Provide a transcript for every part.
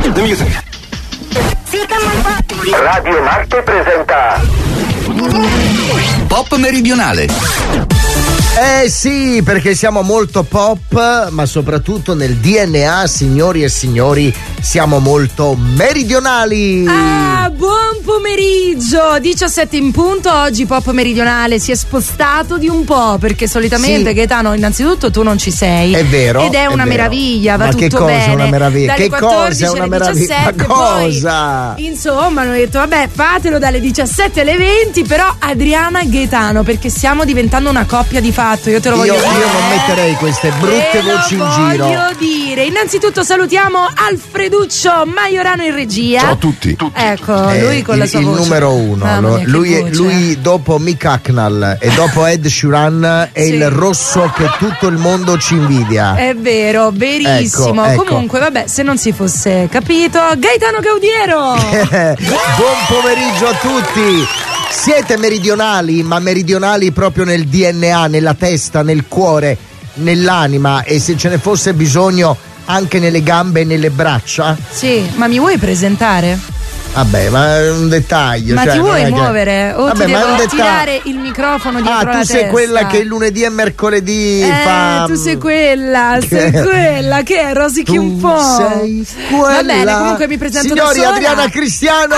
The music. Radio Marte presenta Pop meridionale. Sì, perché siamo molto pop, ma soprattutto nel DNA, signori e signori, siamo molto meridionali. Buon pomeriggio, 17 in punto. Oggi Pop meridionale si è spostato di un po', perché solitamente sì. Gaetano, innanzitutto tu non ci sei. È vero. Ed è una meraviglia, va ma tutto che cosa bene. È una meraviglia? Dalle Che 14 cosa è una alle meraviglia? 17, Ma cosa? Poi, insomma, hanno detto vabbè, fatelo dalle 17 alle 20, però Adriana e Gaetano, perché stiamo diventando una coppia di fatto. Io te lo voglio dire. Io non metterei queste brutte voci in giro. Voglio dire, innanzitutto salutiamo Alfreduccio Maiorano in regia. Ciao a tutti. Ecco, lui con la sua il voce. numero uno. Mamma mia, Lui dopo Mick Hucknall e dopo Ed Sheeran è Sì. il rosso che tutto il mondo ci invidia. È vero, verissimo. Ecco. Comunque, vabbè, se non si fosse capito, Gaetano Gaudiero. Buon pomeriggio a tutti. Siete meridionali, ma meridionali proprio nel DNA, nella testa, nel cuore, nell'anima, e se ce ne fosse bisogno anche nelle gambe e nelle braccia? Sì, ma mi vuoi presentare? Vabbè, ma è un dettaglio. Ma cioè, ti non vuoi è che- muovere? O Vabbè, ti ma è un devo dettaglio. tirare il microfono dietro la tu testa? sei quella che il lunedì e mercoledì fa. Tu sei quella che è rosichi un po'. Sei quella. Va bene, comunque mi presento Signori, da sola. Adriana Cristiano.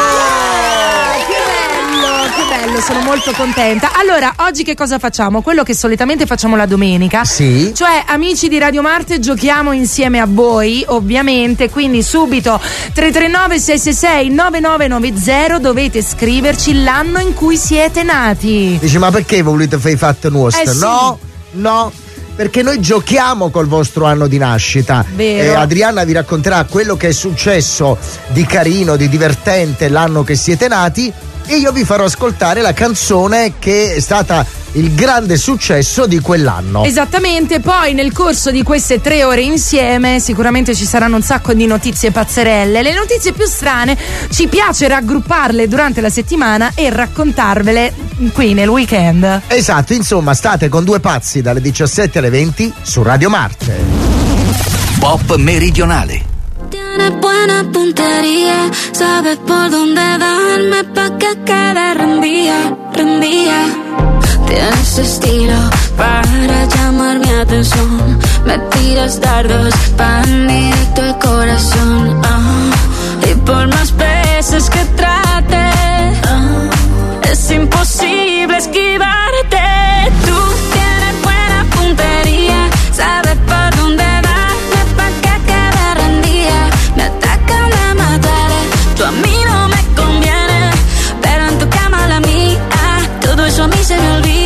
Che bello, sono molto contenta. Allora, oggi che cosa facciamo? Quello che solitamente facciamo la domenica. Sì. Cioè, amici di Radio Marte, giochiamo insieme a voi, ovviamente, quindi subito 339 666 9990 dovete scriverci l'anno in cui siete nati. Dici, ma perché volete fare i fatti nostri? Sì. No. Perché noi giochiamo col vostro anno di nascita. Vero. Adriana vi racconterà quello che è successo di carino, di divertente l'anno che siete nati, e io vi farò ascoltare la canzone che è stata il grande successo di quell'anno. Esattamente, poi nel corso di queste 3 ore insieme sicuramente ci saranno un sacco di notizie pazzerelle. Le notizie più strane ci piace raggrupparle durante la settimana e raccontarvele qui nel weekend. Esatto, insomma, state con Due Pazzi dalle 17 alle 20 su Radio Marte. Pop meridionale. Tiene buena puntería, sabe por dónde darme pa' que quede rendía. Tiene ese estilo para llamar mi atención. Me tiras dardos pan directo al corazón. Y por más veces que trate, es imposible esquivarte. Tú tienes buena puntería, sabes por dónde darme pa' que quede rendida. Me atacan a matar, tú a mí no me conviene, pero en tu cama la mía, todo eso a mí se me olvida.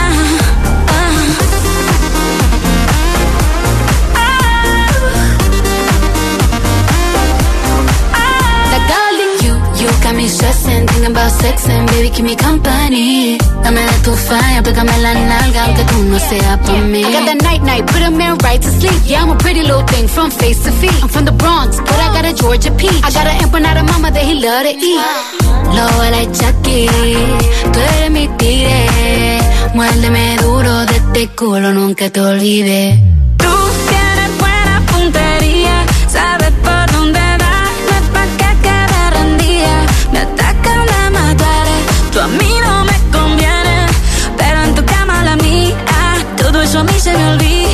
Got me stressing, thinking about sex and baby keep me company. Dame de tu falla, pégame la nalga aunque tú no seas por mí. I got that night, put a man right to sleep. Yeah, I'm a pretty little thing from face to feet. I'm from the Bronx, but I got a Georgia peach. I got an empanada mama that he love to eat. Low like Chucky, tú eres mi tigre. Muérdeme duro de este culo, nunca te olvides. Tú tienes buena puntería, sabes por dónde darme pa' que quede rendida. Me atacan a matar, tú a mí no me conviene, pero en tu cama la mía, todo eso a mí se me olvida.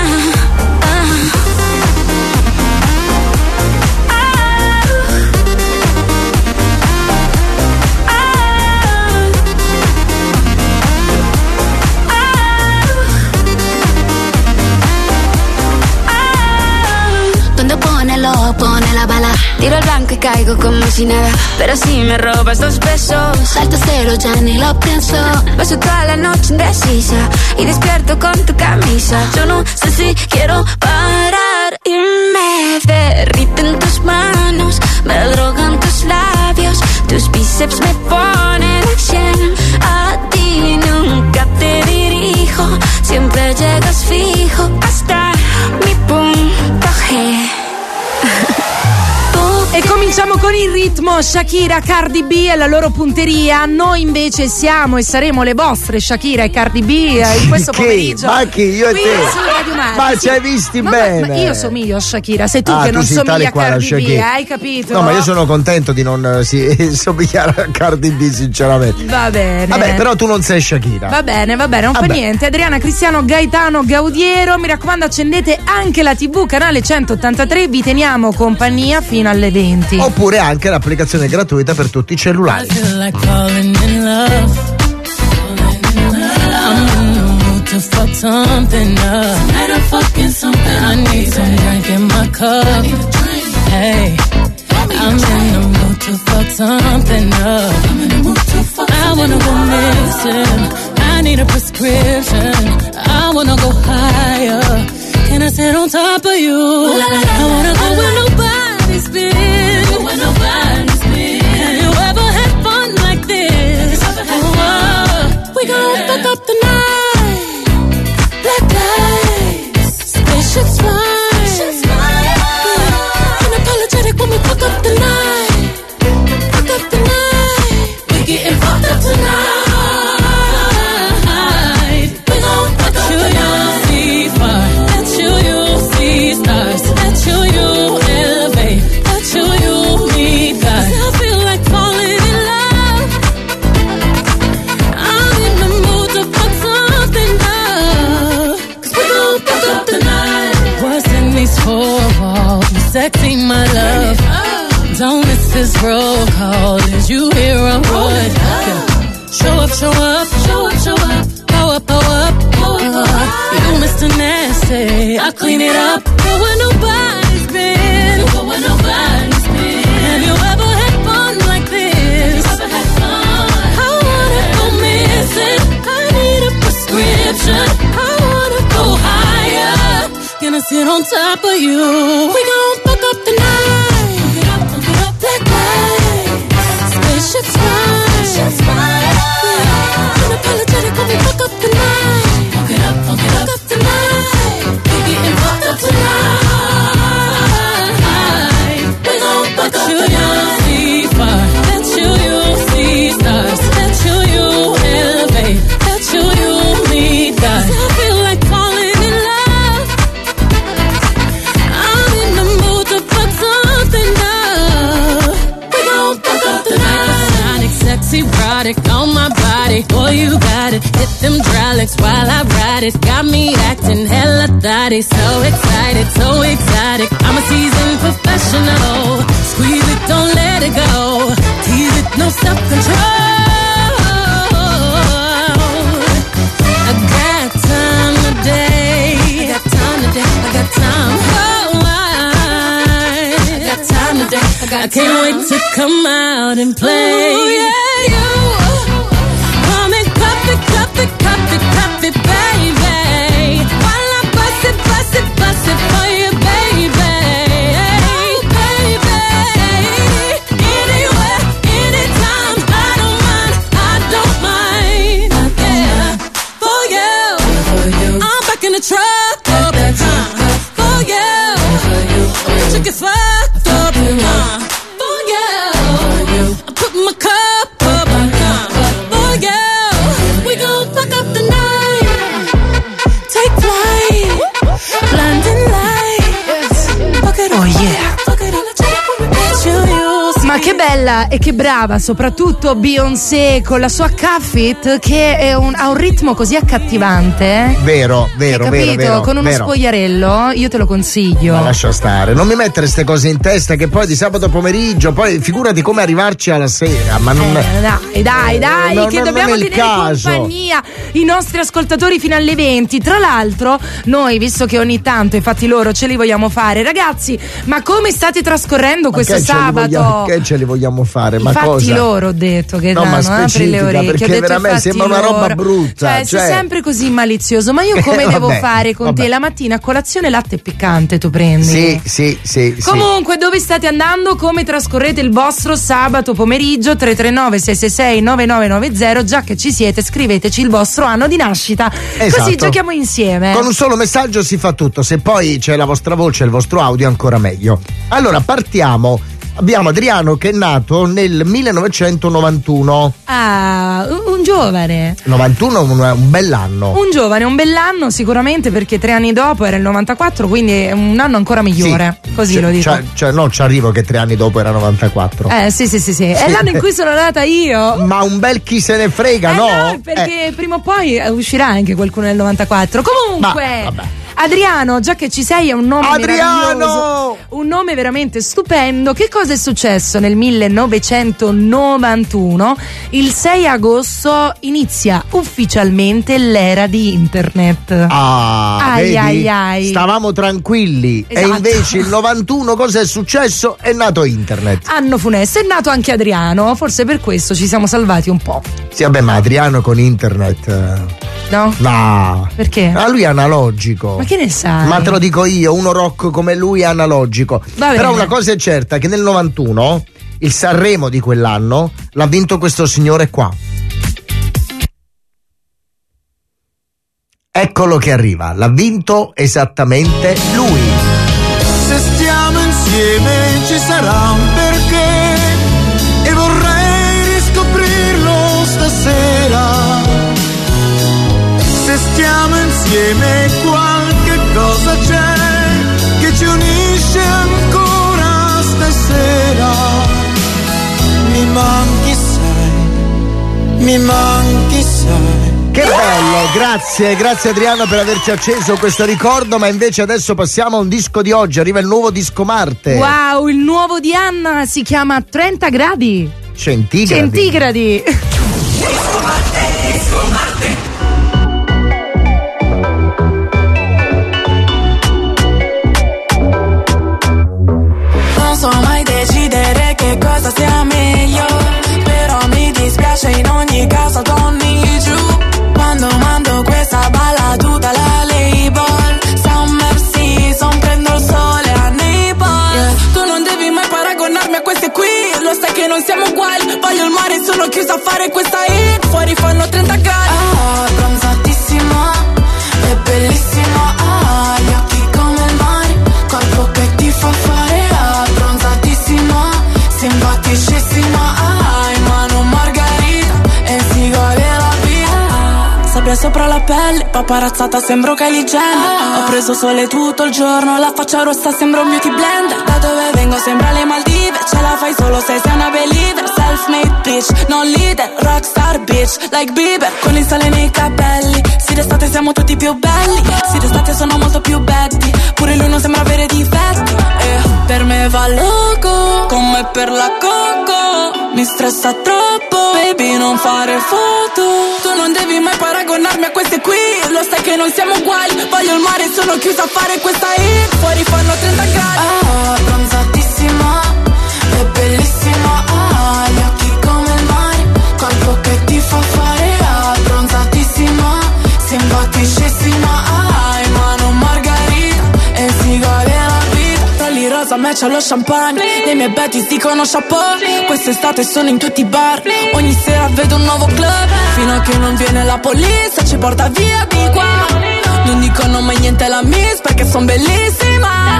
Pone la bala, tiro el blanco y caigo como si nada. Pero si me robas 2 besos, salto cero, ya ni lo pienso. Paso toda la noche indecisa y despierto con tu camisa. Yo no sé si quiero parar y me derriten tus manos, me drogan tus labios, tus bíceps me ponen 100. A ti nunca te dirijo, siempre llegas fijo hasta mi punto G. Tú E cominciamo con il ritmo. Shakira, Cardi B e la loro punteria. Noi invece siamo e saremo le vostre Shakira e Cardi B in questo pomeriggio. Ma chi? Io e qui te? su Radio Marchi. Ma ci hai visti bene? Ma io somiglio a Shakira, sei tu che tu non sei somigli tale a quale Cardi B, Shakira. hai capito? No, ma io sono contento di non somigliare a Cardi B, sinceramente. Va bene. Vabbè, però tu non sei Shakira. Va bene, non fa niente. Adriana, Cristiano, Gaetano, Gaudiero, mi raccomando, accendete anche la TV, canale 183, vi teniamo compagnia fino alle 20. Oppure anche l'applicazione gratuita per tutti i cellulari. To fuck something up. Tonight I'm fucking something. I need some drink in my cup. Hey, I'm in the mood to fuck something up. I wanna go missing. I need a prescription. I wanna go higher. Can I sit on top of you? I wanna go where nobody's been. Have you ever had fun like this? We gon' fuck up the night. Black lights, spaceships fly. Unapologetic when we fuck up the night. Fuck up the night. We getting fucked up tonight. We gon' fuck up the night. See fire, let you see stars. Let you elevate. Let you meet God. I feel like falling in love. I'm in the mood to fuck something up. What's in these four walls? You sexy, my love. Don't miss this roll call. Did you hear a word? Show up, show up, show up, show up. Go up, go up, go up. You Mr. Nasty, I clean it up. Go where nobody's been. Go where nobody's been. Have you ever had fun like this? I wanna go missing. I need a prescription. I wanna go higher. Gonna sit on top of you. We gon' fuck up the night. Black lights, spaceships fly. Unapologetic when we fuck up the night. Fuck it up the night. We getting fucked up tonight. We gon' fuck up the night. See fire, let you see stars. Let you elevate. Let you meet God. I feel like falling in love. I'm in the mood to fuck something up. We gon' fuck up the night. Sexy, erotic on my body. Boy, you got it. Hit them dry licks while I ride it. Got me acting hella thotty. So excited, so exotic. I'm a seasoned professional. Squeeze it, don't let it go. Tease it, no self-control. I got time today. I got time today. I got time. Oh, I got time today. I can't wait to come out and play. Ooh, yeah, you. Come and cup it, baby. While I bust it for you, baby. Oh, baby. Anywhere, anytime, I don't mind. Yeah. For you, I'm back in the truck. For you, you get fucked up. For you, I put my cup up. For you, we gon' fuck up the night. Take flight, blinding lights. Fuck it up. Oh yeah. Fuck it up. Ma che bella e che brava, soprattutto Beyoncé con la sua Cuff It, che ha un ritmo così accattivante. Vero, Capito? Con uno spogliarello, io te lo consiglio. Ma lascia stare, non mi mettere queste cose in testa che poi di sabato pomeriggio, poi figurati come arrivarci alla sera, ma non dai, che dobbiamo non è il tenere caso. compagnia i nostri ascoltatori fino alle 20. Tra l'altro, noi, visto che ogni tanto i fatti loro ce li vogliamo fare, ragazzi, ma come state trascorrendo questo sabato? Che ce li vogliamo fare? Ma fatti cosa? loro, ho detto, che No, ma apri le orecchie, perché ho detto veramente sembra una roba brutta. Sei sempre così malizioso, ma io come devo fare con te? La mattina a colazione latte piccante tu prendi? Sì. Comunque, dove state andando? Come trascorrete il vostro sabato pomeriggio? 339-666-9990. Già che ci siete, scriveteci il vostro anno di nascita. Esatto. Così giochiamo insieme. Con un solo messaggio si fa tutto. Se poi c'è la vostra voce, il vostro audio, ancora meglio. Allora, partiamo Abbiamo Adriano che è nato nel 1991. Ah, un giovane. 91 un bell'anno. Un giovane, un bell'anno sicuramente, perché 3 anni dopo era il 94, quindi è un anno ancora migliore. Sì, così lo dico. No, ci arrivo che 3 anni dopo era 94. Sì. È l'anno in cui sono nata io. Ma un bel chi se ne frega, no? No, perché prima o poi uscirà anche qualcuno nel 94. Comunque. Ma, vabbè. Adriano, già che ci sei, è un nome Adriano! meraviglioso, un nome veramente stupendo. Che cosa è successo nel 1991? Il 6 agosto inizia ufficialmente l'era di internet. Vedi? Ai. Stavamo tranquilli. Esatto. E invece il 91 cosa è successo? È nato internet. Anno funesto, è nato anche Adriano, forse per questo ci siamo salvati un po'. Sì, vabbè, ma Adriano con internet... No? No. Perché? Ma lui è analogico. Ma che ne sai? Ma te lo dico io, uno rock come lui è analogico. Va bene. Però una cosa è certa, che nel 91 il Sanremo di quell'anno l'ha vinto questo signore qua. Eccolo che arriva, l'ha vinto esattamente lui. Se stiamo insieme ci sarà un perché e vorrei riscoprirlo stasera. Se stiamo insieme qualche cosa c'è che ci unisce ancora stasera. Mi manchi sai. Che bello, grazie Adriano per averci acceso questo ricordo, ma invece adesso passiamo a un disco di oggi, arriva il nuovo disco Marte. Wow, il nuovo di Anna si chiama 30 gradi. Centigradi. Disco Marte. Non so mai decidere che cosa sia meglio, però mi dispiace in ogni caso torni giù. Quando mando questa balla tutta la label, summer season, prendo il sole a Naples. Tu non devi mai paragonarmi a queste qui, lo sai che non siamo uguali. Voglio il mare, sono chiusa a fare questa hit. Fuori fanno 30 gradi. Bronzatissima, è bellissima. Gli occhi come il mare, corpo che ti fa fare. Bronzatissima, simpaticissima. In mano margarita e si gode la vita. Sabbia sopra la pelle, paparazzata sembro Kylie Jenner. Ho preso sole tutto il giorno, la faccia rossa sembra un beauty blender. Da dove vengo sembra le Maldive, ce la fai solo se sei una believer. Self-made bitch, non leader, rockstar bitch, like Bieber. Con il sale nei capelli, sì d'estate siamo tutti più belli. Sì d'estate sono molto più betty, pure lui non sembra avere difetti. Per me va loco, come per la Coco. Mi stressa troppo, baby non fare foto. Tu non devi mai paragonarmi a queste qui, lo sai che non siamo uguali. Voglio il mare, sono chiusa a fare questa hit. Fuori fanno 30 gradi. Bronzatissima, è bellissima. Gli occhi come il mare, corpo che ti fa fare. Bronzatissima, simpaticissima. In mano margarita e si gode la vita. Rolli rosa match allo champagne, le mie betties dicono chapeau. Quest'estate sono in tutti i bar, ogni sera vedo un nuovo club. Fino a che non viene la polizia ci porta via di qua. Non dicono mai niente alla miss perché son bellissima.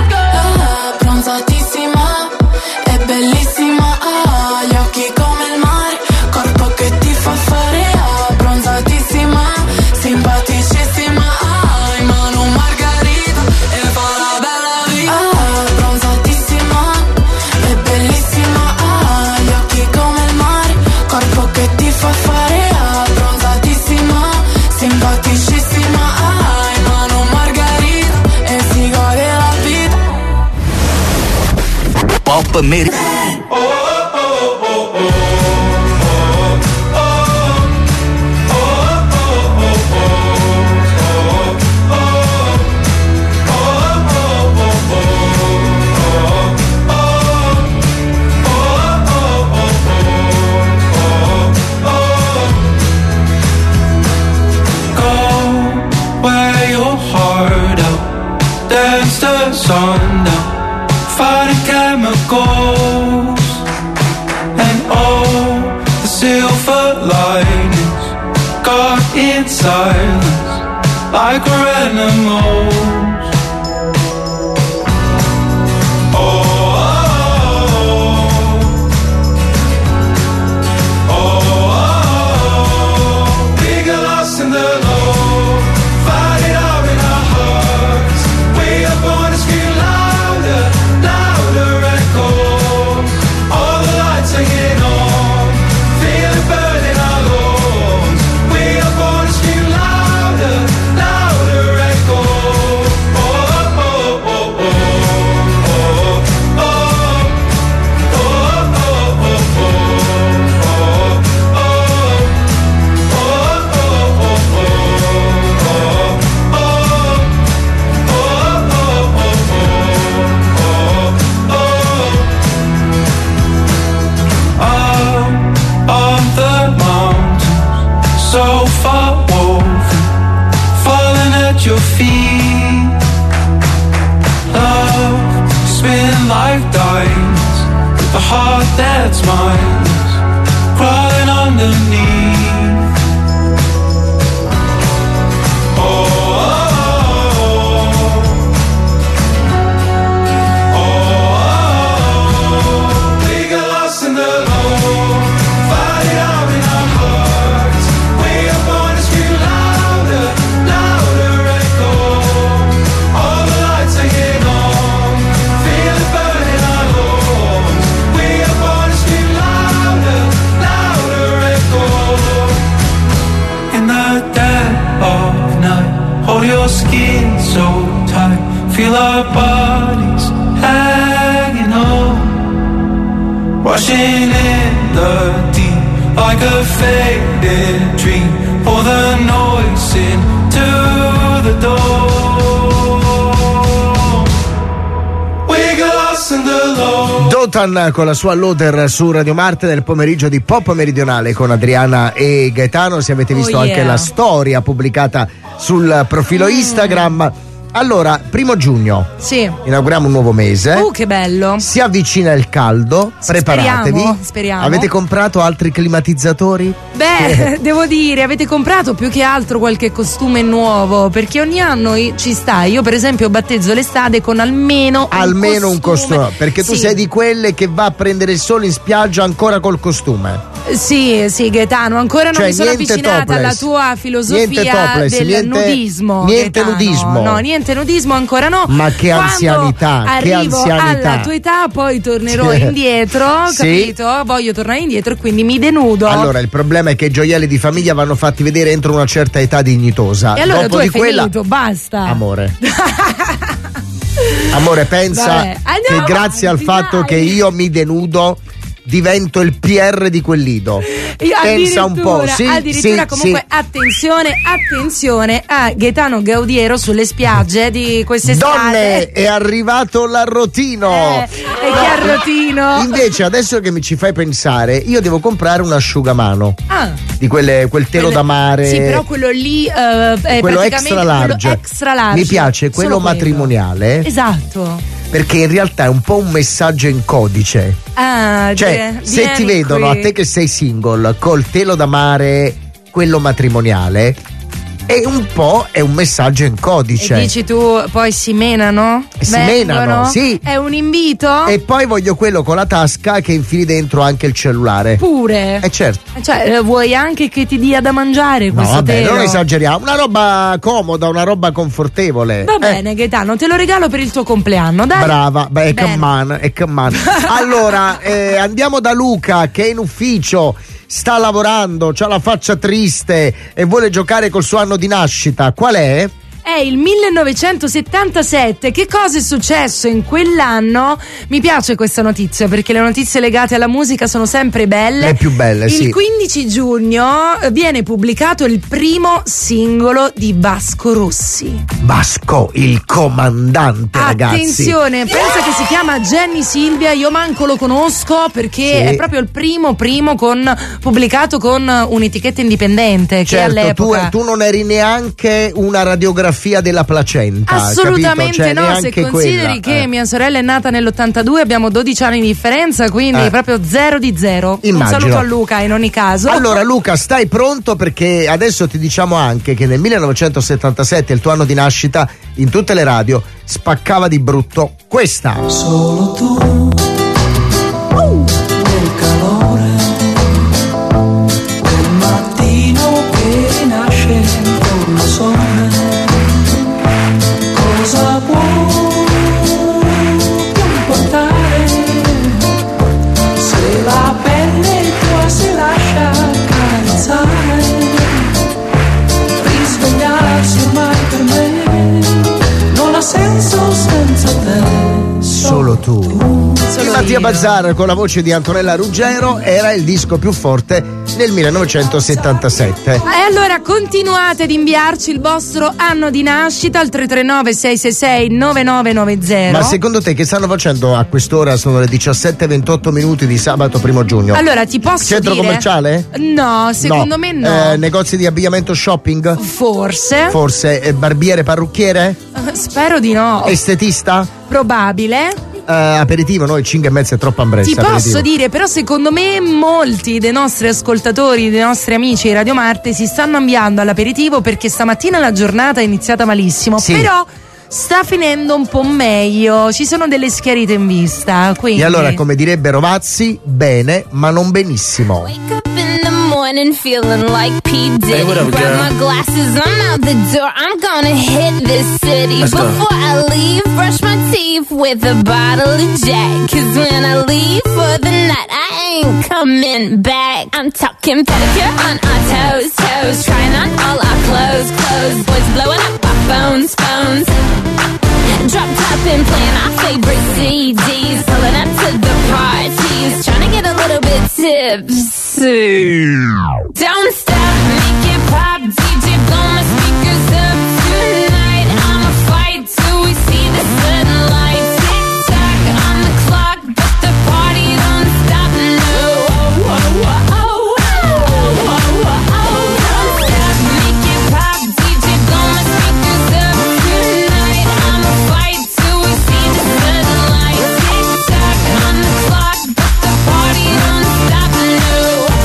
Bronzatissima, è bellissima. Gli occhi come il mare, corpo che ti fa fare. Bronzatissima, simpaticissima. In mano margarita e fa la bella vita. Bronzatissima, è bellissima. Gli occhi come il mare, corpo che ti fa fare. Bronzatissima, simpaticissima. In mano margarita e si gode la vita. Pop Meri. Dance the sun down, fight the chemicals, and all the silver linings got in silence like we're animals. Oh, oh, oh, the heart that's mine is crawling underneath. Your skin so tight, feel our bodies hanging on, rushing in the deep like a faded dream. Pour the noise into the door. We got lost in the low. Dotan con la sua Loader su Radio Marte nel pomeriggio di Pop Meridionale con Adriana e Gaetano. Se avete visto anche la storia pubblicata sul profilo Instagram. Allora, 1 giugno. Sì. Inauguriamo un nuovo mese. Che bello. Si avvicina il caldo. Preparatevi. Speriamo. Avete comprato altri climatizzatori? Beh, devo dire, avete comprato più che altro qualche costume nuovo, perché ogni anno ci sta. Io per esempio battezzo l'estate con almeno un costume. Perché tu sei di quelle che va a prendere il sole in spiaggia ancora col costume. Sì, Gaetano, ancora non mi sono avvicinata topless, alla tua filosofia del nudismo. Niente Gaetano. nudismo. No, niente nudismo ancora no. Ma che anzianità, che anzianità. Alla tua età poi tornerò indietro, capito? Voglio tornare indietro e quindi mi denudo. Allora, il problema è che i gioielli di famiglia vanno fatti vedere entro una certa età dignitosa. E allora dopo tu hai di quella finito, basta. Amore. Amore, pensa che grazie al fatto che io mi denudo divento il PR di quel lido. Pensa un po', addirittura comunque sì. Attenzione a Gaetano Gaudiero sulle spiagge di quest'estate. Donne, è arrivato l'arrotino. E che arrotino? Invece adesso che mi ci fai pensare, io devo comprare un asciugamano. Di quel telo da mare. Sì, però quello lì è quello extra large. Mi piace quello matrimoniale. Esatto. Perché in realtà è un po' un messaggio in codice. Cioè, se ti vedono qui. a te che sei single col telo da mare, quello matrimoniale, è un messaggio in codice. E dici tu, poi si menano? Sì. È un invito? E poi voglio quello con la tasca che infili dentro anche il cellulare. Pure? Certo. Cioè, vuoi anche che ti dia da mangiare questo telo? Non esageriamo. Una roba comoda, una roba confortevole. Va bene, Gaetano, te lo regalo per il tuo compleanno, dai. Brava, come on. Allora, andiamo da Luca che è in ufficio. Sta lavorando, c'ha la faccia triste e vuole giocare col suo anno di nascita. Qual è? È il 1977. Che cosa è successo in quell'anno? Mi piace questa notizia perché le notizie legate alla musica sono sempre belle. Le più belle, sì. Il 15 giugno viene pubblicato il primo singolo di Vasco Rossi. Vasco, il comandante, ragazzi. Attenzione, pensa che si chiama Jenny Silvia. Io manco lo conosco perché è proprio il primo pubblicato con un'etichetta indipendente. Che all'epoca tu non eri neanche una radiografia della placenta. Assolutamente cioè, no, se consideri che mia sorella è nata nell'82, abbiamo 12 anni di differenza, quindi proprio 0 di 0. Immagino. Un saluto a Luca in ogni caso. Allora Luca, stai pronto perché adesso ti diciamo anche che nel 1977, il tuo anno di nascita, in tutte le radio spaccava di brutto questa. Solo tu nel calore del mattino che nasce intorno al sole. Cosa può importare se la pelle tua si lascia carezzare? Risvegliarsi ormai per me non ha senso senza te. Solo tu. Mattia Bazzar con la voce di Antonella Ruggero era il disco più forte nel 1977. E allora continuate ad inviarci il vostro anno di nascita al 339 666 9990. Ma secondo te che stanno facendo a quest'ora? Sono le 17:28 minuti di sabato 1 giugno. Allora ti posso Centro dire commerciale? No, secondo me no. Negozi di abbigliamento shopping? Forse. Barbiere, parrucchiere? Spero di no. Estetista? Probabile. aperitivo, no? Il 5:30 è troppo ambrezza. Ti posso dire, però secondo me molti dei nostri ascoltatori, dei nostri amici di Radio Marte si stanno avviando all'aperitivo perché stamattina la giornata è iniziata malissimo, sì. Però sta finendo un po' meglio, ci sono delle schiarite in vista, quindi. E allora, come direbbe Rovazzi, bene, ma non benissimo. Wake up in the morning feeling like P. Diddy. Hey, what up, Grab girl? my glasses, I'm out the door. I'm gonna hit this city. Let's go. Before I leave, brush my teeth with a bottle of Jack. 'Cause when I leave for the night, I ain't coming back. I'm talking pedicure on our toes, toes. Trying on all our clothes, clothes. Boys blowing up our phones, phones. Drop top and playing our favorite CDs. Pulling up to the parties. Trying to get a little bit tipsy. Don't stop, make it pop. DJ, blow my speakers up tonight. I'ma fight till we see the sunlight. Tick tock on the clock, but the party don't stop. No. Don't stop, make it pop. DJ, blow my speakers up tonight. I'ma fight till we see the sunlight. Tick tock on the clock, but the party don't stop. No.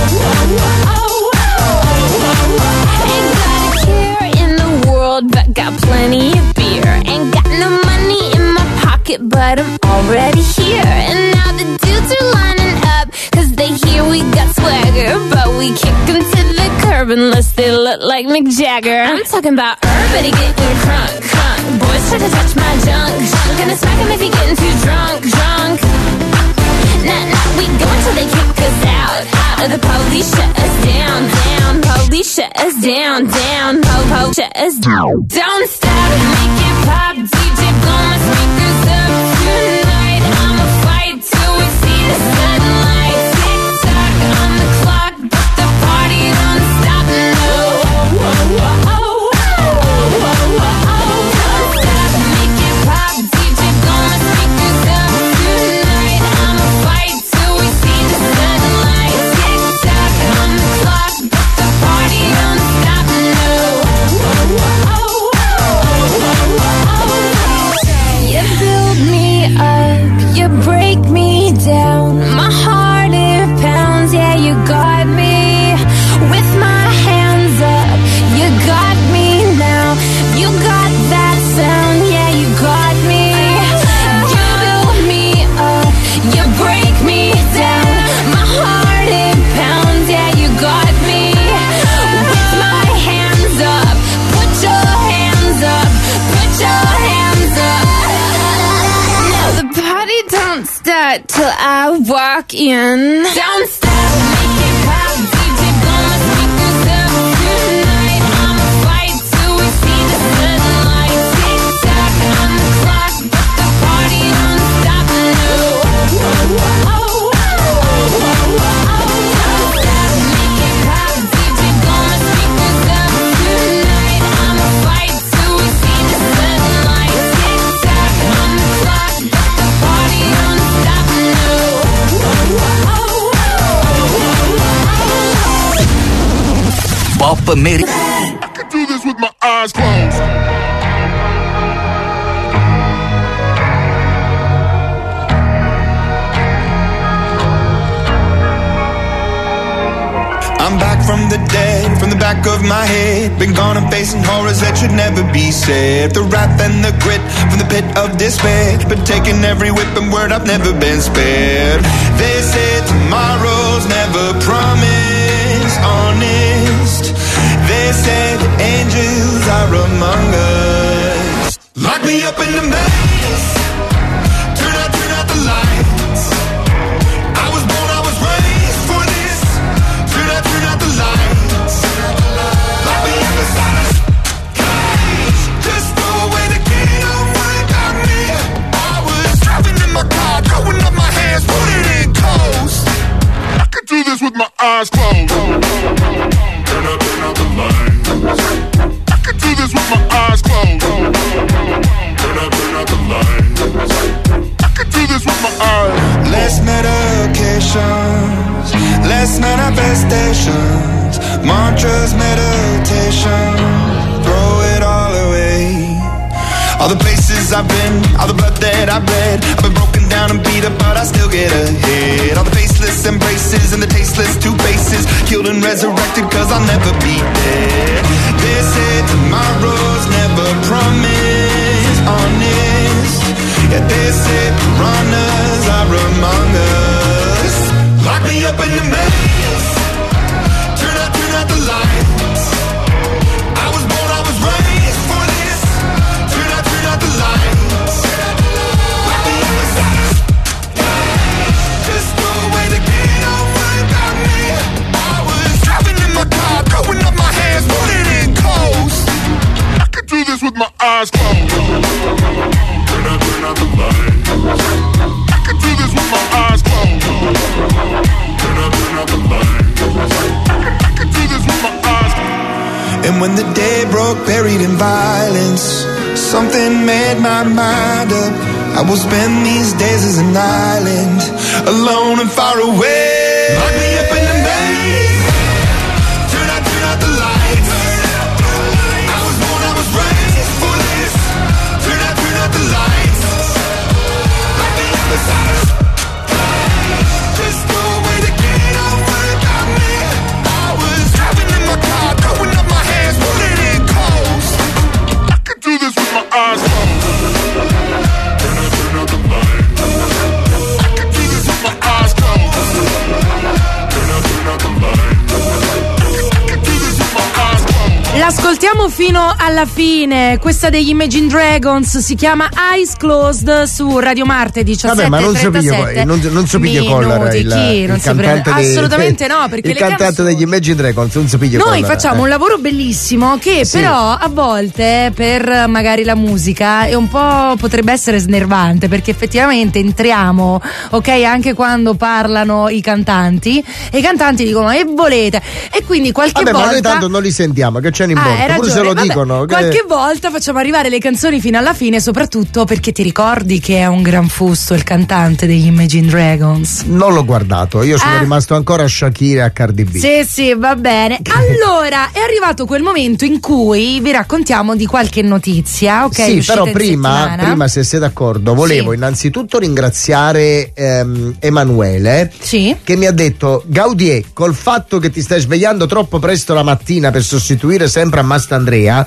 Ain't got a care in the world, but got plenty of beer. Ain't got no money in my pocket, but I'm already here. And now the dudes are lining up, 'cause they hear we got swagger. But we kick them to the curb unless they look like Mick Jagger. I'm talking about everybody getting crunk, crunk. Boys try to touch my junk, junk. Gonna smack him if he getting too drunk, drunk. Nah, nah, we go until they kick us out. Or the police shut us down, down. Police shut us down, down. Po-po shut us down. Don't stop, make it pop. DJ, blow my speakers up tonight. I'ma fight till we see the sunlight. Tick tock on the clock, but the party don't stop. No. Don't stop, make it pop. DJ, blow my speakers up tonight. I'ma fight till we see the sunlight. Tick tock on the clock, but the party don't stop. No. You build me up, you break me down. My heart it pounds, yeah, you got me. With my hands up, you got me now. You got that sound, yeah, you got me. You build me up, you break me down. My heart it pounds, yeah, you got me. With my hands up, put your hands up, put your hands up. No, the party don't start till I walk in. Don't stop, make it pop. DJ, blow my speakers up tonight. I'ma fight till we see the sunlight. Tick tock on the clock, but the party don't stop. No. Don't stop, make it pop. DJ, blow my speakers up tonight. I'ma fight till we see the sunlight. Tick tock on the clock, but the party don't stop. No. Pop Meri- I could do this with my eyes closed. I'm back from the dead, from the back of my head. Been gone and facing horrors that should never be said. The wrath and the grit from the pit of despair. Been taking every whip and word, I've never been spared. They say tomorrow's never promised, honest. They say that angels are among us. Lock me up in the maze. Turn out the lights. I was born, I was raised for this. Turn out the lights. Lock me up inside a cage. Just throw away the key, don't worry about me. I was driving in my car, throwing up my hands, put it in coast. I could do this with my eyes closed. Turn out the lights. I could do this with my eyes closed. Turn out the lights. I could do this with my eyes. Less medications, less manifestations, mantras, meditation, throw it all away. All the places I've been, all the blood that I've bled. I've been broken down and beat up, but I still get ahead. All the faceless embraces and the tasteless two faces, killed and resurrected, cause I'll never be dead. They say tomorrow's never promised, honest. Yeah, they say piranhas are among us. Lock me up in the maze, turn out the lights. I was born, I was raised for this. Turn out the lights. Lock me up inside. Just throw away the key, don't worry about me. I was driving in my car, throwing up my hands, putting in coast. I could do this with my eyes closed. Turn out the lights. I could do this with my eyes closed. Turn out the lights. I could do this with my eyes closed. And when the day broke, buried in violence, something made my mind up. I will spend these days as an island, alone and far away. Lock me up in the maze. Turn out the lights. I was born, I was raised for this. Turn out the lights. Lock me up inside. Just throw away the key, don't worry about me. I was driving in my car, throwing up my hands, putting in coast. I could do this with my eyes closed. Turn out the lights. I could do this with my eyes closed. Turn out the lights. I could do this with my eyes closed. L'ascoltiamo fino alla fine. Questa degli Imagine Dragons si chiama Eyes Closed su Radio Marte 17:37. Vabbè, ma non so piglio Collor il cantante assolutamente no, perché il cantante degli Imagine Dragons non so piglio Collor. Noi facciamo un lavoro bellissimo che sì, però a volte per magari la musica è un po', potrebbe essere snervante, perché effettivamente entriamo, ok, anche quando parlano i cantanti, e i cantanti dicono e volete, e quindi qualche volta, ma noi tanto non li sentiamo, che c'è in bocca, pure se lo dicono. Qualche volta facciamo arrivare le canzoni fino alla fine, soprattutto perché ti ricordi che è un gran fusto il cantante degli Imagine Dragons. Non l'ho guardato, io sono rimasto ancora a Shakira e a Cardi B. Sì, va bene. Allora, è arrivato quel momento in cui vi raccontiamo di qualche notizia, ok? Sì, però prima, se sei d'accordo, volevo innanzitutto ringraziare Emanuele, che mi ha detto: Gaudier, col fatto che ti stai svegliando troppo presto la mattina per sostituire sempre a Mastandrea,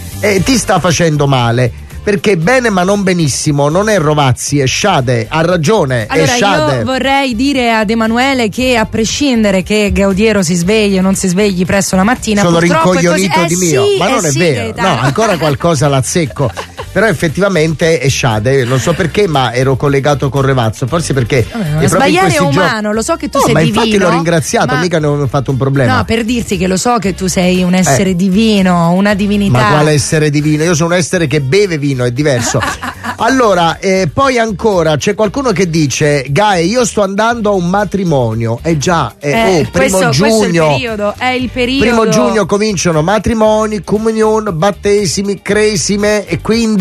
ti sta facendo male, perché bene ma non benissimo non è Rovazzi, è Sciade, ha ragione. Allora, è Sciade. Io vorrei dire ad Emanuele che a prescindere che Gaudiero si svegli o non si svegli presto la mattina, sono purtroppo rincoglionito di mio, ma non è vero, Gaetano. no, ancora qualcosa l'azzecco. Però effettivamente è Sciade, non so perché, ma ero collegato con Revazzo, forse perché sbagliare è umano, lo so che tu sei ma divino. Infatti l'ho ringraziato, mica ne ho fatto un problema. No, per dirti che lo so che tu sei un essere divino, una divinità. Ma quale essere divino? Io sono un essere che beve vino, è diverso. Allora, poi ancora c'è qualcuno che dice: Gae, io sto andando a un matrimonio. Già, primo giugno. È il periodo. Primo giugno cominciano matrimoni, comunion, battesimi, cresime, e quindi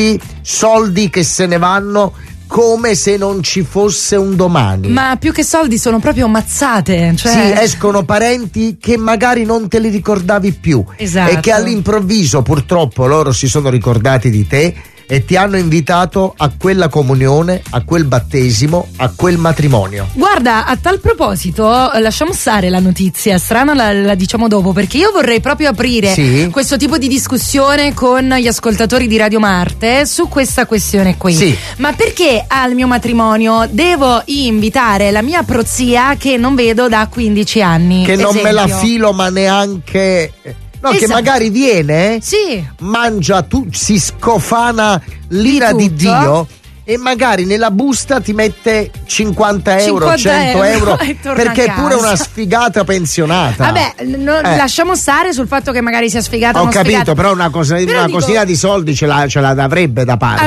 soldi che se ne vanno come se non ci fosse un domani. Ma più che soldi sono proprio mazzate, cioè... Sì, escono parenti che magari non te li ricordavi più. Esatto. E che all'improvviso purtroppo loro si sono ricordati di te e ti hanno invitato a quella comunione, a quel battesimo, a quel matrimonio. Guarda, a tal proposito, lasciamo stare la notizia strana, la diciamo dopo, perché io vorrei proprio aprire questo tipo di discussione con gli ascoltatori di Radio Marte su questa questione qui. Sì. Ma perché al mio matrimonio devo invitare la mia prozia che non vedo da 15 anni? Che non me la filo, ma neanche... No, che magari viene, mangia, si scofana l'ira di Dio e magari nella busta ti mette 50 euro, 100 euro perché è pure una sfigata pensionata. Vabbè, lasciamo stare sul fatto che magari sia sfigata. Ho capito, però una cosina di soldi ce la avrebbe da parte.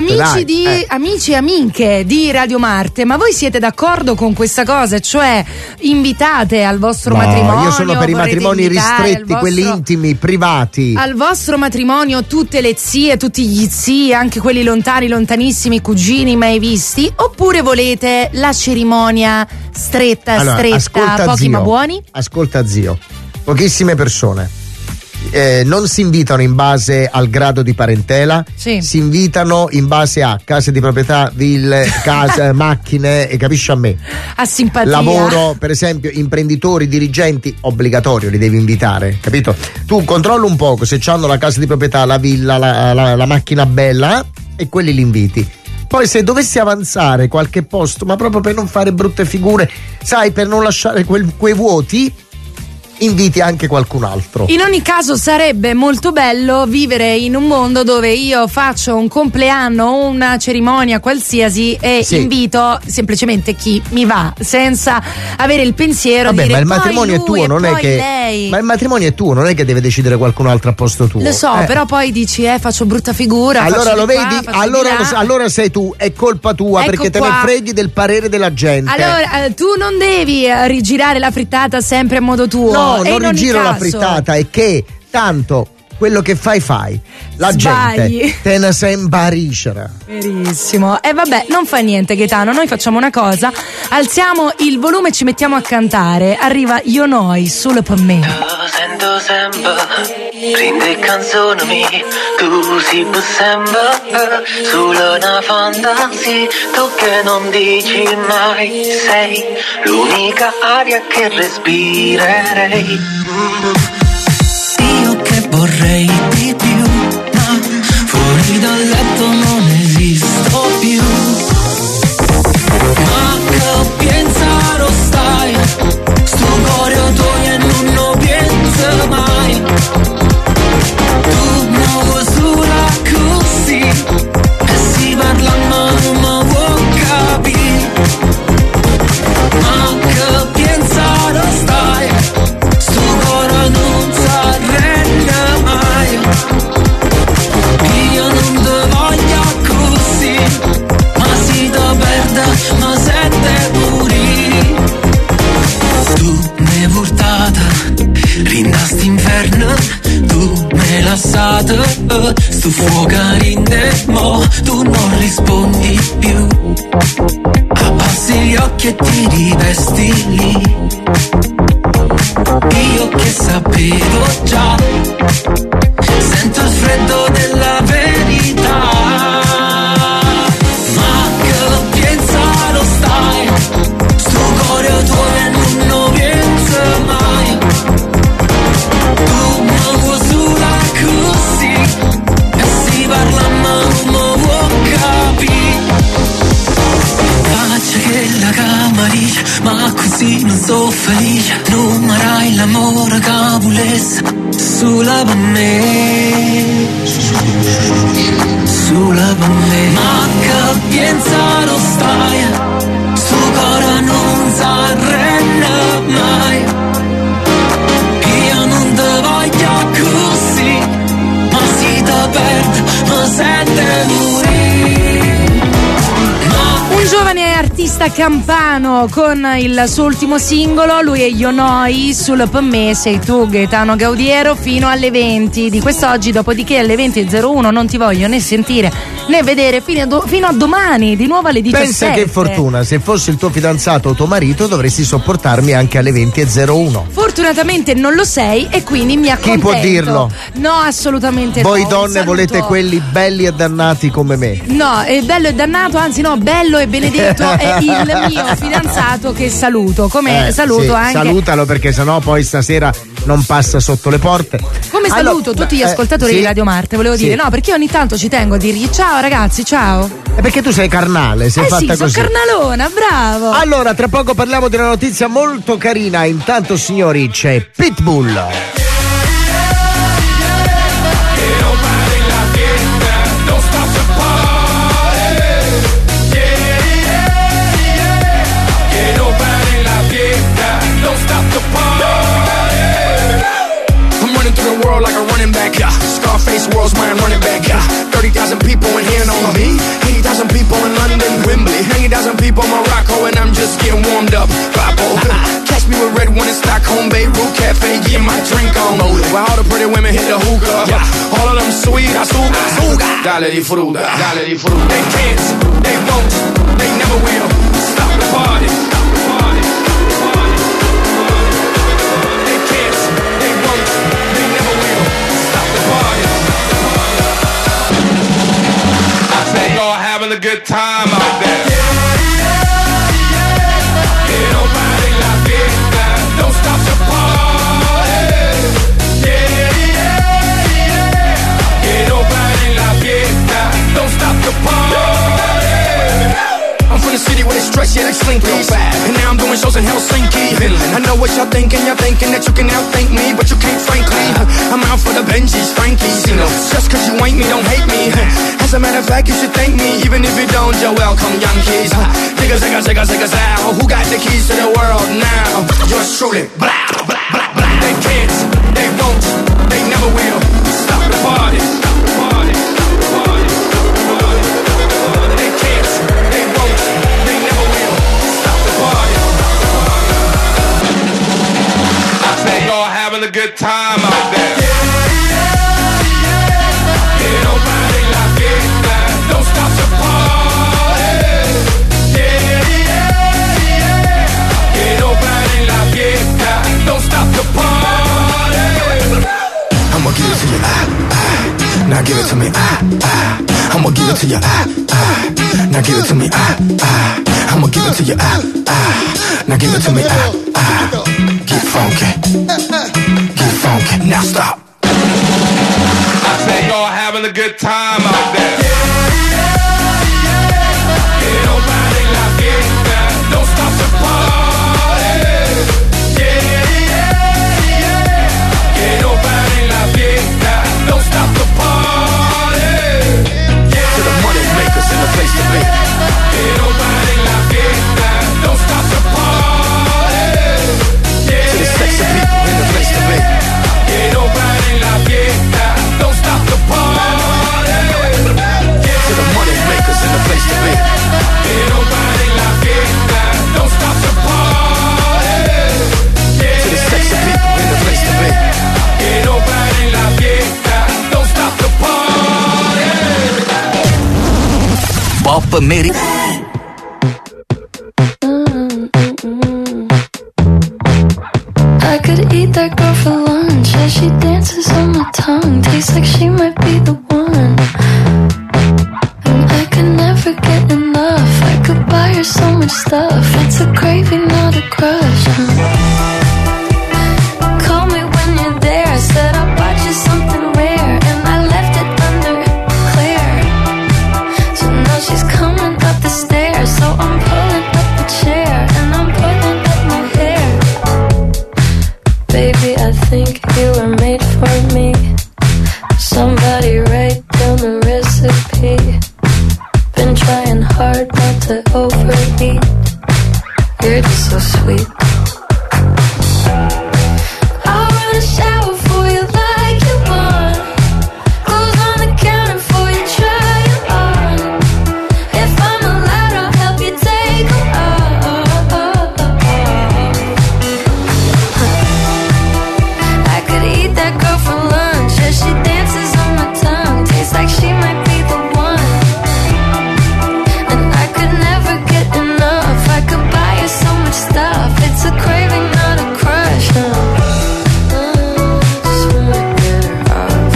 Amici e amiche di Radio Marte, ma voi siete d'accordo con questa cosa? Cioè invitate al vostro matrimonio? Io sono per i matrimoni ristretti, quelli intimi, privati. Al vostro matrimonio tutte le zie, tutti gli zii, anche quelli lontani, lontanissimi, cugini mai visti, oppure volete la cerimonia stretta, pochi zio, ma buoni? Ascolta zio, pochissime persone. non si invitano in base al grado di parentela, sì. Si invitano in base a case di proprietà, ville, case, macchine, e capisci a me? A simpatia. Lavoro, per esempio, imprenditori, dirigenti, obbligatorio li devi invitare, capito? Tu controlli un poco se hanno la casa di proprietà, la villa, la macchina bella, e quelli li inviti. Poi se dovessi avanzare qualche posto, ma proprio per non fare brutte figure, sai, per non lasciare quei vuoti, inviti anche qualcun altro. In ogni caso sarebbe molto bello vivere in un mondo dove io faccio un compleanno o una cerimonia qualsiasi e invito semplicemente chi mi va, senza avere il pensiero di dire ma il matrimonio è tuo, non è che lei. Ma il matrimonio è tuo, non è che deve decidere qualcun altro a posto tuo. Lo so, però poi dici faccio brutta figura. Allora lo vedi? Allora sei tu, è colpa tua, perché te ne freghi del parere della gente. Allora tu non devi rigirare la frittata sempre a modo tuo. No, non rigiro la frittata, è che tanto quello che fai, la sbagli. Gente te ne se impariscerà. Verissimo. E vabbè, non fa niente Gaetano, noi facciamo una cosa, alziamo il volume e ci mettiamo a cantare. Arriva Io Noi, solo per me. Sento sempre, prende canzoni mie, tu si può sempre, solo una fantasia, tu che non dici mai, sei l'unica aria che respirerei. Io che vorrei di più, ma fuori dal letto non esisto più. Ma che pensare stai, sto cuore tuo e non lo penso mai. Tu muovo sulla così e si parla ma non mi vuoi capire. Ma che pensare stai, sto cuore non si arrende mai. Io non te voglio così, ma si te perde, ma sente morire. Tu mi hai portata, rinasti inferno, tu mi hai lasciato, sto fuoco in te, mo tu non rispondi più. Abbassi gli occhi e ti rivesti lì. Io che sapevo già, sento il freddo della verità. Ma che pensare stai, sto cuore tuo e non lo penso mai. Tu muovo sulla così e si parla ma non mi vuoi capire. Faccia che la cama dice, ma così non so felice. Non marai l'amore che volesse sulla per me, sulla per me. Ma che pensare stai, sto cuore non si arrende mai. Io non te voglio così, ma si te perde, ma sente morire. Un giovane artista campano con il suo ultimo singolo, lui è Io Noi, sul per me sei tu Gaetano Gaudiero, fino alle 20 di quest'oggi, dopodiché alle 20:01 non ti voglio né sentire né vedere fino a domani, di nuovo alle 17. Pensa che fortuna, se fosse il tuo fidanzato o tuo marito dovresti sopportarmi anche alle 20:01. Fortunatamente non lo sei e quindi mi accontento. Chi può dirlo? No, assolutamente Voi no. donne volete quelli belli e dannati come me. No, è bello e dannato, anzi no, bello e benedetto è il mio fidanzato che saluto, come saluto sì, anche. Salutalo perché sennò poi stasera non passa sotto le porte. Come saluto tutti gli ascoltatori di Radio Marte, volevo dire, no, perché io ogni tanto ci tengo a dirgli ciao ragazzi, ciao. È perché tu sei carnale, sei fatta sì, così. sono carnalona, bravo. Allora, tra poco parliamo di una notizia molto carina. Intanto, signori, c'è Pitbull. Like a running back, yeah. Scarface world's my running back, yeah. 30,000 people in here know me. 80,000 people in London, Wembley. 90,000 people in Morocco, and I'm just getting warmed up. Papo, catch me with red one in Stockholm, Beirut Cafe, getting my drink on. While all the pretty women hit the hookah, yeah. All of them sweet, I suga. Dale di fruta, dale di fruta. They can't, they won't, they never will stop the party. Nike. I know what y'all thinking that you can outthink me, but you can't, frankly. I'm out for the Benjis, Frankies, you know. Just cause you ain't me, don't hate me. As a matter of fact, you should thank me, even if you don't, you're welcome, young kids. Digga, zigga, zigga, zigga, zow. Who got the keys to the world now? Yours truly. Blah, blah, blah, blah. They can't, they won't, they never will stop the party. Stop the party. Stop the party. Stop the party. They can't, they won't, they never will stop the party. I say y'all having a good time out there. Que no paren la fiesta, don't stop the party. Que no paren la fiesta, don't stop the party. I'ma give it to you, now give it to me, I'ma give it to you, now give it to me, I'ma give it to you, now give it to me, get funky, now stop. I say y'all having a good time out there. Que no paren la fiesta, don't stop the party. Que no paren la fiesta, don't stop the party. To the money makers in the place to be. Que no paren la fiesta, don't stop the party. To the sexy people in the place to be. Que no paren la fiesta, don't stop the party. To the money makers in the place to be. Que no paren la fiesta, don't stop the party. To the sexy people in the place to be. Que no paren la fiesta, don't stop the party. Pop Meri. I could eat that girl for lunch as she dances on my tongue. Tastes like she might be the one. And I could never get enough. I could buy her so much stuff. It's a craving, not a crush. Call me when you're there. I said I'll buy you something rare, and I left it under Claire. So now she's coming up the stairs. So I'm pulling up the chair, and I'm pulling up my hair. Baby, I think you were made for me. Somebody write down the recipe. Been trying hard not to overeat. You're just so sweet. I'll run a shower for you like you want. Clothes on the counter for you, try it on. If I'm allowed, I'll help you take them off. I could eat that girl for lunch as she dances on my tongue. Tastes like she might be the one. And I could never get enough. I could buy her so much stuff. It's a craving, not a crush. Just wanna get her off.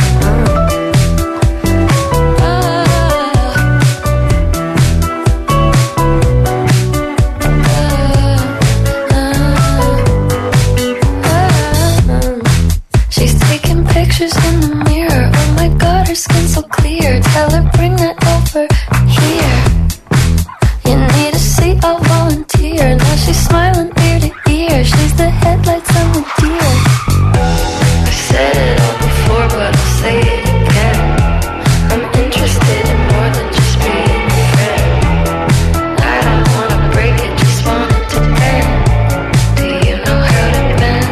She's taking pictures in the mirror. Oh my god, her skin's so clear. Tell her bring that over here. You need a seat, I'll volunteer. Now she's smiling ear to ear. She's the headlights on the deer. I said it all before, but I'll say it again. I'm interested in more than just being a friend. I don't wanna break it, just want it to end. Do you know how to bend?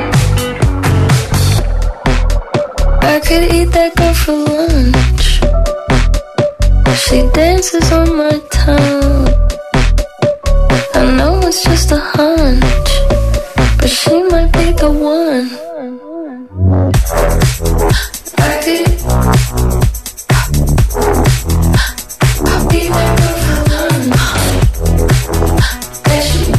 I could eat that girl for lunch. She dances on my tongue. I know it's just a hunch, but she might be the one. I could be that girl for lunch. Yeah, she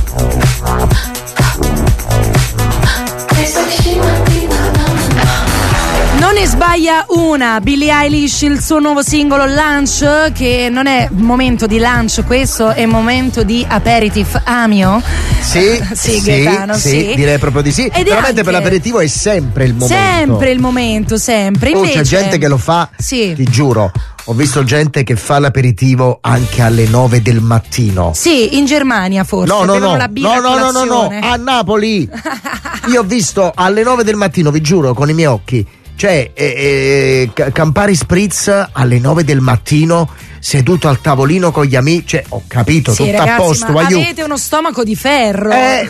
tastes like she might be the one. Non ne sbaglia via una. Billie Eilish, il suo nuovo singolo Lunch, che non è momento di lunch, questo è momento di aperitif amio. Sì, sì, Gaetano, sì, direi proprio di sì. Veramente anche... per l'aperitivo è sempre il momento. Sempre il momento, sempre. Invece... c'è gente che lo fa, sì. Ti giuro. Ho visto gente che fa l'aperitivo anche alle 9 del mattino. Sì, in Germania forse. No, la birra no, a Napoli. Io ho visto alle 9 del mattino, vi giuro, con i miei occhi. Cioè, Campari Spritz alle 9 del mattino, seduto al tavolino con gli amici. Cioè, ho capito, sì, tutto ragazzi, a posto. Ma avete uno stomaco di ferro.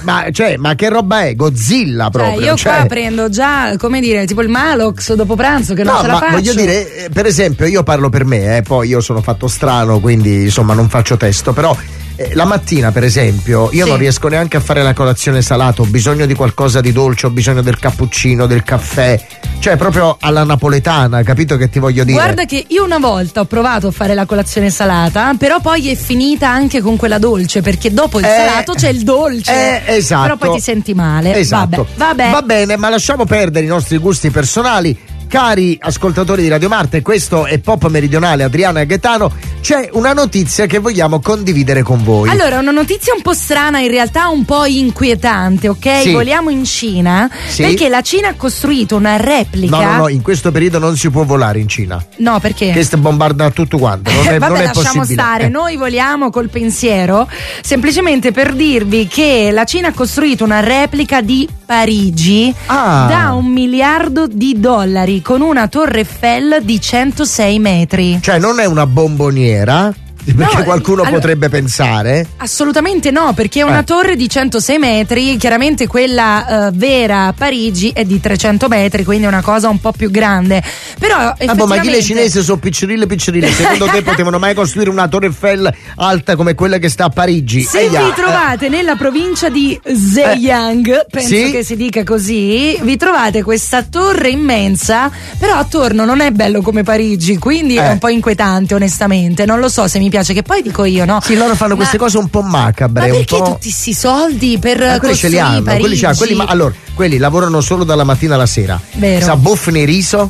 Ma che roba è? Godzilla proprio. Io qua prendo già, come dire, tipo il Malox dopo pranzo, che non ce la faccio. Voglio dire, per esempio, io parlo per me, poi io sono fatto strano, quindi insomma non faccio testo, però la mattina per esempio io non riesco neanche a fare la colazione salata, ho bisogno di qualcosa di dolce, ho bisogno del cappuccino, del caffè, cioè proprio alla napoletana, capito che ti voglio dire? Guarda che io una volta ho provato a fare la colazione salata, però poi è finita anche con quella dolce, perché dopo il salato c'è il dolce. Esatto. Però poi ti senti male. Esatto. Vabbè. Va bene, ma lasciamo perdere i nostri gusti personali. Cari ascoltatori di Radio Marte, questo è Pop Meridionale, Adriana e Gaetano. C'è una notizia che vogliamo condividere con voi. Allora, una notizia un po' strana, in realtà un po' inquietante, ok? Sì. Voliamo in Cina, perché la Cina ha costruito una replica. No, in questo periodo non si può volare in Cina. No, perché? Che bombarda tutto quanto, non è lasciamo possibile. stare, noi voliamo col pensiero, semplicemente per dirvi che la Cina ha costruito una replica di Parigi da $1 miliardo, con una torre Eiffel di 106 metri. Cioè non è una bomboniera, perché qualcuno potrebbe pensare? Assolutamente no, perché è una torre di 106 metri, chiaramente quella vera a Parigi è di 300 metri, quindi è una cosa un po' più grande. Però effettivamente... ma chi le cinesi sono piccirile, secondo te potevano mai costruire una torre Eiffel alta come quella che sta a Parigi? Se vi trovate nella provincia di Zhejiang, penso che si dica così, vi trovate questa torre immensa, però attorno non è bello come Parigi, quindi è un po' inquietante onestamente, non lo so se mi piace, che poi dico io, no? Sì, loro fanno queste cose un po' macabre. Ma perché tutti sti soldi per costruire Parigi? Quelli lavorano solo dalla mattina alla sera. Vero. S'abbuffano il riso.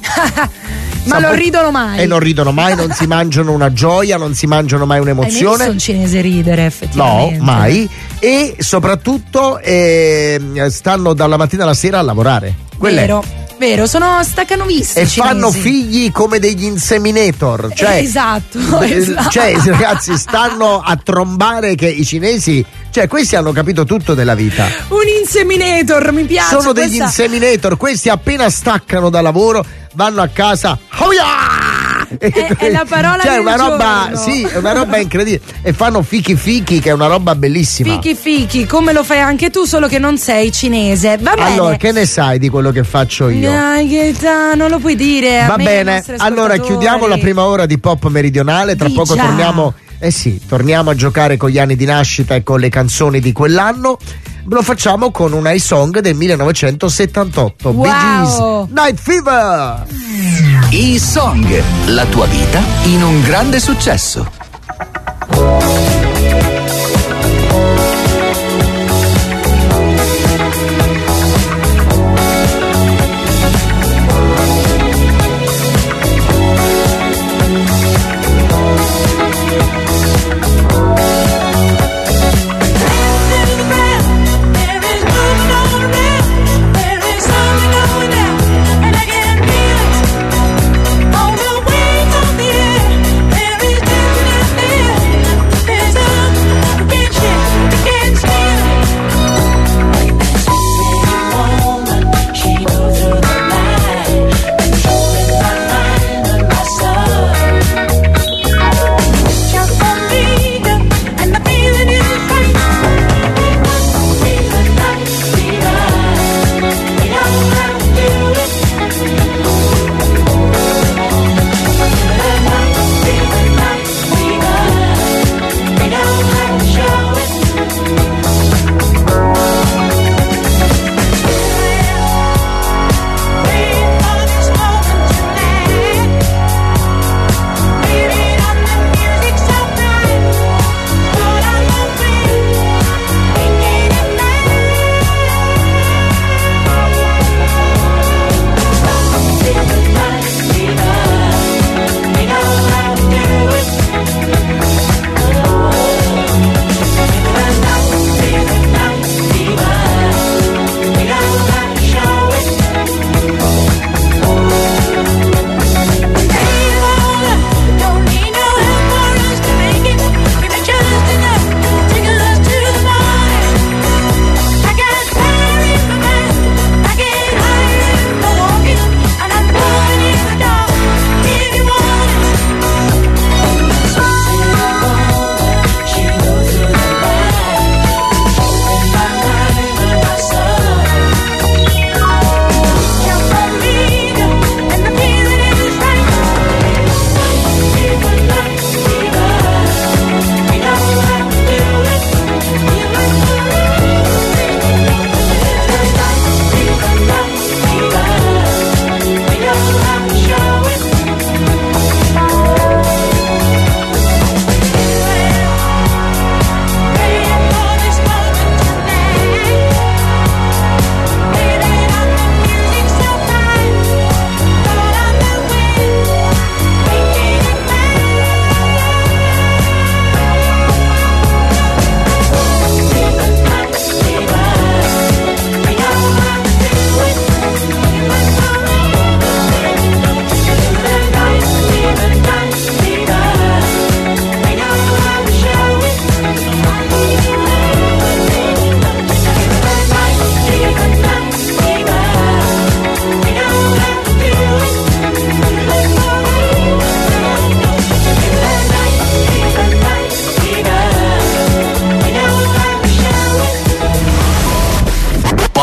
Ma non ridono mai. E non ridono mai, non si mangiano una gioia, non si mangiano mai un'emozione. Non un cinese ridere, effettivamente. No, mai. E soprattutto stanno dalla mattina alla sera a lavorare. Vero, sono staccanoviste. E fanno figli come degli inseminator. Cioè, esatto. Cioè, ragazzi, stanno a trombare che i cinesi, cioè, questi hanno capito tutto della vita. Un inseminator, mi piace. Sono degli inseminator, questi appena staccano da lavoro vanno a casa. È la parola cioè, del una roba, giorno. sì, è una roba incredibile. E fanno fichi, che è una roba bellissima. Fichi, come lo fai anche tu, solo che non sei cinese. Va bene. Allora, che ne sai di quello che faccio io? Dai, Gaetano, lo puoi dire. Va bene, allora chiudiamo la prima ora di Pop Meridionale. Tra poco torniamo. Torniamo a giocare con gli anni di nascita e con le canzoni di quell'anno. Lo facciamo con un hit song del 1978. Wow. Bee Gees, Night Fever. E-Song, la tua vita in un grande successo. On the wings of the air, there is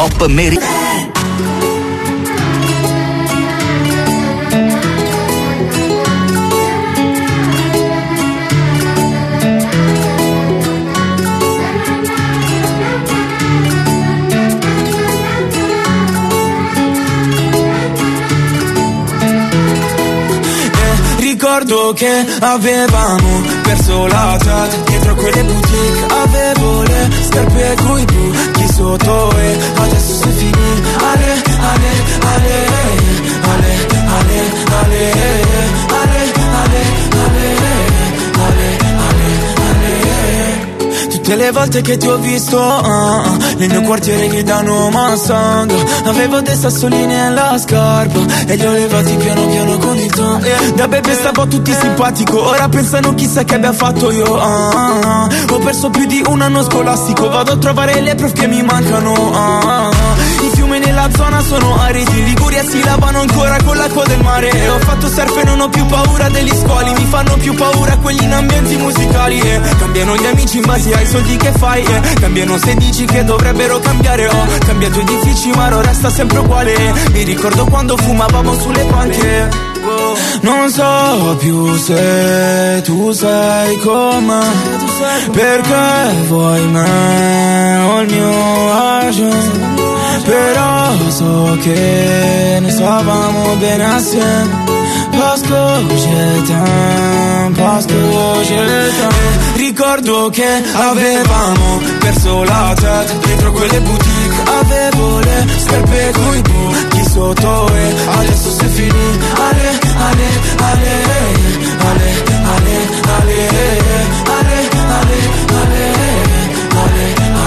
Pop Ricordo che avevamo perso la chat dietro quelle boutique, avevo le scarpe coi buchi sotto e adesso sei finì. Ale, ale, ale, ale, ale, ale, ale, ale, ale. Tutte le volte che ti ho visto nel mio quartiere gridano Mustang, avevo dei sassolini nella scarpa e li ho levati piano piano con il ton. Da bebe stavo tutti simpatico, ora pensano chissà che abbia fatto io. Ho perso più di un anno scolastico, vado a trovare le prof che mi mancano. I fiumi nella zona sono aridi, in Liguria si lavano ancora con l'acqua del mare. Ho fatto surf e non ho più paura degli squali, mi fanno più paura quelli in ambienti musicali. Cambiano gli amici in base ai soldi che fai, cambiano se dici che dovrebbero cambiare. Ho cambiato edifici ma ora resta sempre uguale. Mi ricordo quando fumavamo sulle panche. Non so più se tu sei con me, perché vuoi me o il mio agent. Però so che ne stavamo bene assieme. Parce que je t'aime. Ricordo che avevamo perso la tête dietro quelle boutique, avevo le scarpe coi buchi sotto e adesso sei finì. Ale, ale, ale, ale, ale, ale, ale, ale, ale, ale,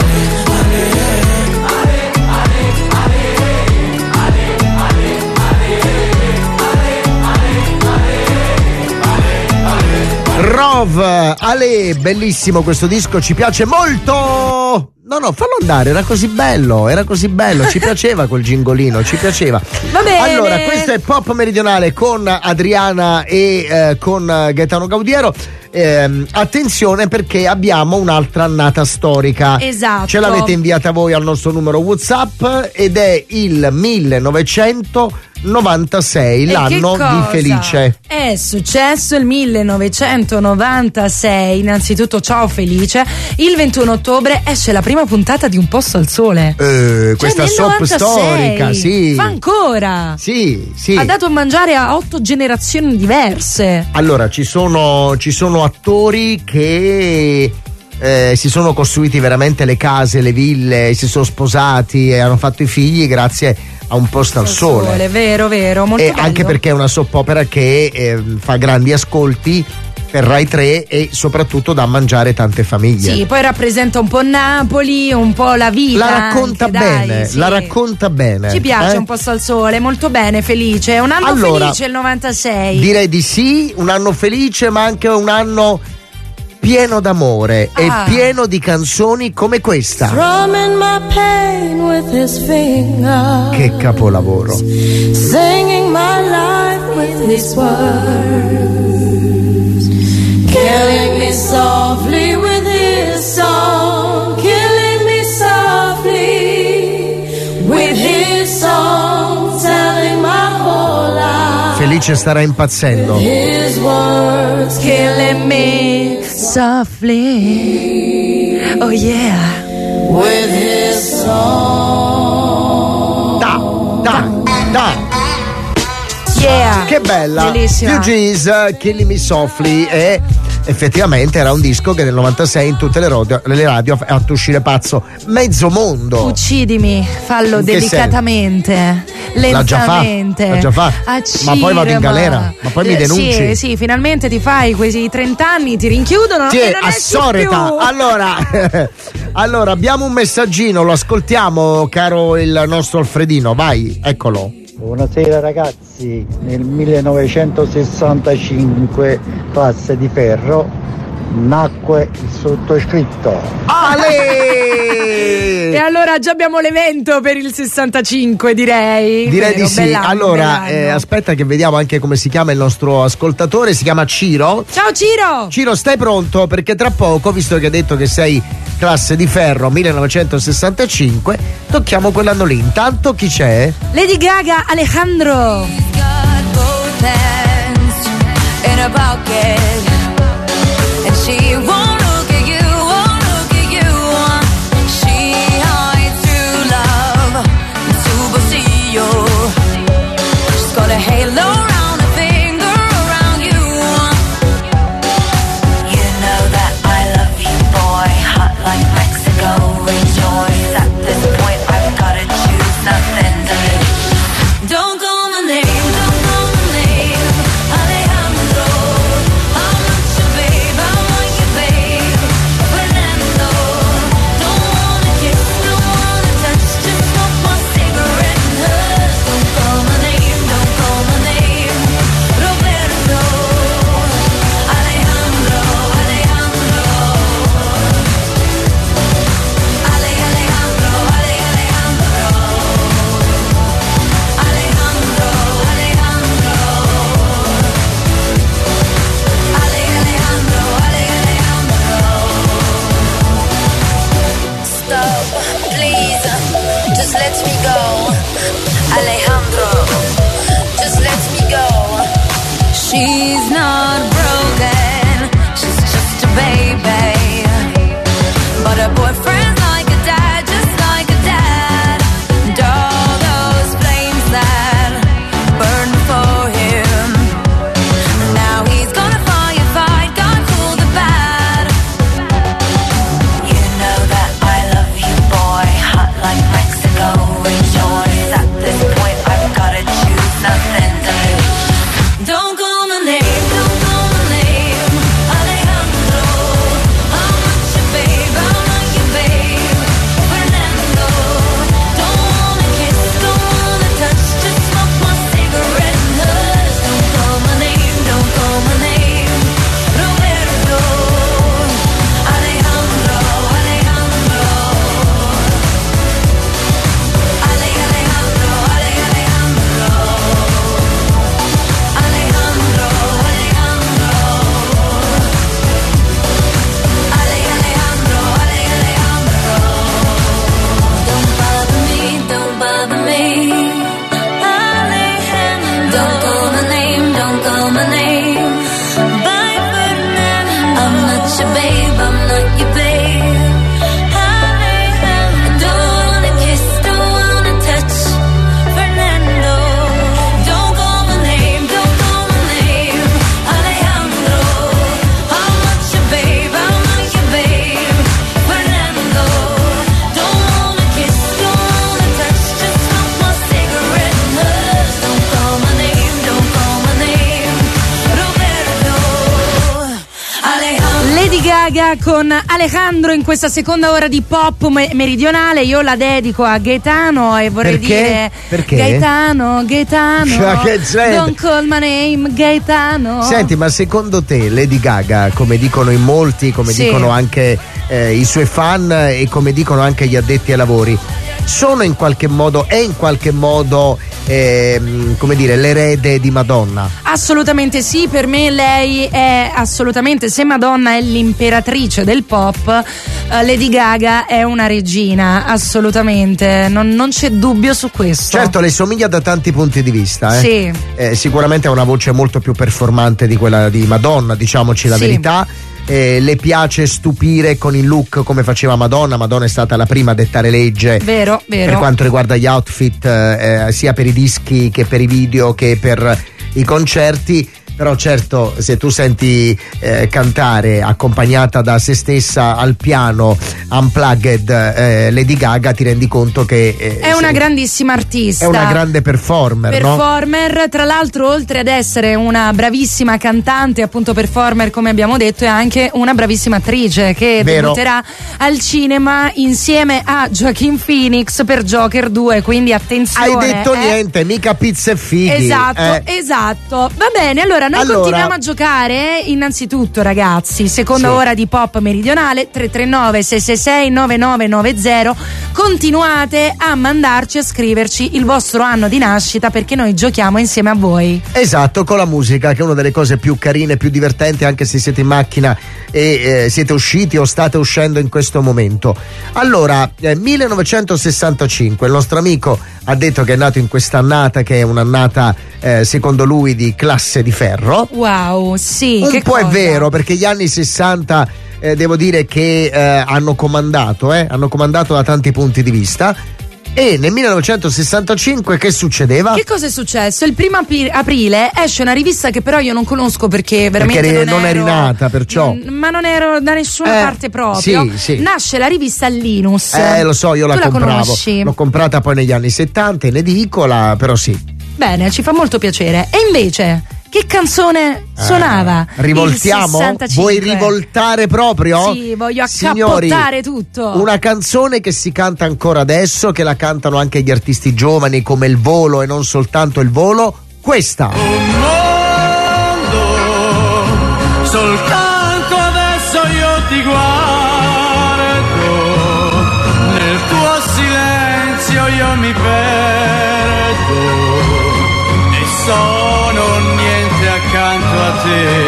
Rove, Ale, bellissimo questo disco, ci piace molto. No, fallo andare, era così bello, ci piaceva quel gingolino, ci piaceva. Va bene. Allora, questo è Pop Meridionale con Adriana e con Gaetano Gaudiero. Attenzione perché abbiamo un'altra annata storica. Esatto. Ce l'avete inviata voi al nostro numero WhatsApp ed è il 1996, l'anno di Felice. È successo il 1996. Innanzitutto ciao Felice. Il 21 ottobre esce la prima puntata di Un posto al sole. Questa soap storica, sì. Fa ancora. Sì. Ha dato a mangiare a 8 generazioni diverse. Allora, ci sono attori che si sono costruiti veramente le case, le ville, si sono sposati e hanno fatto i figli grazie a Un posto al sole. Vero, molto bello. Anche perché è una soap opera che fa grandi ascolti per Rai 3 e soprattutto dà a mangiare tante famiglie. Sì, poi rappresenta un po' Napoli, un po' la vita. La racconta anche, bene, dai, sì. la racconta bene. Ci piace Un posto al sole, molto bene, Felice. È un anno felice il 96. Direi di sì, un anno felice, ma anche un anno pieno d'amore e pieno di canzoni come questa. My pain with his finger. Che capolavoro. Singing my life with his words. Killing me softly with his song. Killing me softly with his song. Telling my whole life. Felice starà impazzendo. His words killing me softly. Oh yeah. With his song. Da. Yeah. Che bella. Bellissima. Fugees, Killing Me Softly, e effettivamente era un disco che nel 96 in tutte le radio ha fatto uscire pazzo mezzo mondo. Uccidimi, fallo delicatamente, lentamente. L'ha già fa. Ma poi vado in galera, ma poi mi denunci. Sì, finalmente ti fai quei 30 anni, ti rinchiudono sì, e non assoreta. Più. Allora abbiamo un messaggino, lo ascoltiamo, caro il nostro Alfredino, vai, eccolo. Buonasera ragazzi, nel 1965 classe di ferro nacque il sottoscritto. Ale! E allora già abbiamo l'evento per il 65, direi. Direi Vero, di sì. bell'anno, Allora, bell'anno. aspetta che vediamo anche come si chiama il nostro ascoltatore. Si chiama Ciro. Ciao Ciro! Ciro, stai pronto? Perché tra poco, visto che hai detto che sei classe di ferro 1965, tocchiamo quell'anno lì. Intanto chi c'è? Lady Gaga, Alejandro. In her pocket, and she won't look at you, won't look at you. She hides true love in superstition. She's got a halo around her finger, around you. You know that I love you, boy, hot like Mexico. Rejoice at this point, I've gotta choose nothing to lose. Don't call my name, don't call my name. Alejandro, I'm not your babe, I'm not your babe. Fernando, don't wanna kiss, don't wanna touch, just smoke my cigarette and hush. Don't call my name, don't call my name. Roberto, Alejandro, Alejandro. Alejandro, Alejandro. Alejandro, Alejandro. Stop, please, just let me go. Alejandro, just let me go. She's not broken, she's just a baby. But her boyfriend's like a dad, just like a dad. And all those flames that burn for him, now he's gonna firefight, gonna cool the bad. You know that I love you, boy, hot like Mexico. Rejoice at this point, I've gotta choose nothing to lose. Don't call my name, don't call my name. Alejandro, I'm not your babe, I'm not your babe. Fernando, don't wanna kiss, don't wanna touch, just smoke my cigarette and hush. Don't call my name, don't call my name. Roberto, Alejandro, Alejandro. Alejandro, Alejandro. Alejandro, Alejandro. Alejandro. Don't bother me, don't bother me. Alejandro, don't call my name, don't call my name. Bye, Fernando. I'm not your babe, I'm not your babe. Alejandro, don't wanna kiss, don't wanna touch. Fernando, don't call my name, don't call my name. Alejandro, I'm not your babe, I'm not your babe. Fernando, don't wanna kiss, don't wanna touch, just smoke my cigarette and hush. Don't call my name, don't call my name. Roberto, Alejandro. Lady Gaga con Alejandro in questa seconda ora di pop meridionale. Io la dedico a Gaetano e vorrei Perché? dire Perché? Gaetano, Cioè, che c'è? don't call my name, Gaetano. Senti, ma secondo te Lady Gaga, come dicono in molti, come Sì. dicono anche i suoi fan e come dicono anche gli addetti ai lavori, sono in qualche modo, come dire, l'erede di Madonna? Assolutamente sì, per me lei è assolutamente, se Madonna è l'imperatrice del pop, Lady Gaga è una regina, assolutamente, non c'è dubbio su questo. Certo, le somiglia da tanti punti di vista. Sì. Sicuramente ha una voce molto più performante di quella di Madonna, diciamoci la Sì. verità. Le piace stupire con il look come faceva Madonna. Madonna è stata la prima a dettare legge Vero. per quanto riguarda gli outfit, sia per i dischi che per i video che per i concerti. Però certo, se tu senti cantare accompagnata da se stessa al piano unplugged Lady Gaga, ti rendi conto che è una grandissima artista, è una grande performer, no? Tra l'altro, oltre ad essere una bravissima cantante, appunto performer come abbiamo detto, è anche una bravissima attrice che Vero. debutterà al cinema insieme a Joaquin Phoenix per Joker 2, quindi attenzione. Hai detto niente, mica pizze e fighi. Esatto. Va bene, allora Allora, noi continuiamo a giocare. Innanzitutto, ragazzi, seconda ora di Pop Meridionale, 339-666-9990. Continuate a mandarci, a scriverci il vostro anno di nascita, perché noi giochiamo insieme a voi. Esatto, con la musica, che è una delle cose più carine, più divertenti, anche se siete in macchina e siete usciti o state uscendo in questo momento. Allora, 1965, il nostro amico ha detto che è nato in quest'annata, che è un'annata secondo lui di classe di ferro. Wow, sì. Un po' è vero, perché gli anni 60 devo dire che hanno comandato da tanti punti di vista. E nel 1965 che succedeva? Che cosa è successo? Il 1° aprile esce una rivista che però io non conosco, perché veramente non eri nata, perciò. Ma non ero da nessuna parte proprio. Sì. Nasce la rivista Linus. Lo so, io la compravo. Conosci? L'ho comprata poi negli anni 70 in edicola, però sì. Bene, ci fa molto piacere. E invece, che canzone suonava? Rivoltiamo? Vuoi rivoltare proprio? Sì, voglio accappottare tutto. Una canzone che si canta ancora adesso, che la cantano anche gli artisti giovani come Il Volo e non soltanto Il Volo. Questa. Un mondo, soltanto adesso io ti guardo, nel tuo silenzio io mi perdo e sono niente accanto a te.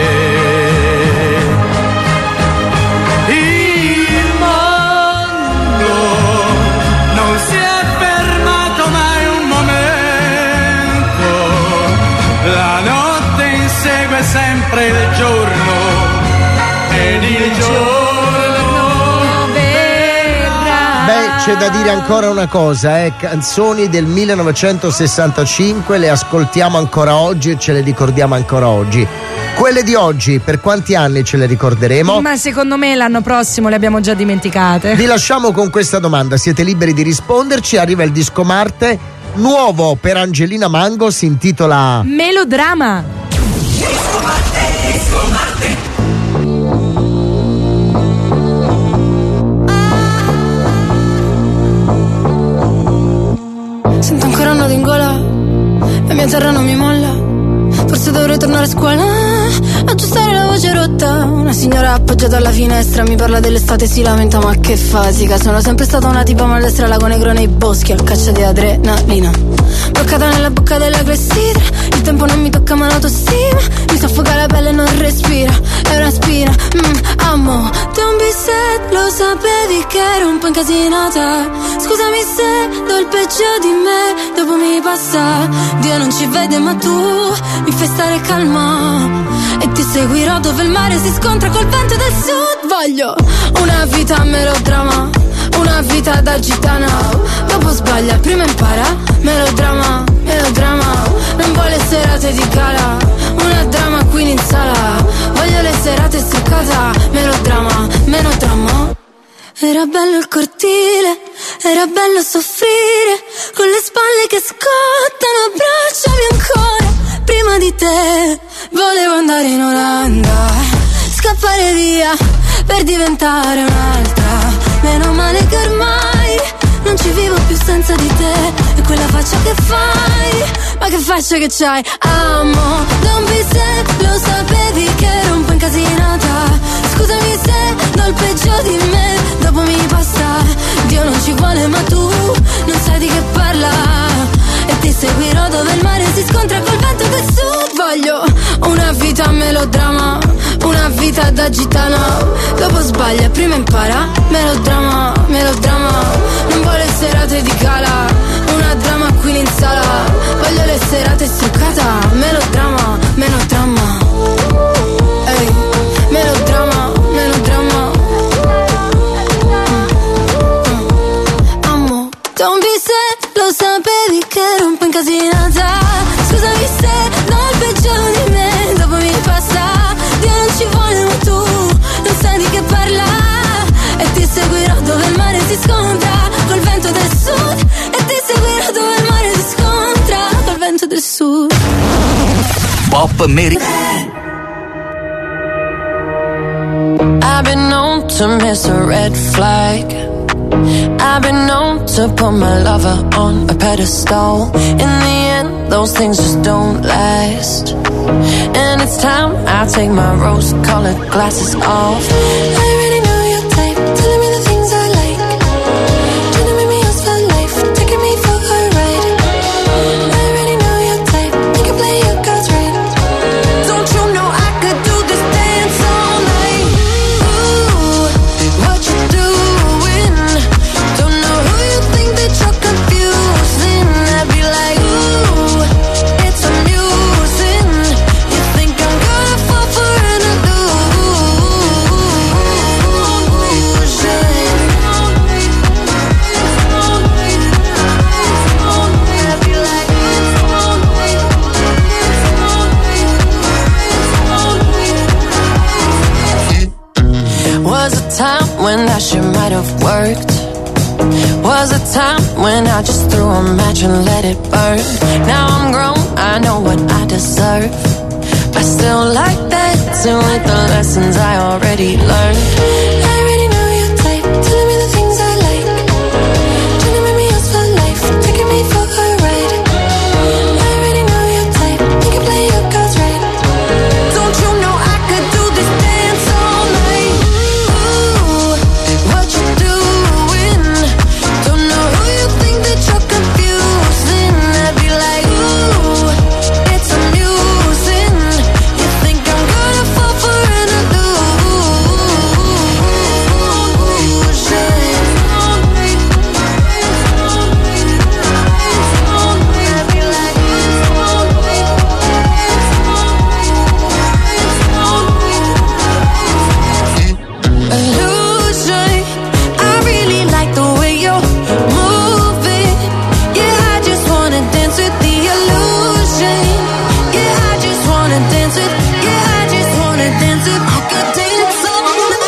Il mondo non si è fermato mai un momento, la notte insegue sempre il giorno ed il giorno verrà. Beh, c'è da dire ancora una cosa, canzoni del 1965 le ascoltiamo ancora oggi e ce le ricordiamo ancora oggi. Quelle di oggi, per quanti anni ce le ricorderemo? Ma secondo me l'anno prossimo le abbiamo già dimenticate. Vi lasciamo con questa domanda, siete liberi di risponderci. Arriva il disco Marte, nuovo per Angelina Mango, si intitola Melodrama. Disco Marte. Sento ancora un nodo in gola, la mia terra non mi molla. Forse dovrei tornare a scuola, aggiustare la voce rotta. Una signora appoggiata alla finestra mi parla dell'estate e si lamenta, ma che fasica. Sono sempre stata una tipa maldestra, lago negro nei boschi, al caccia di adrenalina. Bloccata nella bocca della clessidra, il tempo non mi tocca ma l'autostima mi soffoca la pelle e non respira, è una spina. Amo, don't be sad, lo sapevi che ero un po' incasinata. Scusami se do il peggio di me, dopo mi passa. Dio non ci vede ma tu mi fai stare calma e ti seguirò dove il mare si scontra col vento del sud. Voglio una vita a melodrama, una vita da gitana. Dopo sbaglia, prima impara. Melodrama, melodrama. Non vuole serate di gala, una drama queen in sala. Voglio le serate struccata. Melodrama, melodrama. Era bello il cortile, era bello soffrire, con le spalle che scottano, abbracciami ancora. Prima di te volevo andare in Olanda, scappare via per diventare un'altra. Meno male che ormai non ci vivo più senza di te. E quella faccia che fai, ma che faccia che c'hai. Amo, don't be sad, lo sapevi che ero un po' incasinata. Scusami se do il peggio di me, dopo mi passa. Dio non ci vuole ma tu non sai di che parla, e ti seguirò dove il mare si scontra col vento del sud. Voglio una vita a melodrama, una vita da gitana. Dopo sbaglia, prima impara. Melodrama, melodrama. Non vuole serate di gala, una drama queen in sala. Voglio le serate struccata. Melodrama, melodrama. Ehi, melodrama, melodrama. Amo, don't be sad, lo sapevi che ero un po' incasinata. Scusami se do il peggio di me, dopo mi passa. Dio non ci vuole ma tu non sai di che parla, e ti seguirò dove il mare si scontra col vento del sud. E ti seguirò dove il mare si scontra col vento del sud. Pop Mary. I've been known to miss a red flag. I've been known to put my lover on a pedestal. In the end, those things just don't last. And it's time I take my rose-colored glasses off. I already know your type, telling me the things I like. Trying to make me yours for life, taking me for a ride. I already know your type, you can play your cards right. Don't you know I could do this dance all night? Ooh, what you doing? Don't know who you think that you're confusing. I'd be like, ooh, it's amusing. You think I'm gonna fall for an illusion? Was a time when that shit might have worked. Was a time when I just threw a match and let it burn. Now I'm grown, I know what I deserve. I still like dancing with the lessons I already learned. I already know your type, telling me the things I like. Trying to make me yours for life, taking me for a ride. I already know your type, you can play your cards right. Don't you know I could do this dance all night? Ooh, what you doing? Don't know who you think that you're confusing. I'd be like, ooh, it's amusing. You think I'm gonna fall for an illusion? I really like the way you're moving. Yeah, I just wanna dance with the illusion. Yeah, I just wanna dance with. Yeah, I just wanna dance with. I could dance all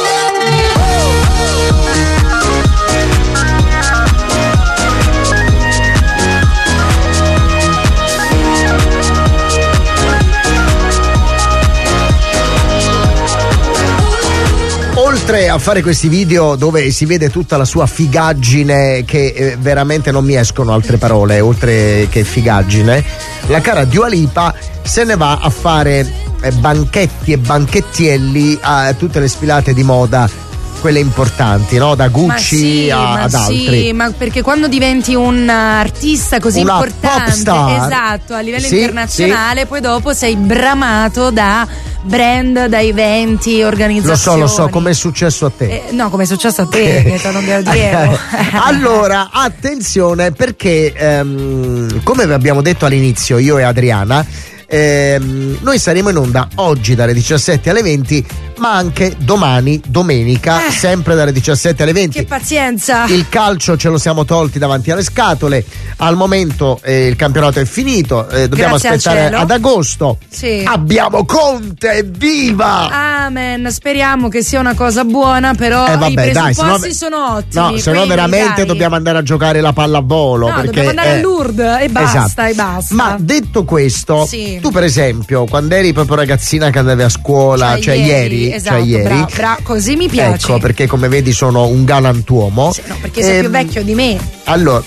Oltre a fare questi video dove si vede tutta la sua figaggine, che veramente non mi escono altre parole oltre che figaggine, la cara Dua Lipa se ne va a fare banchetti e banchettielli a tutte le sfilate di moda, quelle importanti, no? Da Gucci ad altri. Sì, ma perché quando diventi un artista così Una importante, pop star, esatto, a livello sì, internazionale, sì. poi dopo sei bramato da brand, da eventi, organizzazioni. Lo so, come è successo a te. No, come è successo a te, che non te lo dicevo. Allora, attenzione, perché come vi abbiamo detto all'inizio, io e Adriana, noi saremo in onda oggi dalle 17 alle 20, ma anche domani, domenica, sempre dalle 17 alle 20. Che pazienza! Il calcio ce lo siamo tolti davanti alle scatole. Al momento il campionato è finito, dobbiamo Grazie al aspettare cielo. ad agosto. Sì. Abbiamo Conte, evviva! Amen, speriamo che sia una cosa buona, però Vabbè, i presupposti sono ottimi. No, se no quindi, veramente dai. dobbiamo andare a giocare la pallavolo. No, perché, dobbiamo andare a Lourdes e basta, esatto. e basta. Ma detto questo, Sì. tu per esempio, quando eri proprio ragazzina che andavi a scuola, cioè ieri, esatto, ieri, così mi piace. ecco, perché come vedi sono un galantuomo. Sì, no, perché sei più vecchio di me. Allora,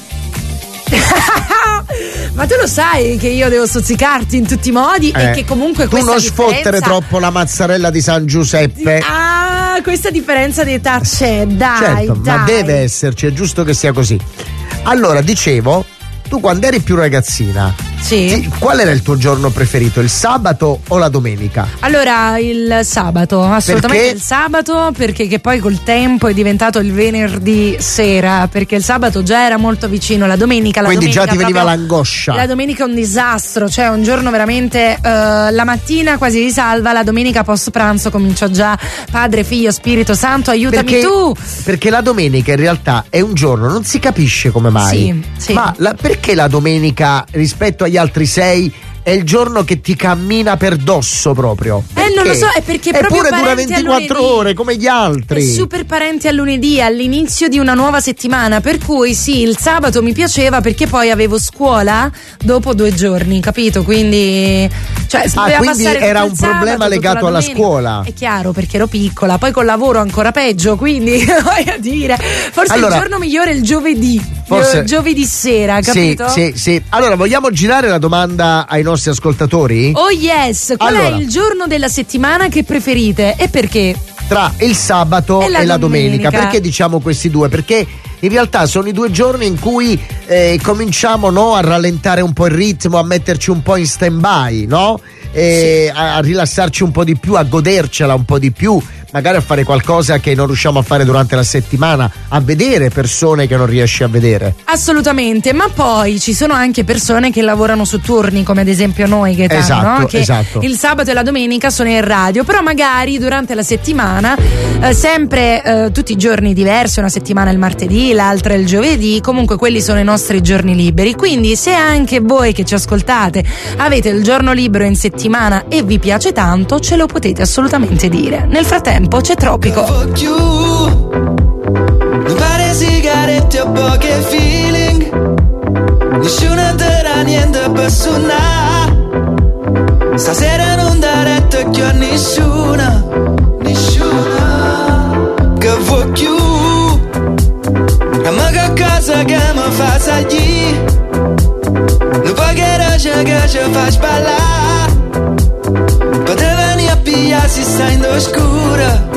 ma tu lo sai che io devo stuzzicarti in tutti i modi e che comunque tu questa non differenza... sfottere troppo la mozzarella di San Giuseppe. Ah, questa differenza di età c'è, dai, Certo, dai. ma deve esserci, è giusto che sia così. Allora, dicevo, tu quando eri più ragazzina, sì. Qual era il tuo giorno preferito, il sabato o la domenica? Allora, il sabato, assolutamente Perché? il sabato, perché che poi col tempo è diventato il venerdì sera, perché il sabato già era molto vicino, la domenica. Quindi già ti veniva proprio, l'angoscia. La domenica è un disastro, cioè un giorno veramente, la mattina quasi di salva, la domenica post pranzo comincio già, Padre, Figlio, Spirito Santo, aiutami Perché, tu. perché la domenica in realtà è un giorno, non si capisce come mai. Sì. Ma perché la domenica rispetto agli altri 6 è il giorno che ti cammina per dosso proprio? Non lo so, è perché è proprio Eppure dura parente a 24 lunedì. ore come gli altri. È super parente a lunedì, all'inizio di una nuova settimana, per cui sì, il sabato mi piaceva perché poi avevo scuola dopo 2 giorni, capito? Quindi cioè doveva quindi passare era tutto un il sabato, problema tutta legato la alla domenica. scuola. È chiaro, perché ero piccola, poi col lavoro ancora peggio, quindi voglio dire, forse Allora, il giorno migliore è il giovedì. Forse giovedì sera, capito? Sì. Allora, vogliamo girare la domanda ai nostri ascoltatori? Oh yes, qual è il giorno della settimana che preferite e perché? Tra il sabato e la domenica. Perché diciamo questi due? Perché in realtà sono i 2 giorni in cui cominciamo a rallentare un po' il ritmo, a metterci un po' in stand-by, no? A rilassarci un po' di più, a godercela un po' di più, magari a fare qualcosa che non riusciamo a fare durante la settimana, a vedere persone che non riesci a vedere. Assolutamente, ma poi ci sono anche persone che lavorano su turni, come ad esempio noi, Gaetano, no? Che il sabato e la domenica sono in radio, però magari durante la settimana sempre tutti i giorni diversi, una settimana il martedì, l'altra il giovedì, comunque quelli sono i nostri giorni liberi. Quindi se anche voi che ci ascoltate avete il giorno libero in settimana e vi piace tanto, ce lo potete assolutamente dire. Nel frattempo c'è Tropico. Non fare sigarette o poche feeling, nessuno darà niente per suonare. Stasera non dare tocchi a nessuna che vuoi più. Ma che cosa che mi fa sagli, non puoi che ci fa sballare. Potevi venire a pigliare se stai in oscura.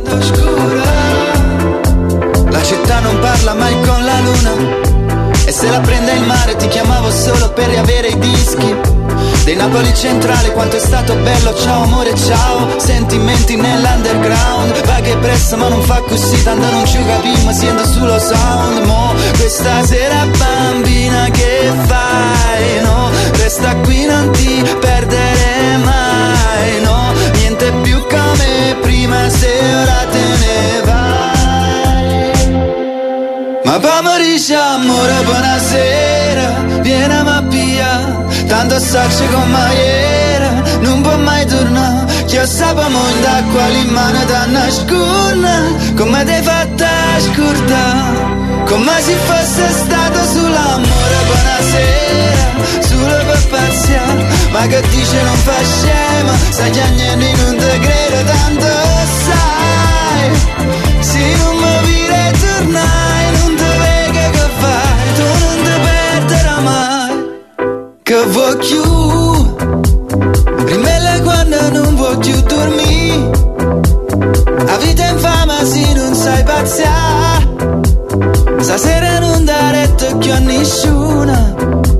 La città non parla mai con la luna, e se la prende il mare ti chiamavo solo per riavere i dischi dei Napoli Centrale. Quanto è stato bello, ciao amore, ciao. Sentimenti nell'underground, va che presto ma non fa così, tanto non ci capiamo, siendo sullo sound. Mo questa sera bambina che fai, no? Resta qui, non ti perdere mai, no? Niente più come prima, se ora te ne vai. Ma pomeriggio amore, buonasera, vieni a mappia, tanto sacci con maiera, non può mai tornare. Chi sapamo in d'acqua l'imane da nasconna, come ti fatta scurta, come se fosse stato sull'amore. Buonasera, solo per pazziare, ma che dice non fa scema, sai che anni non te credo, tanto sai, se non mi vire tornai, non te vega che fai, tu non te perderà mai. Che vuoi più, rimella quando non vuoi più dormire, la vita è infame se non sai pazziare. Stasera non dare tocchio a nessuna.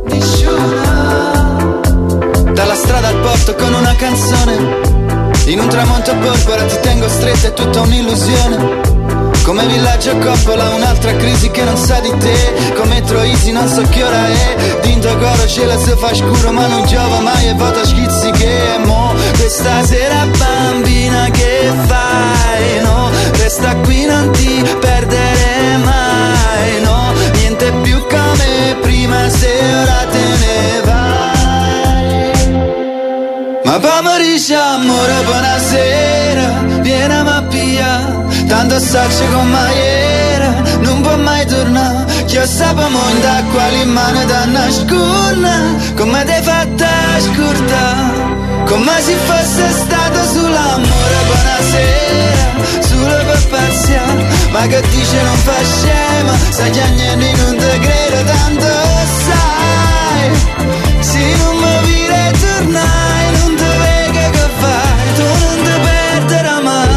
Dalla strada al porto con una canzone, in un tramonto a porpora ti tengo stretta, è tutta un'illusione. Come Villaggio Coppola, un'altra crisi che non sa di te. Come Troisi, non so che ora è. Dinto coro cielo si fa scuro, ma non giova mai e vota schizzi che mo. Questa sera bambina che fai, no? Resta qui, non ti perdere mai, no? Niente più come prima, se ora te ne vai. Ma pomeriggio amore, buonasera, vieni a mappia, tanto sacci con maiera, non può mai tornare. Chi sapamo in d'acqua l'imane da nasconna, come ti fatta scurta, come se fosse stato sull'amore. Buonasera, solo per pazziare, ma che dice non fa scema, sai che anni non te credo, tanto sai, se non mi vire tornai, non te vega che fai, tu non te perderà mai.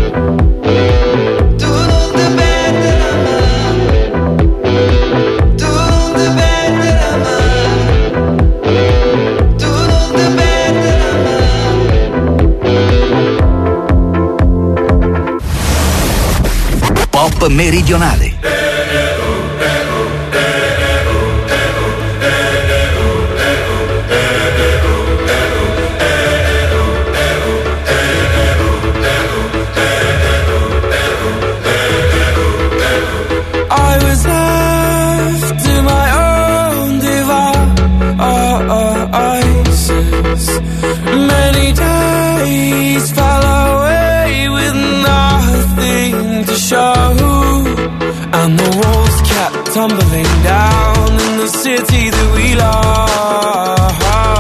Pop meridionale. I was left to my own devices. Many days fell away with nothing to show, and the walls kept tumbling down in the city that we love.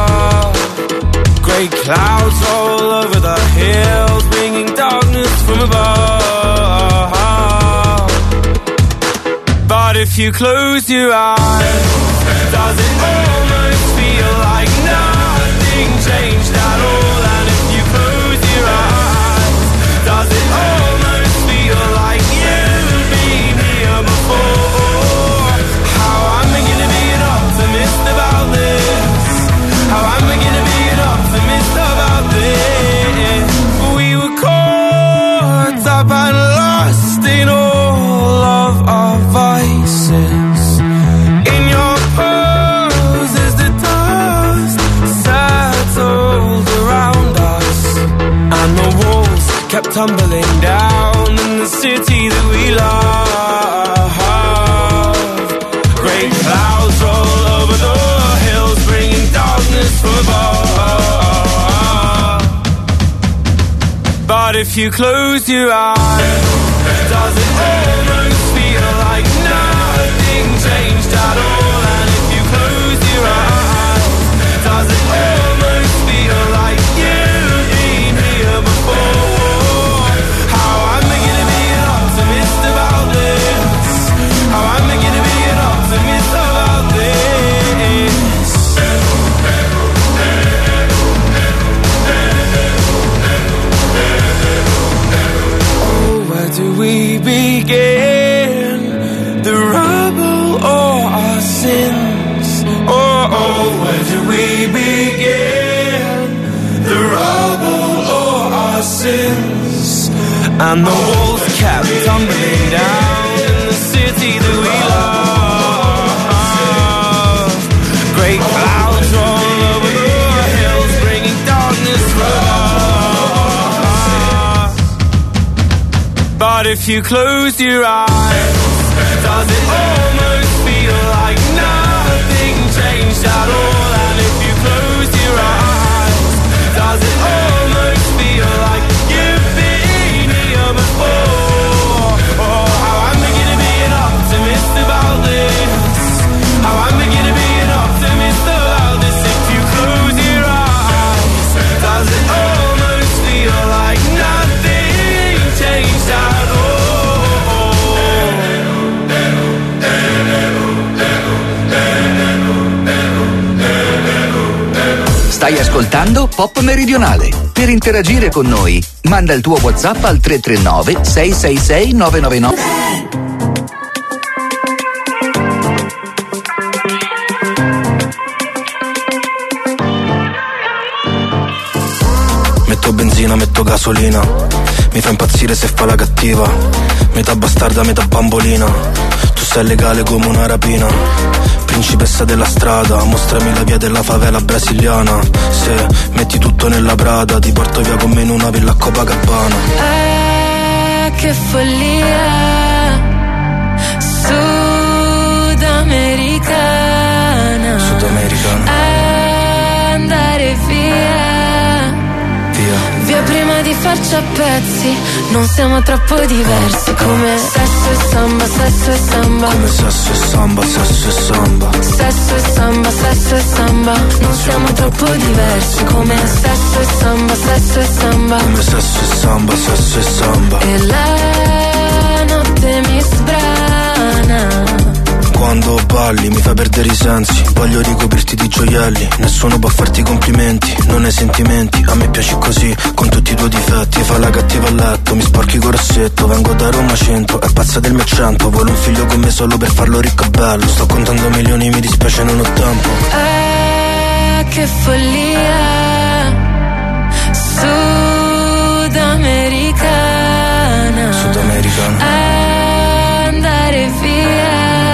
Grey clouds all over the hills, bringing darkness from above. But But if you close your eyes, does it almost feel like nothing changed at all? And if you close your eyes, does it almost feel like you've been here before? How am I gonna be an optimist about this? How am I gonna be an optimist about this? We were caught up and lost in all of our vices. In your poses the dust settled around us, and the walls kept tumbling down in the city that we love. Great clouds roll over the hills, bringing darkness from above. But if you close your eyes, does it almost feel like nothing changed at all? And if you close your eyes, does it almost feel like you've been here before? How am I gonna be an optimist about this? How am I gonna be an optimist about this? Oh, where do we begin? The rubble or our sins? Oh, where do we begin? The rubble or our sins? And the walls kept tumbling down in the city that we love. Great clouds roll over the hills, bringing darkness from us. But if you close your eyes, does it almost feel like nothing changed at all? And if you close your eyes, does it almost feel like you've been here before? Oh, how am I gonna be an optimist about this? How am I gonna be an optimist about this? If you close your eyes, does it almost feel like nothing changed at all? Stai ascoltando Pop Meridionale. Per interagire con noi, manda il tuo WhatsApp al 339 666 999. Metto benzina, metto gasolina, mi fa impazzire se fa la cattiva, metà bastarda, metà bambolina, tu sei legale come una rapina, principessa della strada, mostrami la via della favela brasiliana, se metti tutto nella Prada, ti porto via con me in una villa a Copacabana. Che follia sudamericana, andare via prima di farci a pezzi, non siamo troppo diversi, come sesso e samba, sesso e samba, come sesso e samba, sesso e samba, sesso e samba, sesso e samba, non siamo troppo diversi, come sesso e samba, sesso e samba, come sesso e samba, sesso e samba, e la notte mi sbrana. Quando balli mi fai perdere i sensi, voglio ricoprirti di gioielli, nessuno può farti complimenti, non hai sentimenti, a me piaci così, con tutti i tuoi difetti, fa la cattiva a letto, mi sporchi col rossetto, vengo da Roma centro, è pazza del mio accento, vuole un figlio con me solo per farlo ricco e bello, sto contando milioni, mi dispiace non ho tempo. Che follia sudamericana, andare via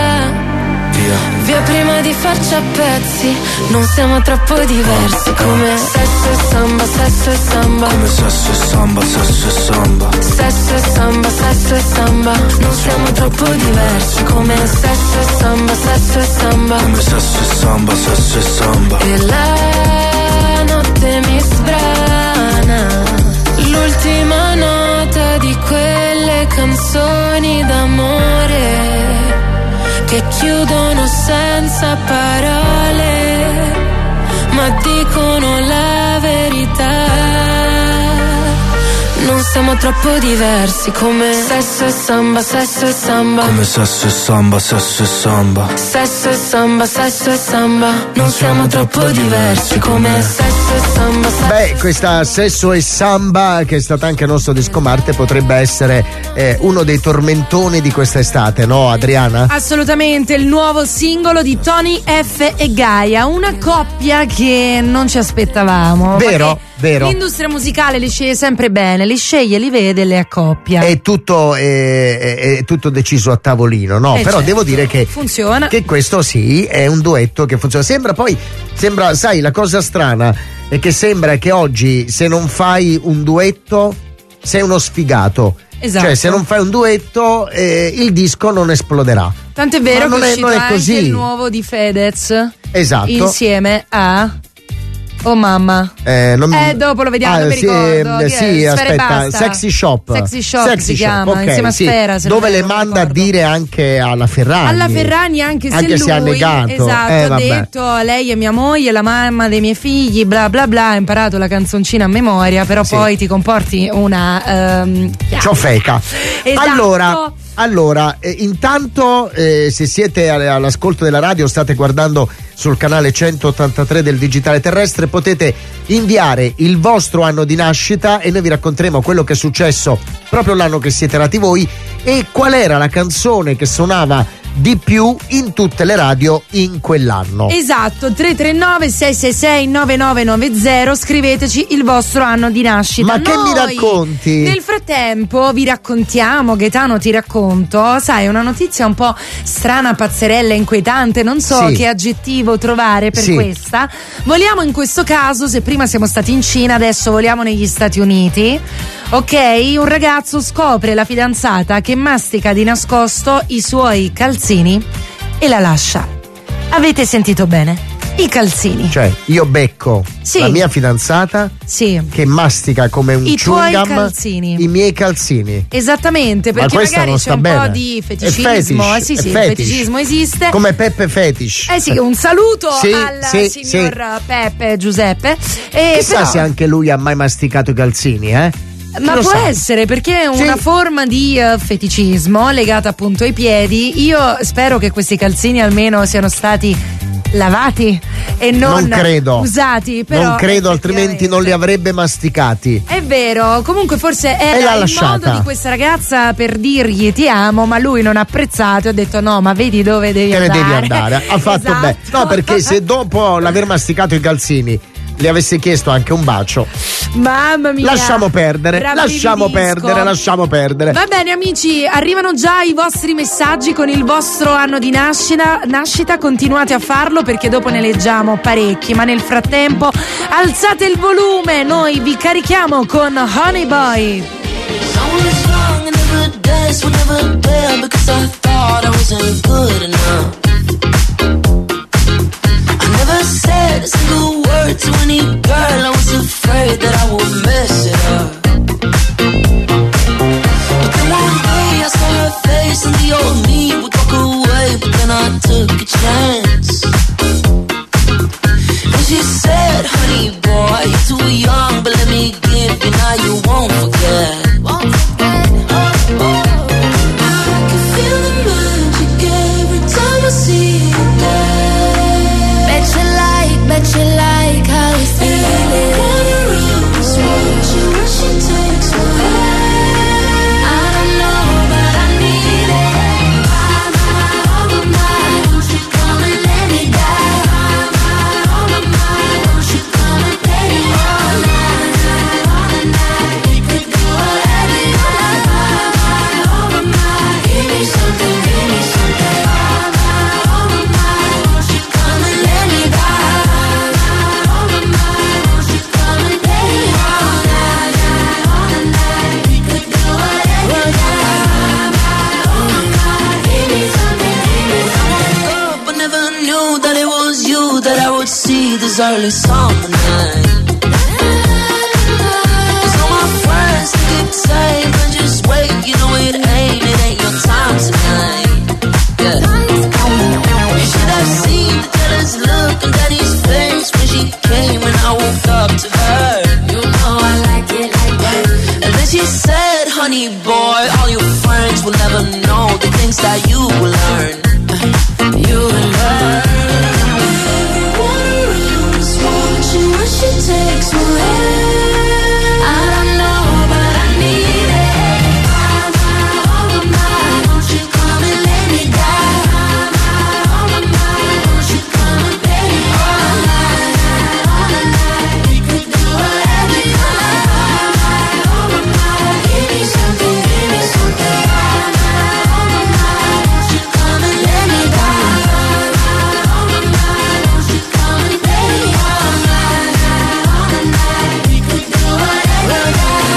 prima di farci a pezzi, non siamo troppo diversi, come sesso e samba, sesso e samba, come sesso e samba, sesso e samba, sesso e samba, sesso e samba, non siamo troppo diversi, come sesso e samba, sesso e samba, come sesso e samba, sesso e samba, e la notte mi sbrana, l'ultima nota di quelle canzoni d'amore che chiudono senza parole, ma dicono la verità. Non siamo troppo diversi come sesso e samba, sesso e samba. Come sesso e samba, sesso e samba. Sesso e samba, sesso e samba. Non siamo troppo diversi come sesso e samba. Beh, questa Sesso e Samba, che è stata anche il nostro disco Marte, potrebbe essere uno dei tormentoni di quest'estate, no Adriana? Assolutamente, il nuovo singolo di Tony F e Gaia, una coppia che non ci aspettavamo. Vero, vero. L'industria musicale li sceglie sempre bene, li sceglie, li vede, le accoppia. È tutto deciso a tavolino, no? Però certo, devo dire che funziona. Che questo sì, è un duetto che funziona. Sembra, sai, la cosa strana è che sembra che oggi se non fai un duetto sei uno sfigato. Esatto. Cioè, se non fai un duetto il disco non esploderà. Tant'è vero che è uscito non è anche così. il nuovo di Fedez. Esatto. Insieme a... Oh mamma. Dopo lo vediamo, non mi ricordo. Sì, aspetta, Sexy Shop. Sexy Shop si chiama, okay, insieme a Sfera. Dove le manda a dire anche alla Ferragni. Alla Ferragni, anche se lui ha negato. Esatto, ha detto lei è mia moglie, la mamma dei miei figli, bla bla bla, ha imparato la canzoncina a memoria, però poi ti comporti una ciofeca. Esatto. Allora, intanto se siete all'ascolto della radio, state guardando sul canale 183 del Digitale Terrestre, potete inviare il vostro anno di nascita e noi vi racconteremo quello che è successo proprio l'anno che siete nati voi e qual era la canzone che suonava di più in tutte le radio in quell'anno. Esatto, 339 666 9990, scriveteci il vostro anno di nascita. Ma che mi racconti? Nel frattempo vi raccontiamo, Gaetano, ti racconto, sai, una notizia un po' strana, pazzerella, inquietante, non so che aggettivo trovare per questa. Voliamo in questo caso, se prima siamo stati in Cina, adesso voliamo negli Stati Uniti. Ok, un ragazzo scopre la fidanzata che mastica di nascosto i suoi calzini e la lascia. Avete sentito bene? I calzini. Cioè, io becco la mia fidanzata che mastica come un chewing gum calzini. I miei calzini. Non perché magari c'è un po' di feticismo. Feticismo esiste. Come Peppe Fetish. Un saluto al signor Peppe Giuseppe. Chissà però, se anche lui ha mai masticato i calzini, Ma può essere, perché è una forma di feticismo legata appunto ai piedi. Io spero che questi calzini almeno siano stati lavati e non credo. usati. Però non credo, altrimenti non li avrebbe masticati. È vero, comunque forse era il modo di questa ragazza per dirgli ti amo, ma lui non ha apprezzato e ha detto no, ma vedi dove devi andare. Devi andare. Ha fatto bene. No, perché se dopo l'aver masticato i calzini le avesse chiesto anche un bacio, mamma mia, lasciamo perdere. Va bene amici, arrivano già i vostri messaggi con il vostro anno di nascita, continuate a farlo perché dopo ne leggiamo parecchi, ma nel frattempo alzate il volume, noi vi carichiamo con Honey Boy. Never said a single word to any girl. I was afraid that I would mess it up. But then one day I saw her face and the old me would walk away. But then I took a chance. And she said, honey boy, you're too young, but let me give you, now you won't forget. I can feel the magic every time I see you there. Bet you like how you feel it. When she takes my hand, I don't know, but I need it. Oh my, won't you come and let me die? Oh my, won't you come and play me all night? We could do whatever you like. Oh my, give me something, give me something. Oh my, won't you come and let me die? That I would see this early summer night. 'Cause all my friends keep saying, but just wait, you know it ain't your time tonight. Yeah. You should have seen the jealous look on Daddy's face when she came and I woke up to her. You know I like it like that. And then she said honey boy. All your friends will never know the things that you will learn. You will learn. Everyone is watching what she takes away. I don't know, but I need it. Oh my, won't you come and let me die? Oh my, won't you come and let me all night? We could do whatever you like. Oh my, give me something, give me something. Oh my, won't you come and let me die? Oh my, won't you come and let me all night? We could do whatever you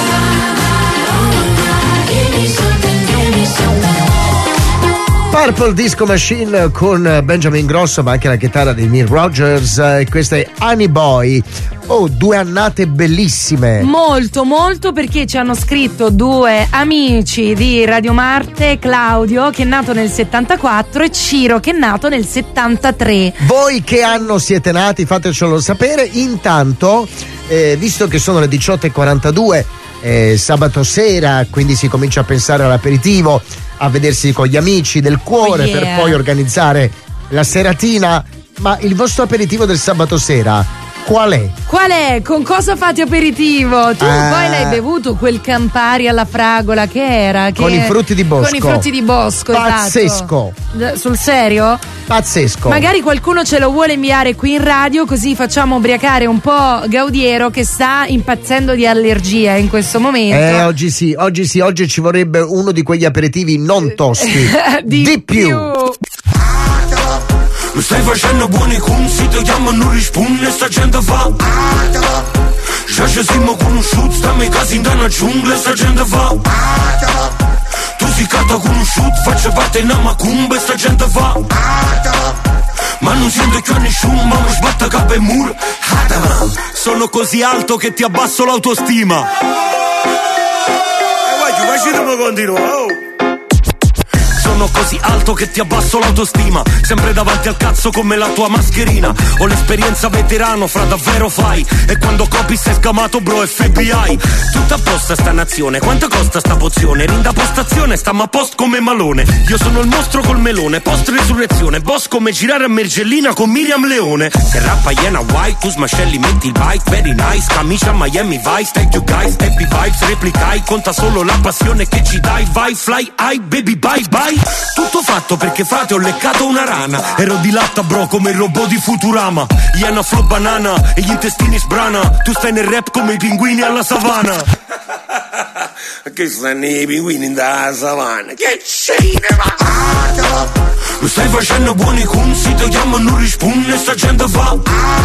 like. Give me something, give me something. Purple Disco Machine con Benjamin Grosso, ma anche la chitarra di Neil Rogers, e questa è Honey Boy. Oh, 2 annate bellissime. Molto, molto, perché ci hanno scritto 2 amici di Radio Marte, Claudio che è nato nel 74 e Ciro che è nato nel 73. Voi che anno siete nati, fatecelo sapere. Intanto, visto che sono le 18:42, sabato sera, quindi si comincia a pensare all'aperitivo, a vedersi con gli amici del cuore, Oh yeah, per poi organizzare la seratina. Ma il vostro aperitivo del sabato sera qual è? Qual è? Con cosa fate aperitivo? Tu poi l'hai bevuto quel Campari alla fragola che era? Con i frutti di bosco. Con i frutti di bosco, pazzesco. Esatto. Sul serio? Pazzesco. Magari qualcuno ce lo vuole inviare qui in radio, così facciamo ubriacare un po' Gaudiero che sta impazzendo di allergia in questo momento. Oggi ci vorrebbe uno di quegli aperitivi non tosti. di più. Lo stai facendo buoni consi, ti chiamo e non risponde, sta gente fa. Già ci siamo conosciuti, stiamo in casa in una giungla, sta gente fa. Tu si cata conosciuto, faccio parte in una macumba, sta gente fa. Ma non sento più nessuno, ma mi sbatta capo e muro. Sono così alto che ti abbasso l'autostima. Guarda, continua, oh. Sono così alto che ti abbasso l'autostima. Sempre davanti al cazzo come la tua mascherina. Ho l'esperienza veterano, fra davvero fai. E quando copi sei scamato bro FBI. Tutta a posto sta nazione, quanto costa sta pozione? Rinda postazione, stiamo a post come Malone. Io sono il mostro col melone, post resurrezione. Boss come girare a Mergellina con Miriam Leone. Se rappa iena white, tu smascelli metti il bike. Very nice, camicia Miami Vice. Thank you guys, happy vibes, replicai. Conta solo la passione che ci dai. Vai, fly, high, baby, bye, bye. Tutto fatto perché frate ho leccato una rana. Ero di latta bro come il robot di Futurama. Iena flow banana e gli intestini sbrana. Tu stai nel rap come i pinguini alla savana. Che stanno i pinguini da savana? Che scene ma. Lo stai facendo buoni consi, ti chiamo e non risponde, sta gente fa.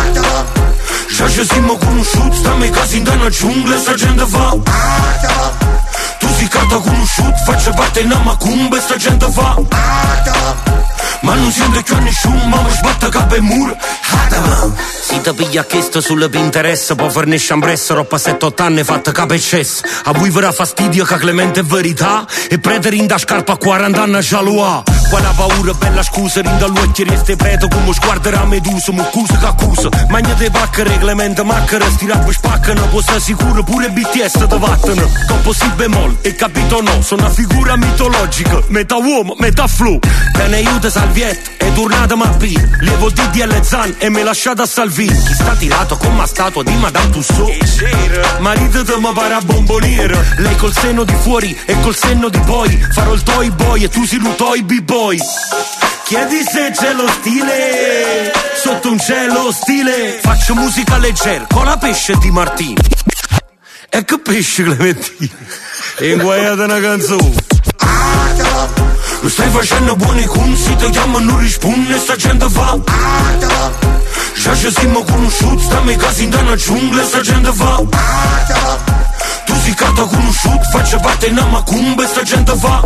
Già ci siamo conosciuti, stiamo in casa in una giungla, sta gente fa. Tu si cata conosciuto, faccio parte in una macumba, sta gente fa. Ma non sento più nessuno, ma mi sbatta capo e muro. Si ti piglia chiesto sulle Pinterest, poi fornisce ambressa, roba 7-8 anni fatta capo e cesso. A voi verrà fastidio che Clemente è verità, e prete rinda scarpa a 40 anni già lo ha. Quale paura, bella scusa, rinda l'occhio reste preto come sguarderà medusa, muccusa che accusa. Magnate pacca, reglamento macchera, sti rap spaccano, può stare sicuro pure BTS te vattano. Dopo si bemol, e capito no, sono una figura mitologica, metà uomo, metà flow. Te ne aiuta salvietta, è tornata ma P, levo il DDL Zan e me lasciata a Salvini. Chi sta tirato con ma statua di Madame Tussauds? Marito te mi pare a bomboniera, lei col seno di fuori e col senno di poi. Farò il toy boy e tu si lo toy b-boy. Chiedi se c'è lo stile, sotto un cielo ostile. Faccio musica leggera, con la pesce di Martini. E che pesce Clementino? E inguaiata una canzone. Lo stai facendo buoni consi, ti chiamo e non risponde, sta gente fa. Già ci siamo conosciuti, stiamo in casa in una giungla, sta gente fa. Tu si cata conosciuto, faccio parte in una macumba, sta gente fa.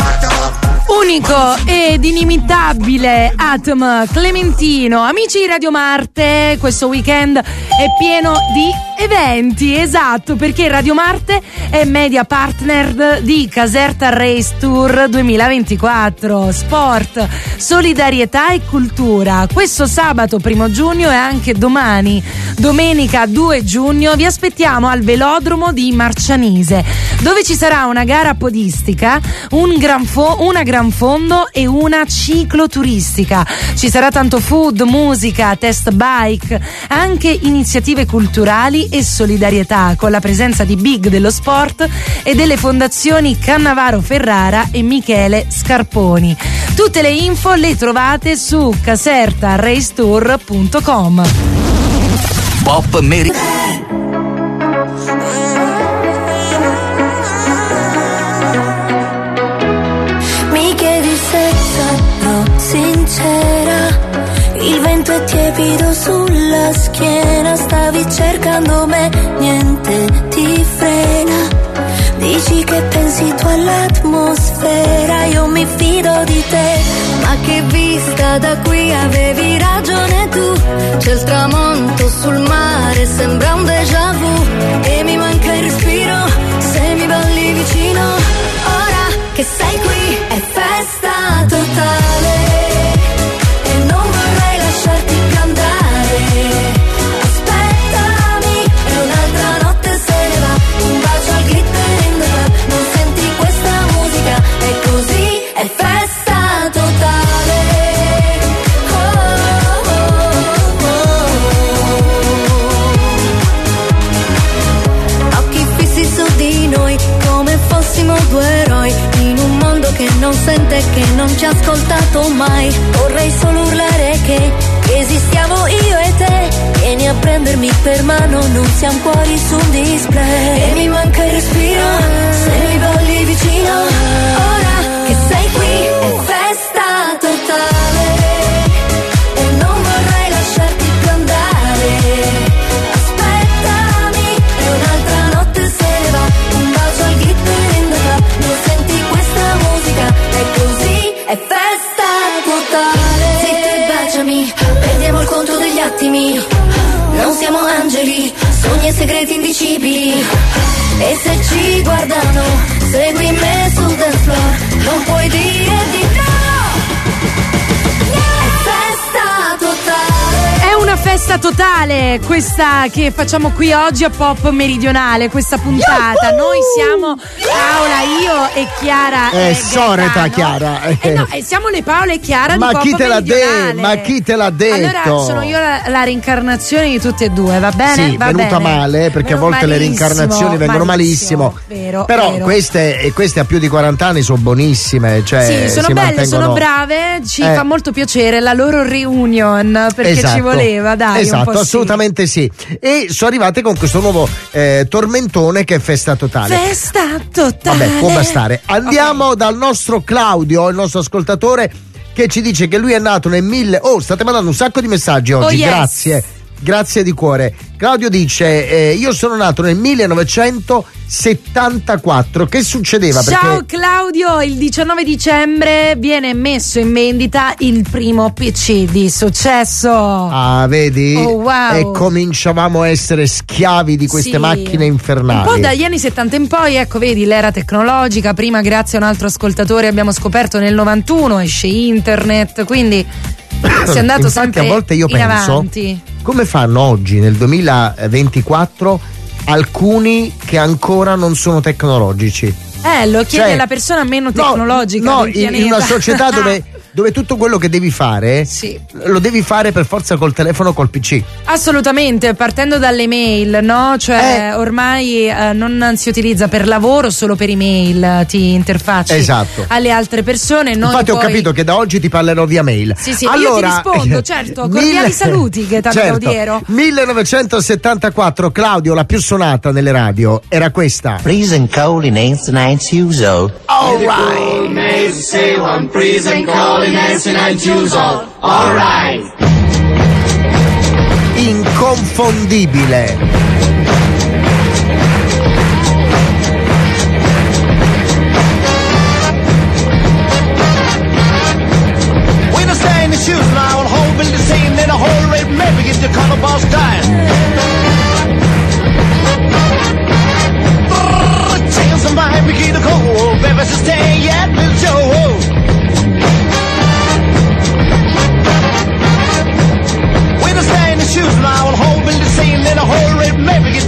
Unico ed inimitabile Atom Clementino. Amici di Radio Marte, questo weekend è pieno di Eventi, esatto, perché Radio Marte è media partner di Caserta Race Tour 2024. Sport, solidarietà e cultura. Questo sabato 1 giugno e anche domani, domenica 2 giugno, vi aspettiamo al velodromo di Marcianise, dove ci sarà una gara podistica, una gran fondo e una cicloturistica. Ci sarà tanto food, musica, test bike, anche iniziative culturali e solidarietà, con la presenza di Big dello Sport e delle fondazioni Cannavaro Ferrara e Michele Scarponi. Tutte le info le trovate su casertaracetour.com. Pop Meri. Mi chiedi se sarò sincera, il vento è tiepido sulla schiena, stavi cercando me, niente ti frena, dici che pensi tu all'atmosfera, io mi fido di te, ma che vista da qui, avevi ragione tu, c'è il tramonto sul mare, sembra un déjà vu, e mi manca il respiro, se mi balli vicino, ora che sei qui è festa totale. È festa totale. Occhi fissi su di noi come fossimo due eroi, in un mondo che non sente, che non ci ha ascoltato mai. Vorrei solo urlare che esistiamo io e te, vieni a prendermi per mano, non siamo cuori su un display. E mi manca il respiro, se mi balli vicino, ora che sei qui è festa totale, e non vorrei lasciarti più andare, aspettami e un'altra notte se ne va, un bacio al glitter in the club, non senti questa musica, è così, è festa totale. Zitta e baciami, perdiamo il conto degli attimi, non siamo angeli, sogni e segreti indicibili, e se ci guardano segui me sul dance floor, non puoi dire di no. È festa totale. È una festa totale questa che facciamo qui oggi a Pop Meridionale, questa puntata. Noi siamo Paola, io e Chiara. Soreta Chiara. No, siamo le Paola e Chiara ma di Pop chi te Meridionale. Ma chi te l'ha detto? Allora sono io la reincarnazione di tutte e due, va bene? Sì, va venuta bene. male, perché a volte le reincarnazioni vengono malissimo. Vero, però vero. Queste a più di 40 anni sono buonissime, cioè sì, sono si belle, mantengono... sono brave, ci fa molto piacere la loro reunion, perché esatto, ci voleva, dai. Esatto, un po' assolutamente sì. E sono arrivate con questo nuovo tormentone che è festa totale. Festa totale. Vabbè, può bastare. Andiamo dal nostro Claudio, il nostro ascoltatore, che ci dice che lui è nato nel state mandando un sacco di messaggi oggi, yes. Grazie di cuore. Claudio dice io sono nato nel 1974. Che succedeva? Ciao Claudio, il 19 dicembre viene messo in vendita il primo PC di successo. Ah, vedi? Oh, wow. E cominciavamo a essere schiavi di queste macchine infernali. Un po' dagli anni 70 in poi, ecco, vedi l'era tecnologica. Prima, grazie a un altro ascoltatore, abbiamo scoperto nel 91 esce internet, quindi si è andato sempre a volte io in penso avanti. Come fanno oggi nel 2024 alcuni che ancora non sono tecnologici? Lo chiede la persona meno tecnologica del pianeta. In una società dove tutto quello che devi fare lo devi fare per forza col telefono, col PC. Assolutamente, partendo dalle mail, no? Cioè ormai non si utilizza per lavoro, solo per email ti interfacci alle altre persone. Infatti ho capito che da oggi ti parlerò via mail. Sì, allora, io ti rispondo, certo, cordiali saluti che tanto Gaudiero. 1974, Claudio, la più suonata nelle radio era questa. Freezing cold in Nancy Nights Uso. All right. Inconfondibile. When I stay in the shoes now, the whole building scene, then the whole red maybe get the color boss dying.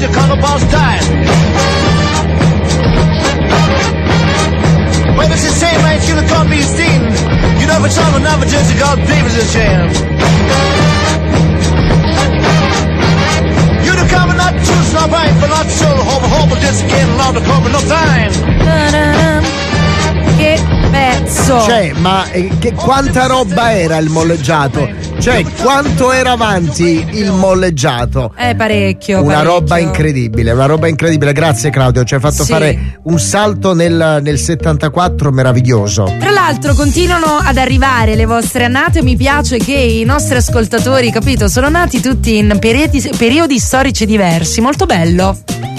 your color boss died. Well, it's the same way you can't be seen. You know, for some another just God believe is a shame. You the cover not choose no right, but not so hope just again along the cover no time. Che pezzo! Cioè, ma quanta roba era il molleggiato? Cioè, quanto era avanti il molleggiato? Parecchio. Una parecchio. roba incredibile. Grazie Claudio, ci hai fatto fare un salto nel 74 meraviglioso. Tra l'altro continuano ad arrivare le vostre annate. Mi piace che i nostri ascoltatori, capito, sono nati tutti in periodi storici diversi. Molto bello.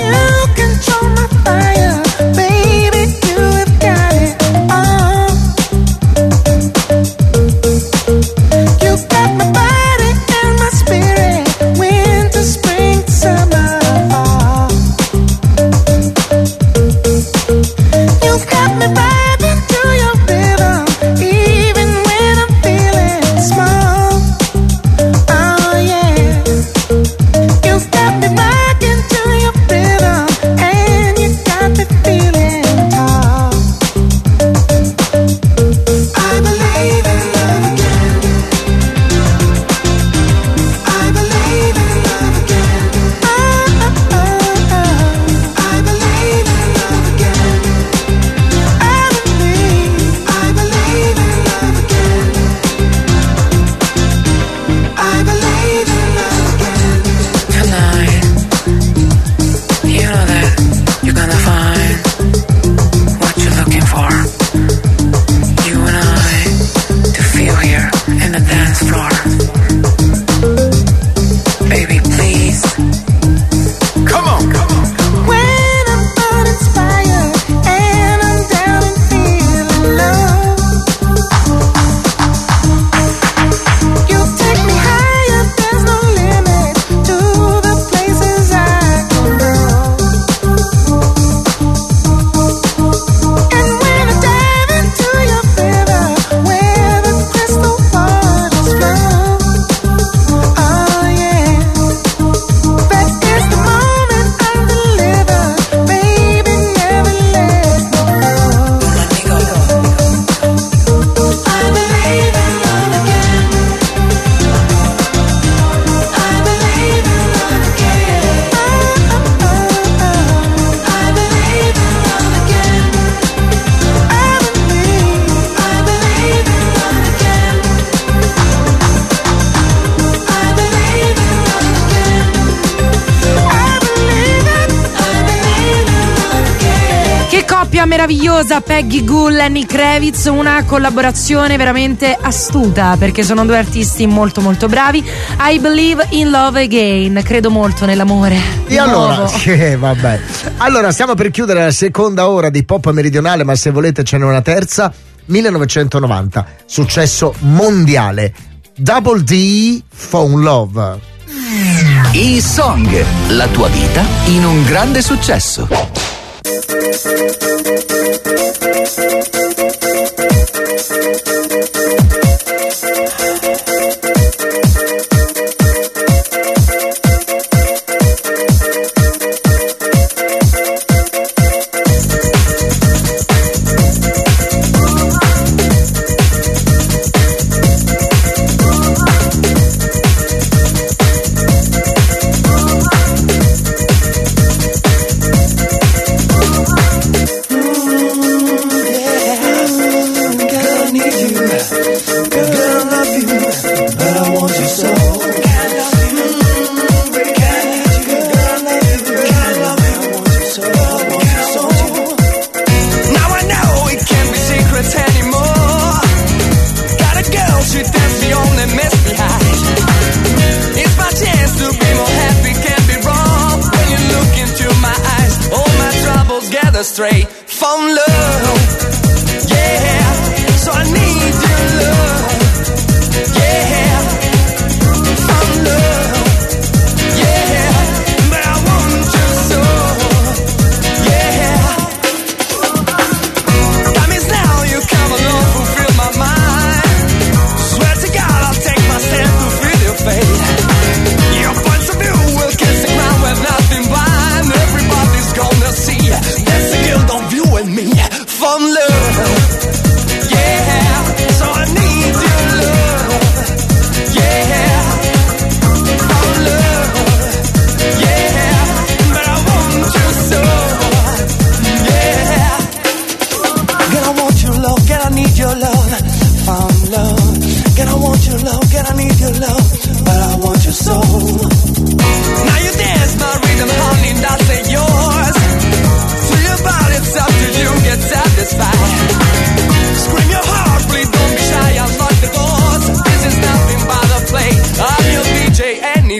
Meravigliosa, Peggy Gou, Lenny Kravitz, una collaborazione veramente astuta perché sono due artisti molto molto bravi. I believe in love again, credo molto nell'amore. E allora, vabbè. Allora, stiamo per chiudere la seconda ora di Pop Meridionale, ma se volete ce n'è una terza. 1990, successo mondiale. Double D, Phone Love. E-Song, la tua vita in un grande successo. Straight from love, yeah. So I need your love, yeah. From love, yeah. But I want you so, yeah. Time is now, you come along, fulfill my mind. Swear to God, I'll take myself to feel your fate. Your points of view will kiss the ground with nothing but.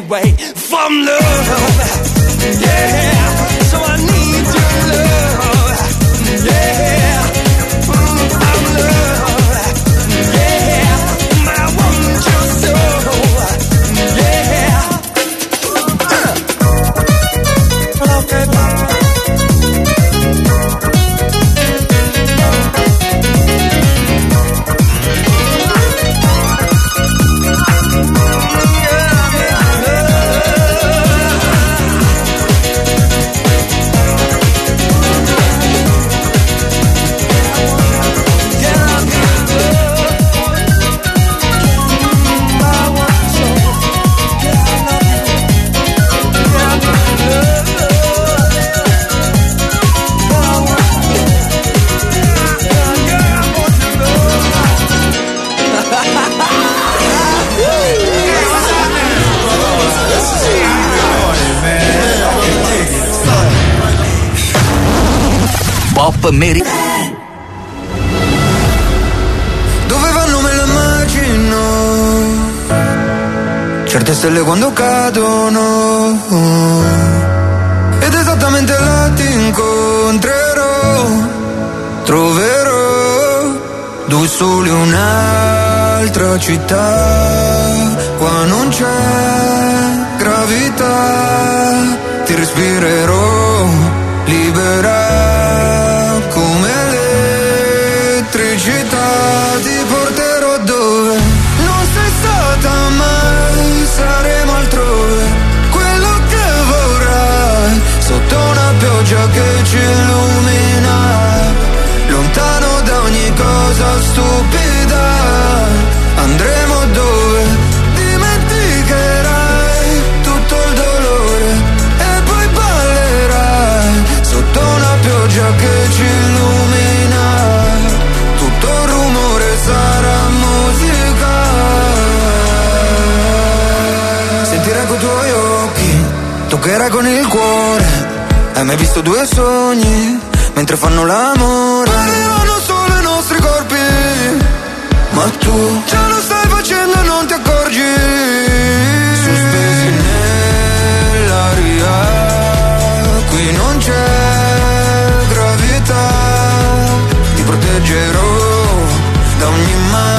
anyway from love. Yeah, so I need your love. Yeah, I'm love. Yeah, I want your soul. Yeah. Okay. Pop Meri. Dove vanno me lo immagino, certe stelle quando cadono, ed esattamente là ti incontrerò, troverò due soli un'altra città, qua non c'è gravità, ti respirerò libera come elettricità, ti porterò dove non sei stata mai, saremo altrove, quello che vorrai, sotto una pioggia che ci illumina, lontano da ogni cosa stupida, andremo dove dimenticherai tutto il dolore e poi ballerai sotto una pioggia che ci illumina, tutto il rumore sarà musica, sentirai coi tuoi occhi, toccherai con il cuore, hai mai visto due sogni mentre fanno l'amore? Parleranno solo i nostri corpi, ma tu già lo stai facendo e non ti accorgi, sospesi nell'aria, qui non c'è gravità, ti proteggerò da ogni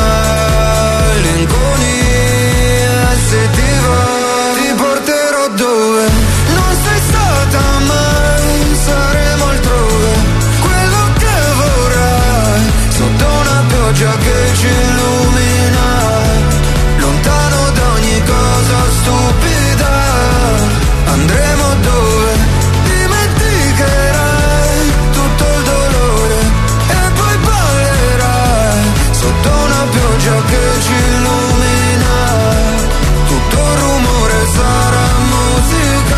malinconia, se ti va ti porterò dove non sei stata mai, saremo altrove, quello che vorrai, sotto una pioggia che ci illumina, lontano da ogni cosa stupida, andremo dove dimenticherai tutto il dolore e poi ballerai sotto una pioggia che ci illumina, tutto il rumore sarà musica.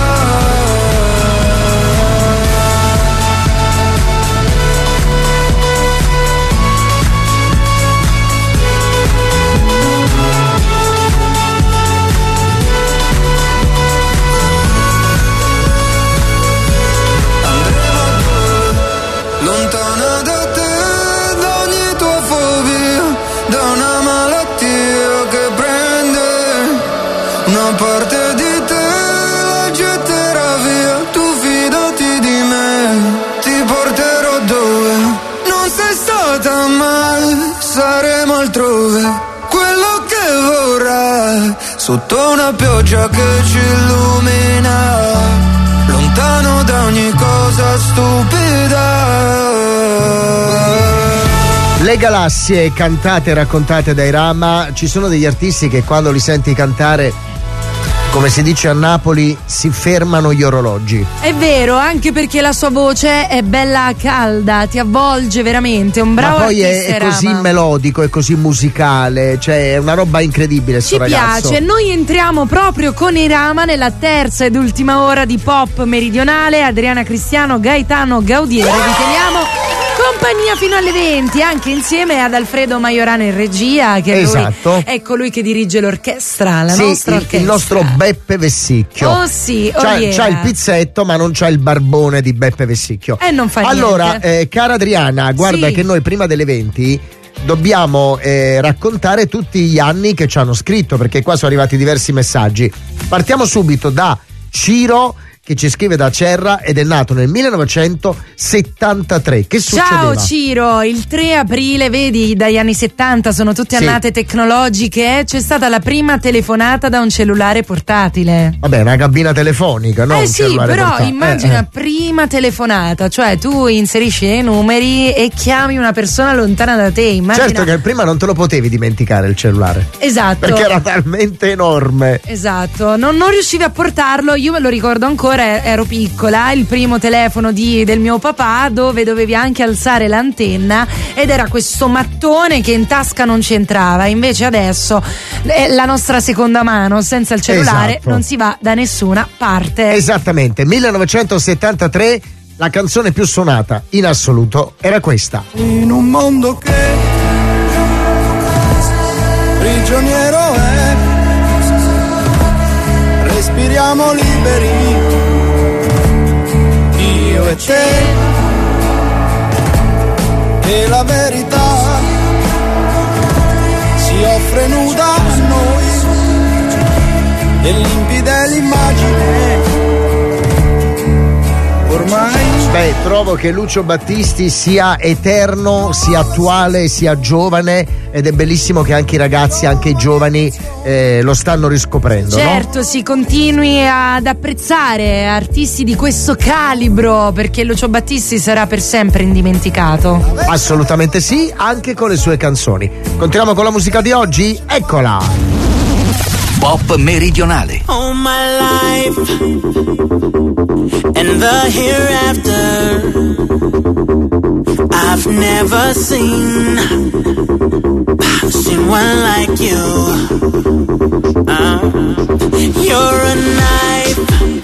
Lontana da te, da ogni tua fobia, da una malattia che prende una parte di te, la getterà via, tu fidati di me, ti porterò dove non sei stata mai, saremo altrove, quello che vorrai, sotto una pioggia che ci illumina, lontano da ogni cosa stupida. Le galassie cantate e raccontate dai Rama. Ci sono degli artisti che quando li senti cantare, come si dice a Napoli, si fermano gli orologi. È vero, anche perché la sua voce è bella calda, ti avvolge veramente, è un bravo ma poi artista. è così melodico, è così musicale, cioè è una roba incredibile sto ragazzo. Ci piace, noi entriamo proprio con i Rama nella terza ed ultima ora di Pop Meridionale. Adriana Cristiano, Gaetano Gaudiero, vi teniamo compagnia fino alle 20, anche insieme ad Alfredo Maiorano in regia, che esatto. Lui è colui che dirige l'orchestra, la nostra orchestra. Il nostro Beppe Vessicchio. Oh sì, c'ha il pizzetto, ma non c'ha il barbone di Beppe Vessicchio. Non fa allora, niente. Cara Adriana, guarda sì. che noi prima delle 20 dobbiamo raccontare tutti gli anni che ci hanno scritto, perché qua sono arrivati diversi messaggi. Partiamo subito da Ciro, che ci scrive da Cerra ed è nato nel 1973. Che succedeva? Ciao Ciro, il 3 aprile, vedi, dagli anni 70 sono tutte annate tecnologiche, c'è stata la prima telefonata da un cellulare portatile. Vabbè, una cabina telefonica, no? Sì, però immagina prima telefonata, cioè tu inserisci i numeri e chiami una persona lontana da te. Immagina... Certo che prima non te lo potevi dimenticare il cellulare. Esatto. Perché era talmente enorme. Esatto, non riuscivi a portarlo, io me lo ricordo ancora. Ero piccola, il primo telefono del mio papà, dove dovevi anche alzare l'antenna ed era questo mattone che in tasca non c'entrava. Invece adesso la nostra seconda mano senza il cellulare non si va da nessuna parte. Esattamente, 1973 la canzone più suonata in assoluto era questa. In un mondo che prigioniero è, respiriamo liberi, io e te, e la verità si offre nuda a noi, e limpida è l'immagine ormai. Beh, trovo che Lucio Battisti sia eterno, sia attuale, sia giovane, ed è bellissimo che anche i ragazzi, anche i giovani lo stanno riscoprendo. Certo, no? si continui ad apprezzare artisti di questo calibro, perché Lucio Battisti sarà per sempre indimenticato. Assolutamente sì, anche con le sue canzoni. Continuiamo con la musica di oggi, eccola! Pop meridionale. All my life and the hereafter, I've never seen one like you. You're a knife,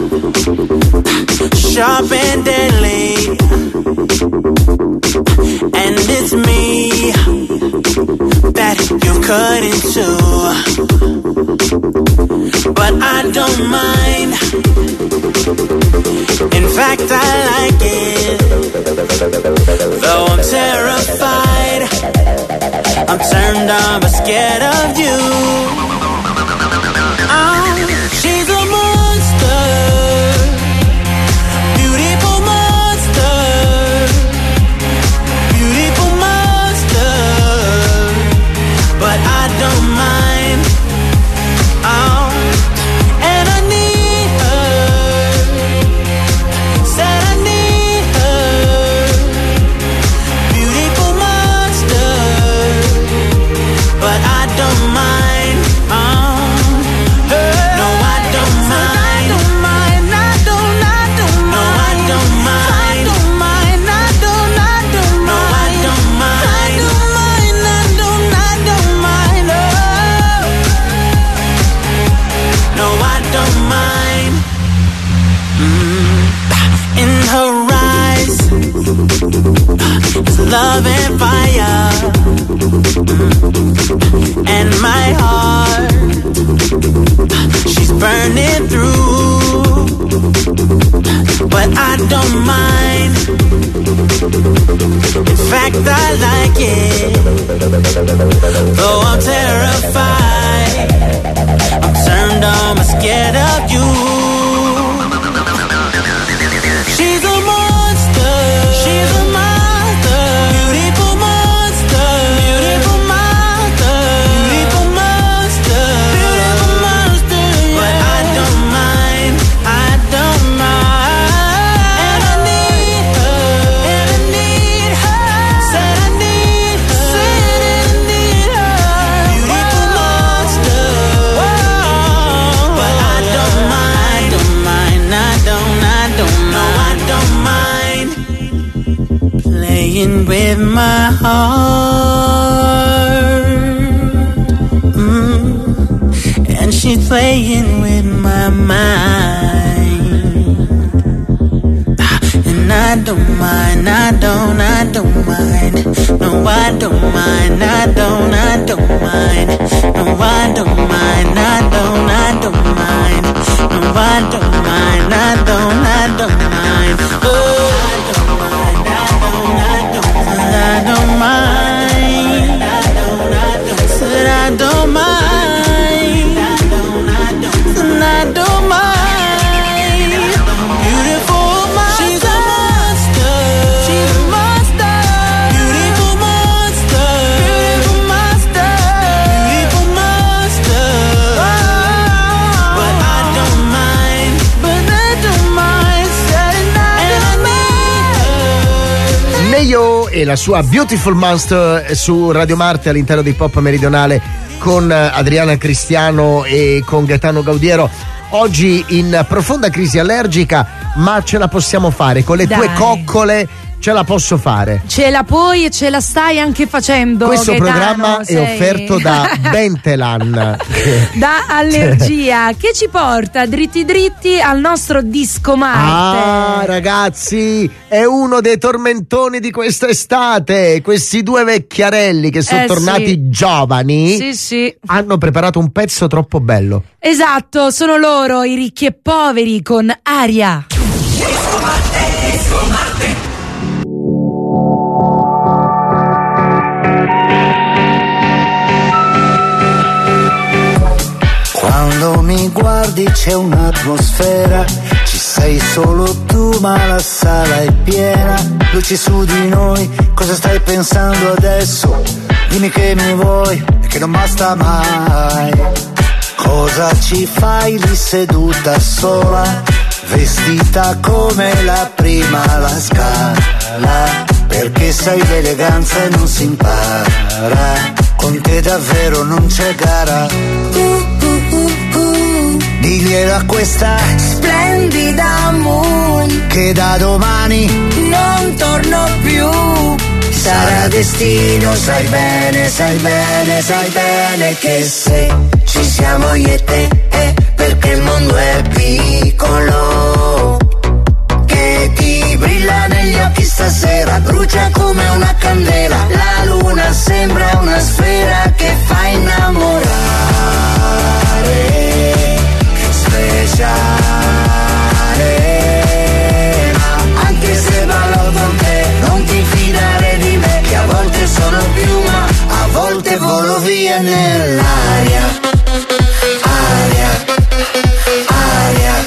sharp and deadly, and it's me that you cut into. But I don't mind. In fact, I like it. Though I'm terrified, I'm turned on but scared of you. She's a monster, beautiful monster, beautiful monster. But I don't mind. And I need her. Said I need her. Beautiful monster. But I don't mind. No, I don't mind. I don't mind. I don't mind. No, I don't mind. I don't mind. I don't mind. No, I don't mind. I don't mind. I don't mind. No, I don't mind. In her eyes is love and fire, and my heart, she's burning through. But I don't mind. In fact, I like it. Though I'm terrified, I'm turned on, I'm scared of you. She's a monster. She's a monster. Beautiful monster. Beautiful monster. Beautiful monster. Beautiful monster. But I don't mind. I don't mind. And I need her. And I need her. Said I need her. Said I need her. Beautiful monster. But I don't mind. Don't mind. I don't know. I don't mind playing with my heart. And she's playing with my mind. And I don't mind. I don't mind. No, I don't mind. I don't mind. No, I don't mind. I don't mind. No, I don't mind. I don't mind. Oh, I don't mind. I don't mind. e la sua Beautiful Monster su Radio Marte all'interno di Pop Meridionale con Adriana Cristiano e con Gaetano Gaudiero. Oggi in profonda crisi allergica, ma ce la possiamo fare con le tue coccole. Ce la posso fare. Ce la puoi e ce la stai anche facendo. Questo Gaetano, programma è offerto da Bentelan. Da Allergia, che ci porta dritti dritti al nostro Disco Marte. Ah, ragazzi, è uno dei tormentoni di quest'estate. Questi due vecchiarelli che sono tornati giovani hanno preparato un pezzo troppo bello. Esatto, sono loro, i ricchi e poveri con Aria. Disco Marte, Disco Marte. Quando mi guardi c'è un'atmosfera, ci sei solo tu ma la sala è piena, luci su di noi, cosa stai pensando adesso? Dimmi che mi vuoi e che non basta mai. Cosa ci fai lì seduta sola, vestita come la prima alla Scala? Perché sai l'eleganza e non si impara, con te davvero non c'è gara. Diglielo a questa splendida moon che da domani non torno più. sarà destino, sai bene, sai bene, sai bene che se ci siamo io e te è perché il mondo è piccolo, che ti brilla negli occhi stasera, brucia come una candela, la luna sembra una sfera che fa innamorare, speciale, ma anche se ballo con te non ti fidare di me, che a volte sono piuma, a volte volo via nell'aria, aria, aria.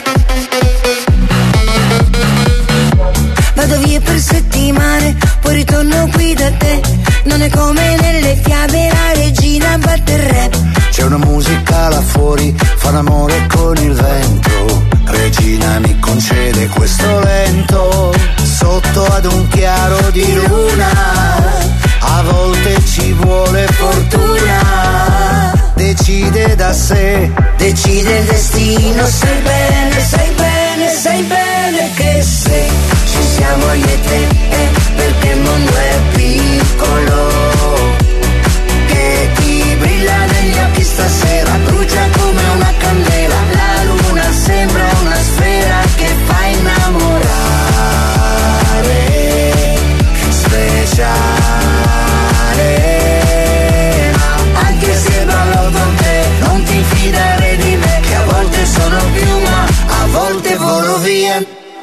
Vado via per settimane, poi ritorno qui da te, non è come nelle fiabe, la regina batte il rap. C'è una musica là fuori, fa l'amore con il vento, regina mi concede questo lento, sotto ad un chiaro di luna, a volte ci vuole fortuna, decide da sé, decide il destino, sai bene, sai bene, sai bene che se ci siamo io e te è perché il mondo è piccolo, che ti brilla negli occhi stasera, brucia come una candela, la luna sembra una sfera che fa innamorare, speciale, ma anche se ballo con te non ti fidare di me, che a volte sono piuma, a volte volo via.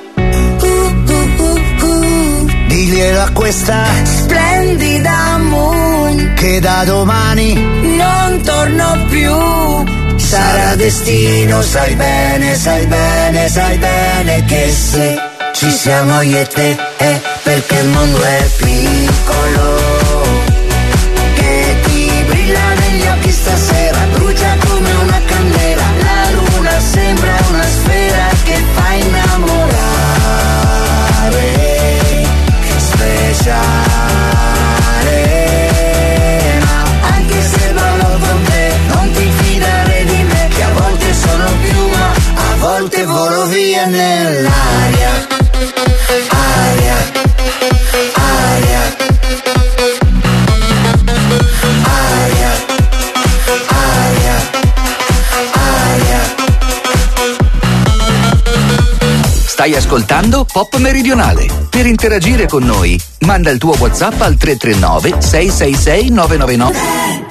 Diglielo a questa splendida moon che da domani non torno più, sarà destino, sai bene, sai bene, sai bene che se ci siamo io e te è perché il mondo è piccolo, che ti brilla negli occhi stasera, brucia come una candela, la luna sembra una sfera che fa innamorare, speciale, ma anche se ballo con te non ti fidare di me, che a volte sono piuma, a volte volo via nell'aria, aria, aria, aria, aria, aria. Stai ascoltando Pop Meridionale. Per interagire con noi, manda il tuo WhatsApp al 339 666 999.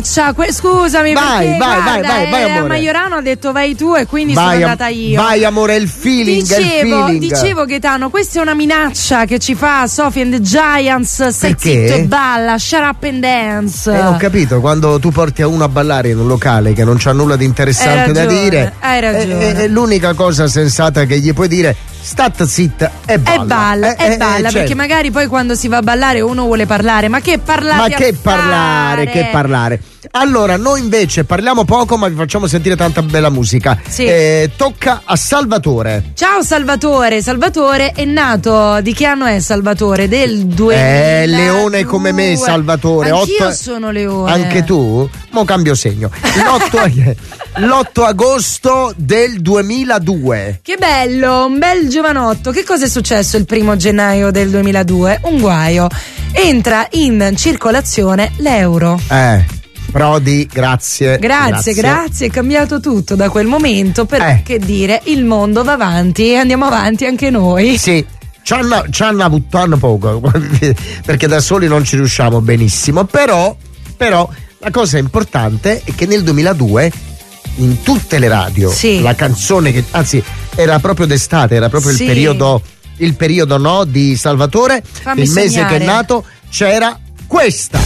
minaccia. Scusami, vai, perché vai, guarda, vai, amore. Maiorano ha detto vai tu e quindi Vai, sono andata io. Vai amore, è il feeling, Dicevo Gaetano, questa è una minaccia che ci fa Sophie and the Giants. Stai Perché? zitto e balla, shut up and dance. Ho capito, quando tu porti a uno a ballare in un locale che non c'ha nulla di interessante da dire, hai ragione. È l'unica cosa sensata che gli puoi dire: stat zitta e balla. Perché certo. magari poi quando si va a ballare uno vuole parlare, ma che parlare? Ma che parlare. Allora, noi invece parliamo poco, ma vi facciamo sentire tanta bella musica. Sì. Tocca a Salvatore. Ciao Salvatore. Salvatore è nato, di che anno è Salvatore? Del 2000. Leone come me, Salvatore. Anch'io sono leone. Anche tu? Mo cambio segno. L'8 agosto del 2002. Che bello, un bel giovanotto. Che cosa è successo il 1° gennaio del 2002? Un guaio. Entra in circolazione l'euro. Prodi, grazie. È cambiato tutto da quel momento, per che dire, il mondo va avanti e andiamo avanti anche noi. Sì, ci hanno buttato poco, perché da soli non ci riusciamo benissimo, però la cosa importante è che nel 2002 in tutte le radio la canzone che, anzi, era proprio d'estate, era proprio il periodo no, di Salvatore, Fammi il mese segnare. che è nato, c'era questa.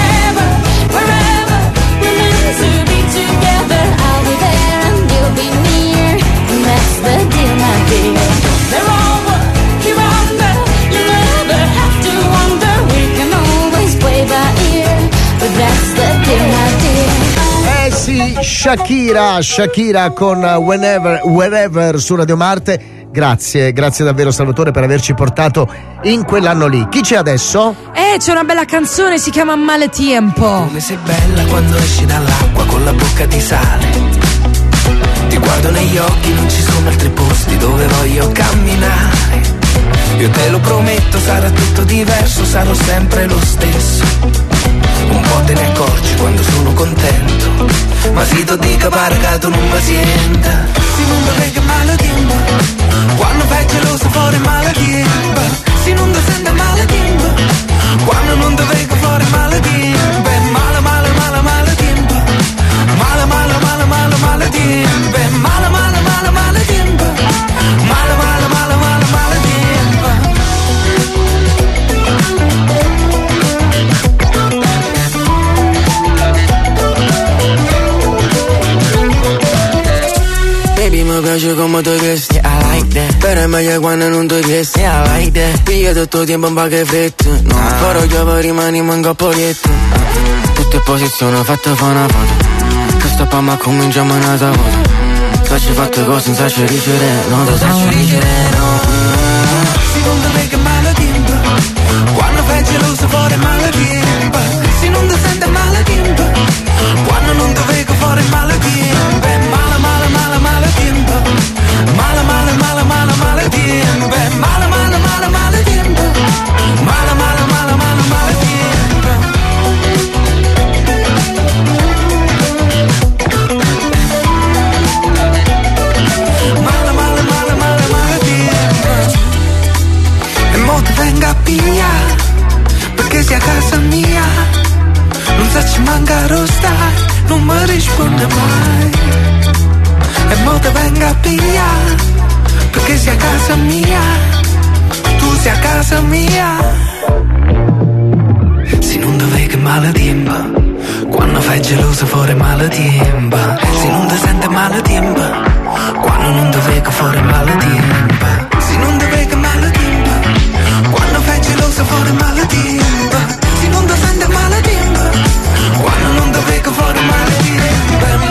Sì, Shakira con Wherever su Radio Marte. Grazie davvero Salvatore per averci portato in quell'anno lì. Chi c'è adesso? C'è una bella canzone, si chiama Male Tiempo. Come sei bella quando esci dall'acqua con la bocca di sale. Ti guardo negli occhi, non ci sono altri posti dove voglio camminare. Io te lo prometto, sarà tutto diverso, sarò sempre lo stesso. Un po' te ne accorgi quando sono contento, ma si ti dica pare che tu non mi sienta. Si non mi vede male tiempo, quando fai geloso fuori male tiempo. Si non ti sente male tiempo, quando non ti vedo fuori male tiempo. Male, male, male, male tiempo. Male, male, male, male, male tiempo. Male, male, male, male tiempo. Male, male, male, male, male tiempo. Baby, mi piace come tu vesti, I like that. Però è meglio quando non ti vesti, I like that. Piglia tutto il tempo un po' che fretta, no. Però io poi rimaniamo in coppoletto. Tutte posizioni fatte fa una foto, che sta pa' ma cominciamo un'altra volta. Se ci fatte cose senza ci ricere, non ti faccio ricere, no. Si non ti vede male tempo, quando fai geloso fuori male tempo. Si non ti sente male tempo, quando non ti vedo fuori male tempo. Male, male, male, male tempo. Male, male, male, male, male tempo. Male, male, male, male tempo. Male, male, male, male, male tempo. Male, male, male, male, male tempo. E mo ti venga a pigliare, perché sei a casa mia. Non sa ci manca rosta, non mi risponde mai. E mo te venga a pigliare, perché sei a casa mia. Tu sei a casa mia. Se non te vedi male tempo, quando fai geloso fuori male tempo. Se non ti sente male tempo, quando non ti vedi fuori male tempo. Se non ti vedi male tempo, quando fai geloso fuori male tempo. Se non ti sente male tempo, quando non ti vedi fuori male tempo.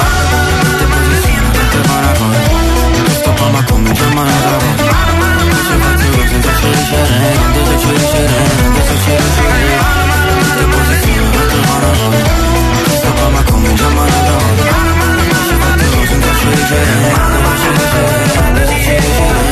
Sto pa' ma cominciamo un'altra volta. Se faccio cose senza ci ricere, non ci ricere, non ci ricere. Tutte posizioni fatte fa una volta. Sto pa' ma cominciamo un'altra volta. Se faccio cose senza ci ricere, non ci ricere.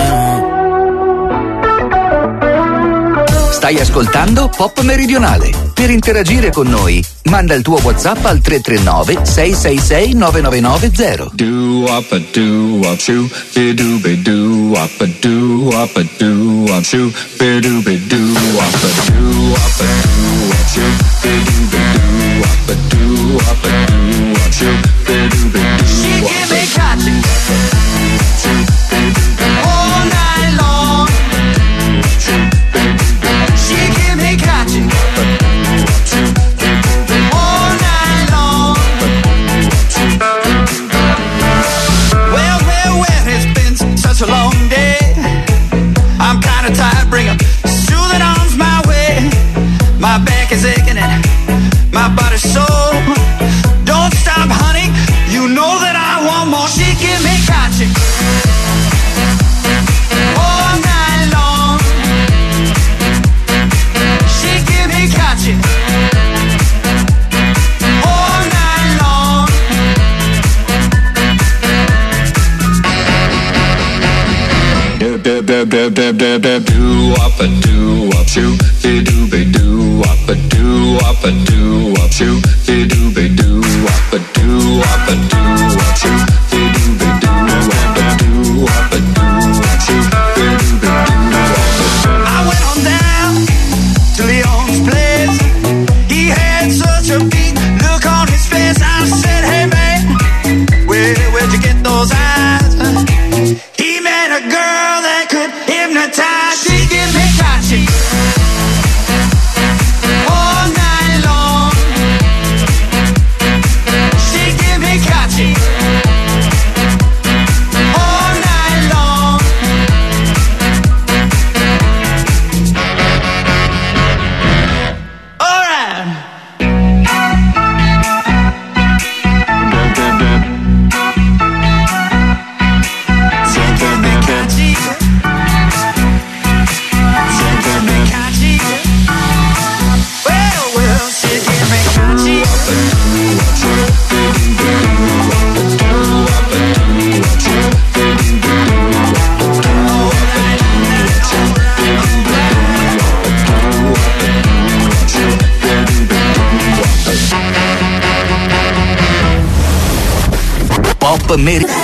Stai ascoltando Pop Meridionale. Per interagire con noi, manda il tuo WhatsApp al 339 666 9990. Do up a do up shoo, be do be do up a do up a do up shoo, be do be do up a do up a do up shoo, be do be do up a do up a do I went on down to Leon's place. He had such a beat look on his face. I said, hey man, where'd you get those eyes? He met a girl that could hypnotize. She give me gotcha all night long. She give me gotcha all night long. All right. Pop Meridianale.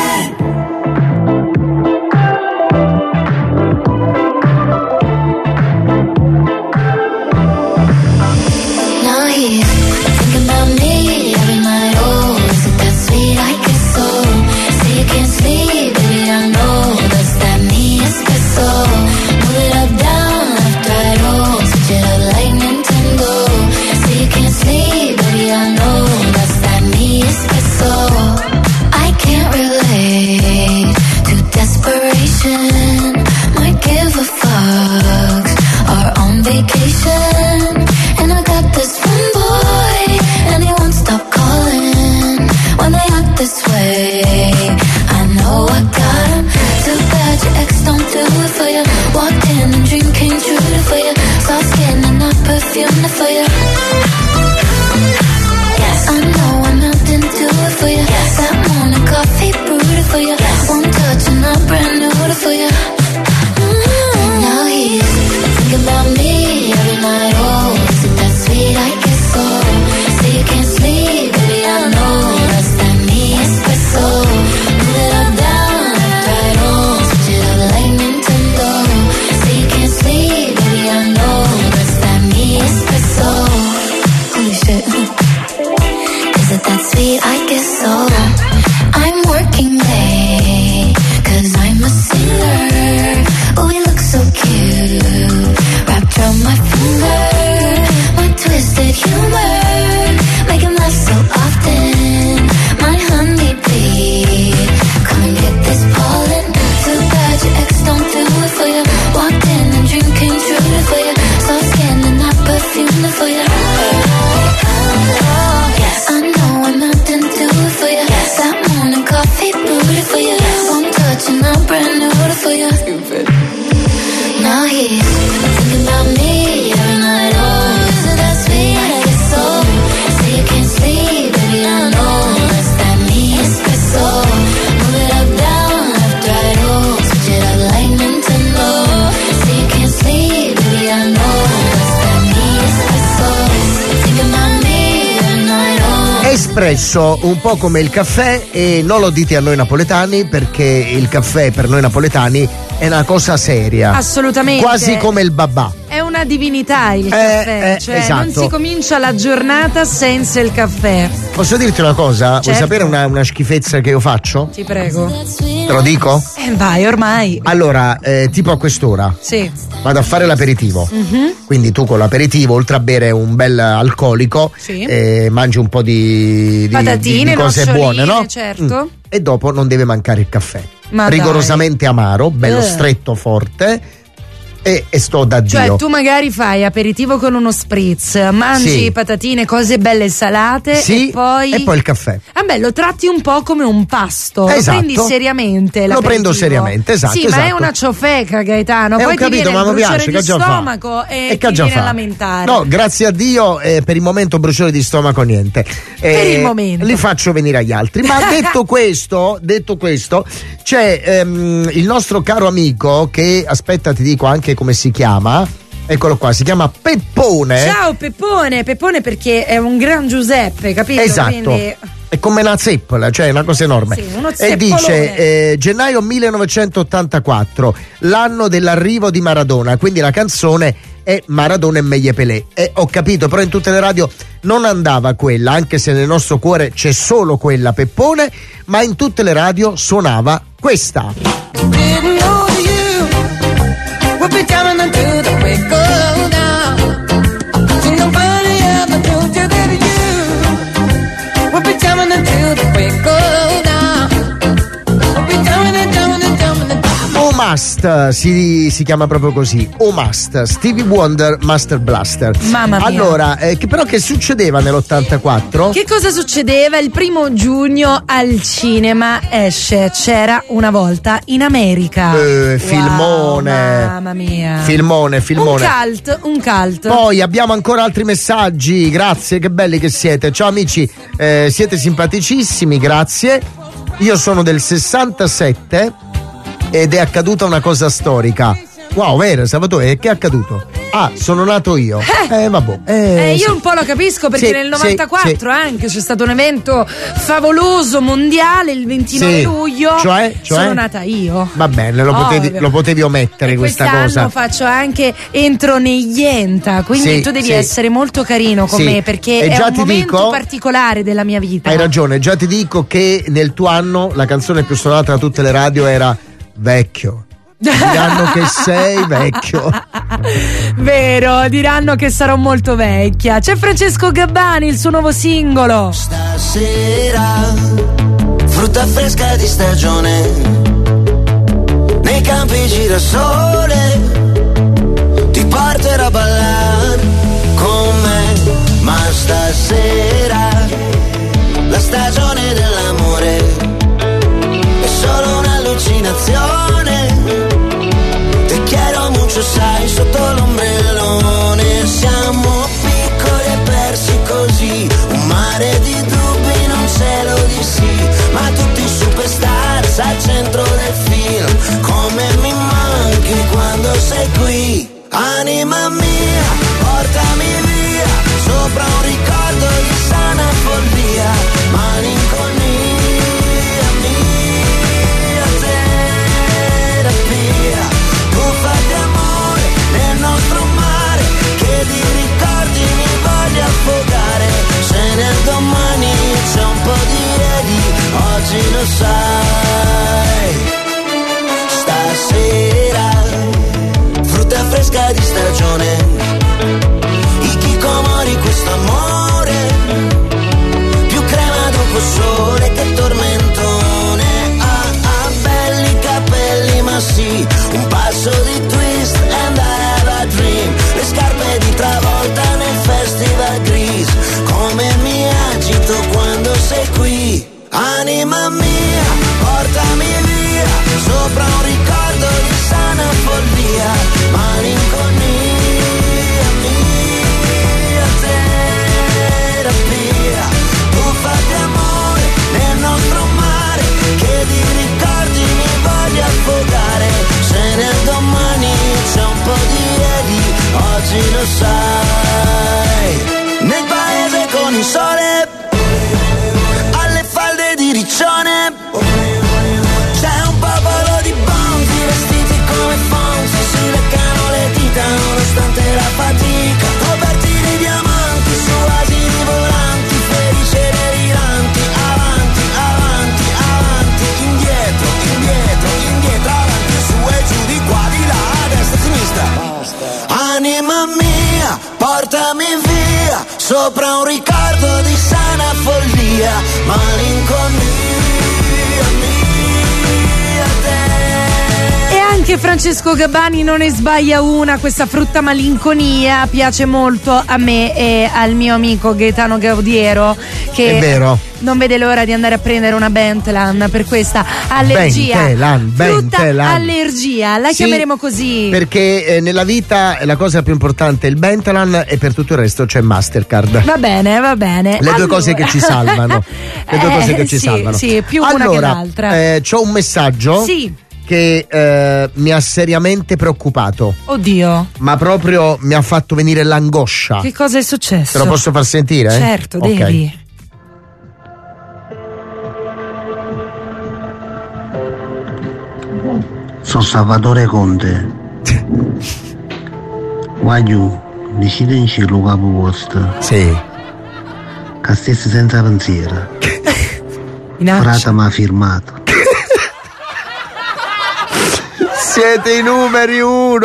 Now he's thinking about me every night. Oh, is it that sweet? I guess so. Say you can't sleep, baby, I know that's that me espresso. Move it up, down, left, right, oh, switch it up like Nintendo. Say you can't sleep, baby, I know that's that me espresso. I can't relate to desperation. Might give a fucks. Are on vacation. And I got this one boy, and he won't stop calling when they act this way. I know I got him. Too bad your ex don't do it for you. Walked in and dream came true for you. Soft skin and not perfume for you. Yes, I know I'm melting to it for you. Yes, that morning coffee brewed for you. Yes, one touch and I'm brand new for you. Now he's thinking about me every night. Oh, is it that sweet? I guess so. Say you can't sleep, baby, I know that's that me espresso. Move it up, down, left, right, oh, switch it up like Nintendo. Say you can't sleep, baby, I know that's that me espresso. Holy shit. Is it that sweet? I guess so. I'm working late, 'cause I'm a singer. Oh, we look so cute, wrapped around my finger. My twisted humor, make him laugh so often. My honeybee, come and get this pollen. Too bad your ex don't do it for you. Walked in and dream came true for you. Soft skin and not perfume for you. Yes, I know I'm melting to it for you. Yes, that morning coffee brewed for you. One touch and I'm brand new for you. Now he's thinking about me every night. Oh, is it that sweet? I guess so. Say you can't sleep, baby, I know that's that me espresso. Move it up, down, left, right, oh, switch it up like Nintendo. Say you can't sleep, baby, I know that's that me espresso. Thinking about me every night. Oh. Espresso, un po' come il caffè, e non lo dite a noi napoletani, perché il caffè per noi napoletani è una cosa seria. Assolutamente. Quasi come il babà. È una divinità il caffè, cioè esatto. non si comincia la giornata senza il caffè. Posso dirti una cosa? Certo. Vuoi sapere una schifezza che io faccio? Ti prego. Te lo dico? Vai, ormai. Allora, tipo a quest'ora Sì. vado a fare l'aperitivo. Mhm. Quindi tu con l'aperitivo, oltre a bere un bel alcolico, Sì. mangi un po' di Patatine, cose noccioline, buone, no? certo. E dopo non deve mancare il caffè. Ma rigorosamente amaro, bello dai. stretto, forte. e sto da Dio. Cioè tu magari fai aperitivo con uno spritz, mangi Sì. patatine, cose belle salate Sì, e poi il caffè. lo tratti un po' come un pasto. Esatto. Lo prendi seriamente. Lo l'aperitivo. prendo seriamente, esatto. Sì, ma è una ciofeca, Gaetano. Poi ho ti capito, viene ma il mi bruciore piace, di che già fa? stomaco e ti già viene a fa? lamentare. No, grazie a Dio per il momento bruciore di stomaco niente. Per il momento. Li faccio venire agli altri. Ma detto questo, c'è il nostro caro amico che, aspetta ti dico anche come si chiama. Eccolo qua, si chiama Peppone. Ciao Peppone perché è un gran Giuseppe, capito? Esatto. Quindi... È come una zeppola, cioè è una cosa enorme. Sì, uno e zeppolone. dice gennaio 1984, l'anno dell'arrivo di Maradona, quindi la canzone è Maradona e Meglio Pelé. E ho capito, però in tutte le radio non andava quella, anche se nel nostro cuore c'è solo quella, Peppone, ma in tutte le radio suonava questa. Didn't know you would be down until the break of dawn. Did nobody ever told you that you would be down until the break of dawn. Would be down and down and down and down. O Must si chiama proprio così, O Must, Stevie Wonder Master Blaster. Mamma mia. Allora, che succedeva nell'84? Che cosa succedeva? Il 1 giugno al cinema esce C'era una volta in America. Filmone. Wow, mamma mia. Filmone. Un cult. Poi abbiamo ancora altri messaggi, grazie, che belli che siete. Ciao amici, siete simpaticissimi, grazie. Io sono del 67 ed è accaduta una cosa storica. Wow, vero Salvatore, che è accaduto? Ah, sono nato io. Vabbè. Io un po' lo capisco perché Sì, nel 94 sì. anche c'è stato un evento favoloso mondiale il 29 Sì. luglio. Cioè? Sono nata io. Va bene, lo potevi omettere questa Quest'anno cosa. faccio anche entro negli ENTA, quindi Sì, tu devi sì. essere molto carino con Sì. me perché E è già un ti momento dico- particolare della mia vita. Hai ragione, già ti dico che nel tuo anno la canzone più suonata da tutte le radio era Vecchio. Diranno che sei vecchio. Vero, diranno che sarò molto vecchia. C'è Francesco Gabbani, il suo nuovo singolo. Stasera, frutta fresca di stagione, nei campi girasole, ti porterò a ballare con me. Ma stasera, la stagione dell'amore è solo un'allucinazione. Te quiero mucho, sai, sotto l'ombrellone. Siamo piccoli e persi così, un mare di dubbi, non ce lo di sì. Ma tutti superstars al centro del film, come mi manchi quando sei qui. Anima mia, portami via, sopra un ricordo di sana follia. Malinconia, mia terapia. Buffa di amore nel nostro mare, che di ricordi mi voglio affogare. Se nel domani c'è un po' di ieri, oggi lo sai. Stasera, frutta fresca di stagione, i chicomori, questo amore, più crema dopo sole che tormentone. Ha belli capelli, ma sì, un passo di twist and I have a dream. Le scarpe di Travolta nel festival gris, come mi agito quando sei qui. Anima mia, portami via, sopra un ricordo di sana follia. Malinconia, mia terapia. Buffa di amore nel nostro mare, che di ricordi mi voglio affogare. Se nel domani c'è un po' di ieri, oggi lo sai. Nel paese con il sole, alle falde di riccione, c'è un popolo di bonzi vestiti come Fonzi, si leccano le dita nonostante la fatica, coperti di diamanti su asini volanti, felici e deliranti, avanti, avanti, avanti, indietro, indietro, indietro, avanti, su e giù, di qua, di là, a destra, a sinistra. Anima mia, portami via, sopra un ricordo di sana follia. Malinconia, mia Anche Francesco Gabbani non ne sbaglia una, questa frutta malinconia piace molto a me e al mio amico Gaetano Gaudiero, che è vero, non vede l'ora di andare a prendere una Bentelan per questa allergia. Frutta allergia, la chiameremo così. Perché nella vita la cosa più importante è il Bentelan e per tutto il resto c'è Mastercard. Va bene. Le due cose che ci salvano. salvano. Sì, più allora, una che l'altra. C'ho un messaggio. Sì. Che mi ha seriamente preoccupato. Oddio. Ma proprio mi ha fatto venire l'angoscia. Che cosa è successo? Te lo posso far sentire? Certo, okay. Devi. Sono Salvatore Conte. Voglio decide in cielo capo posto. Sì. Che stessi senza pensiero. Frata mi ha firmato. Siete i numeri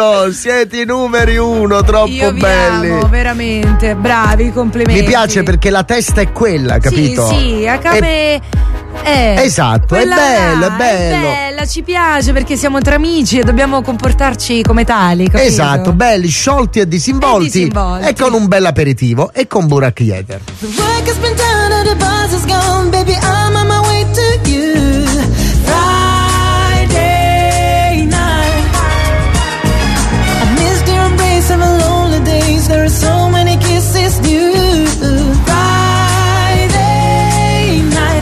uno, troppo Io vi belli. amo, veramente, bravi, complimenti. Mi piace perché la testa è quella, capito? Sì, a cape. Esatto, è bello. È bella, ci piace perché siamo tra amici e dobbiamo comportarci come tali, capito? Esatto, belli, sciolti e disinvolti. E con un bel aperitivo e con Burak Yeder. The work has been done and the buzz is gone, baby, I'm on my way to you. Friday night, I missed your embrace of a lonely days. There are so many kisses due. Friday night.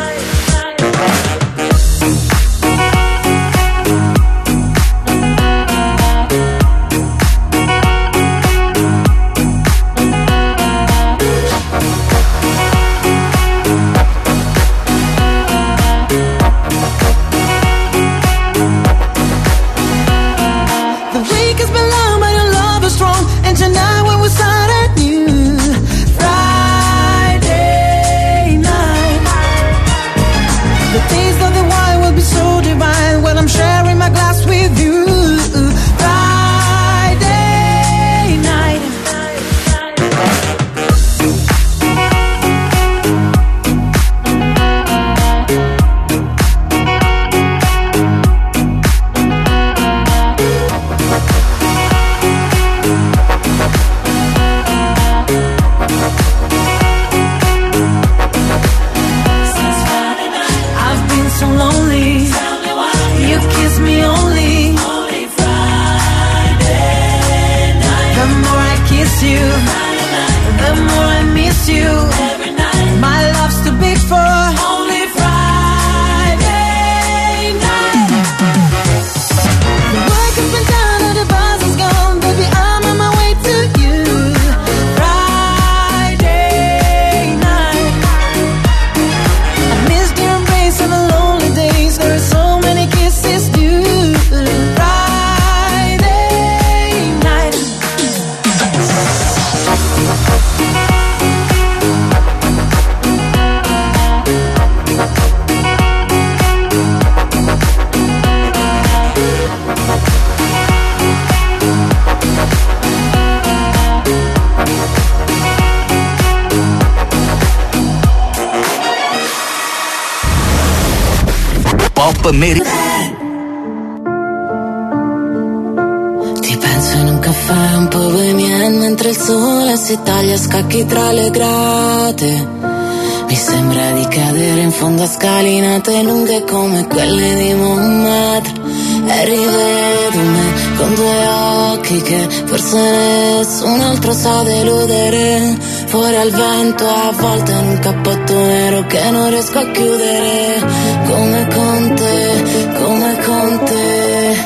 Ti penso in un caffè un po' bohemian mentre il sole si taglia a scacchi tra le grate. Mi sembra di cadere in fondo a scalinate lunghe come quelle di Montmartre. E rivedo me con due occhi che forse nessun altro sa deludere. Fuori al vento a volte in un cappotto nero che non riesco a chiudere. Come con te, come con te.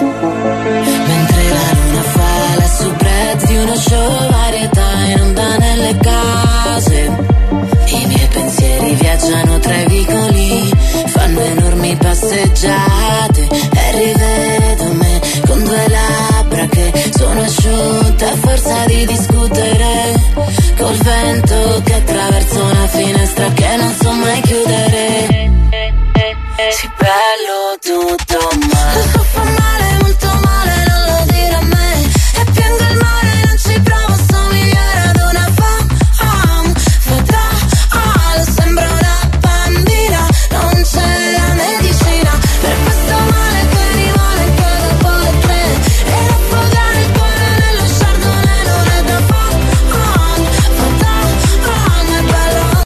Mentre la luna fa la soubrette di uno show varietà in onda nelle case.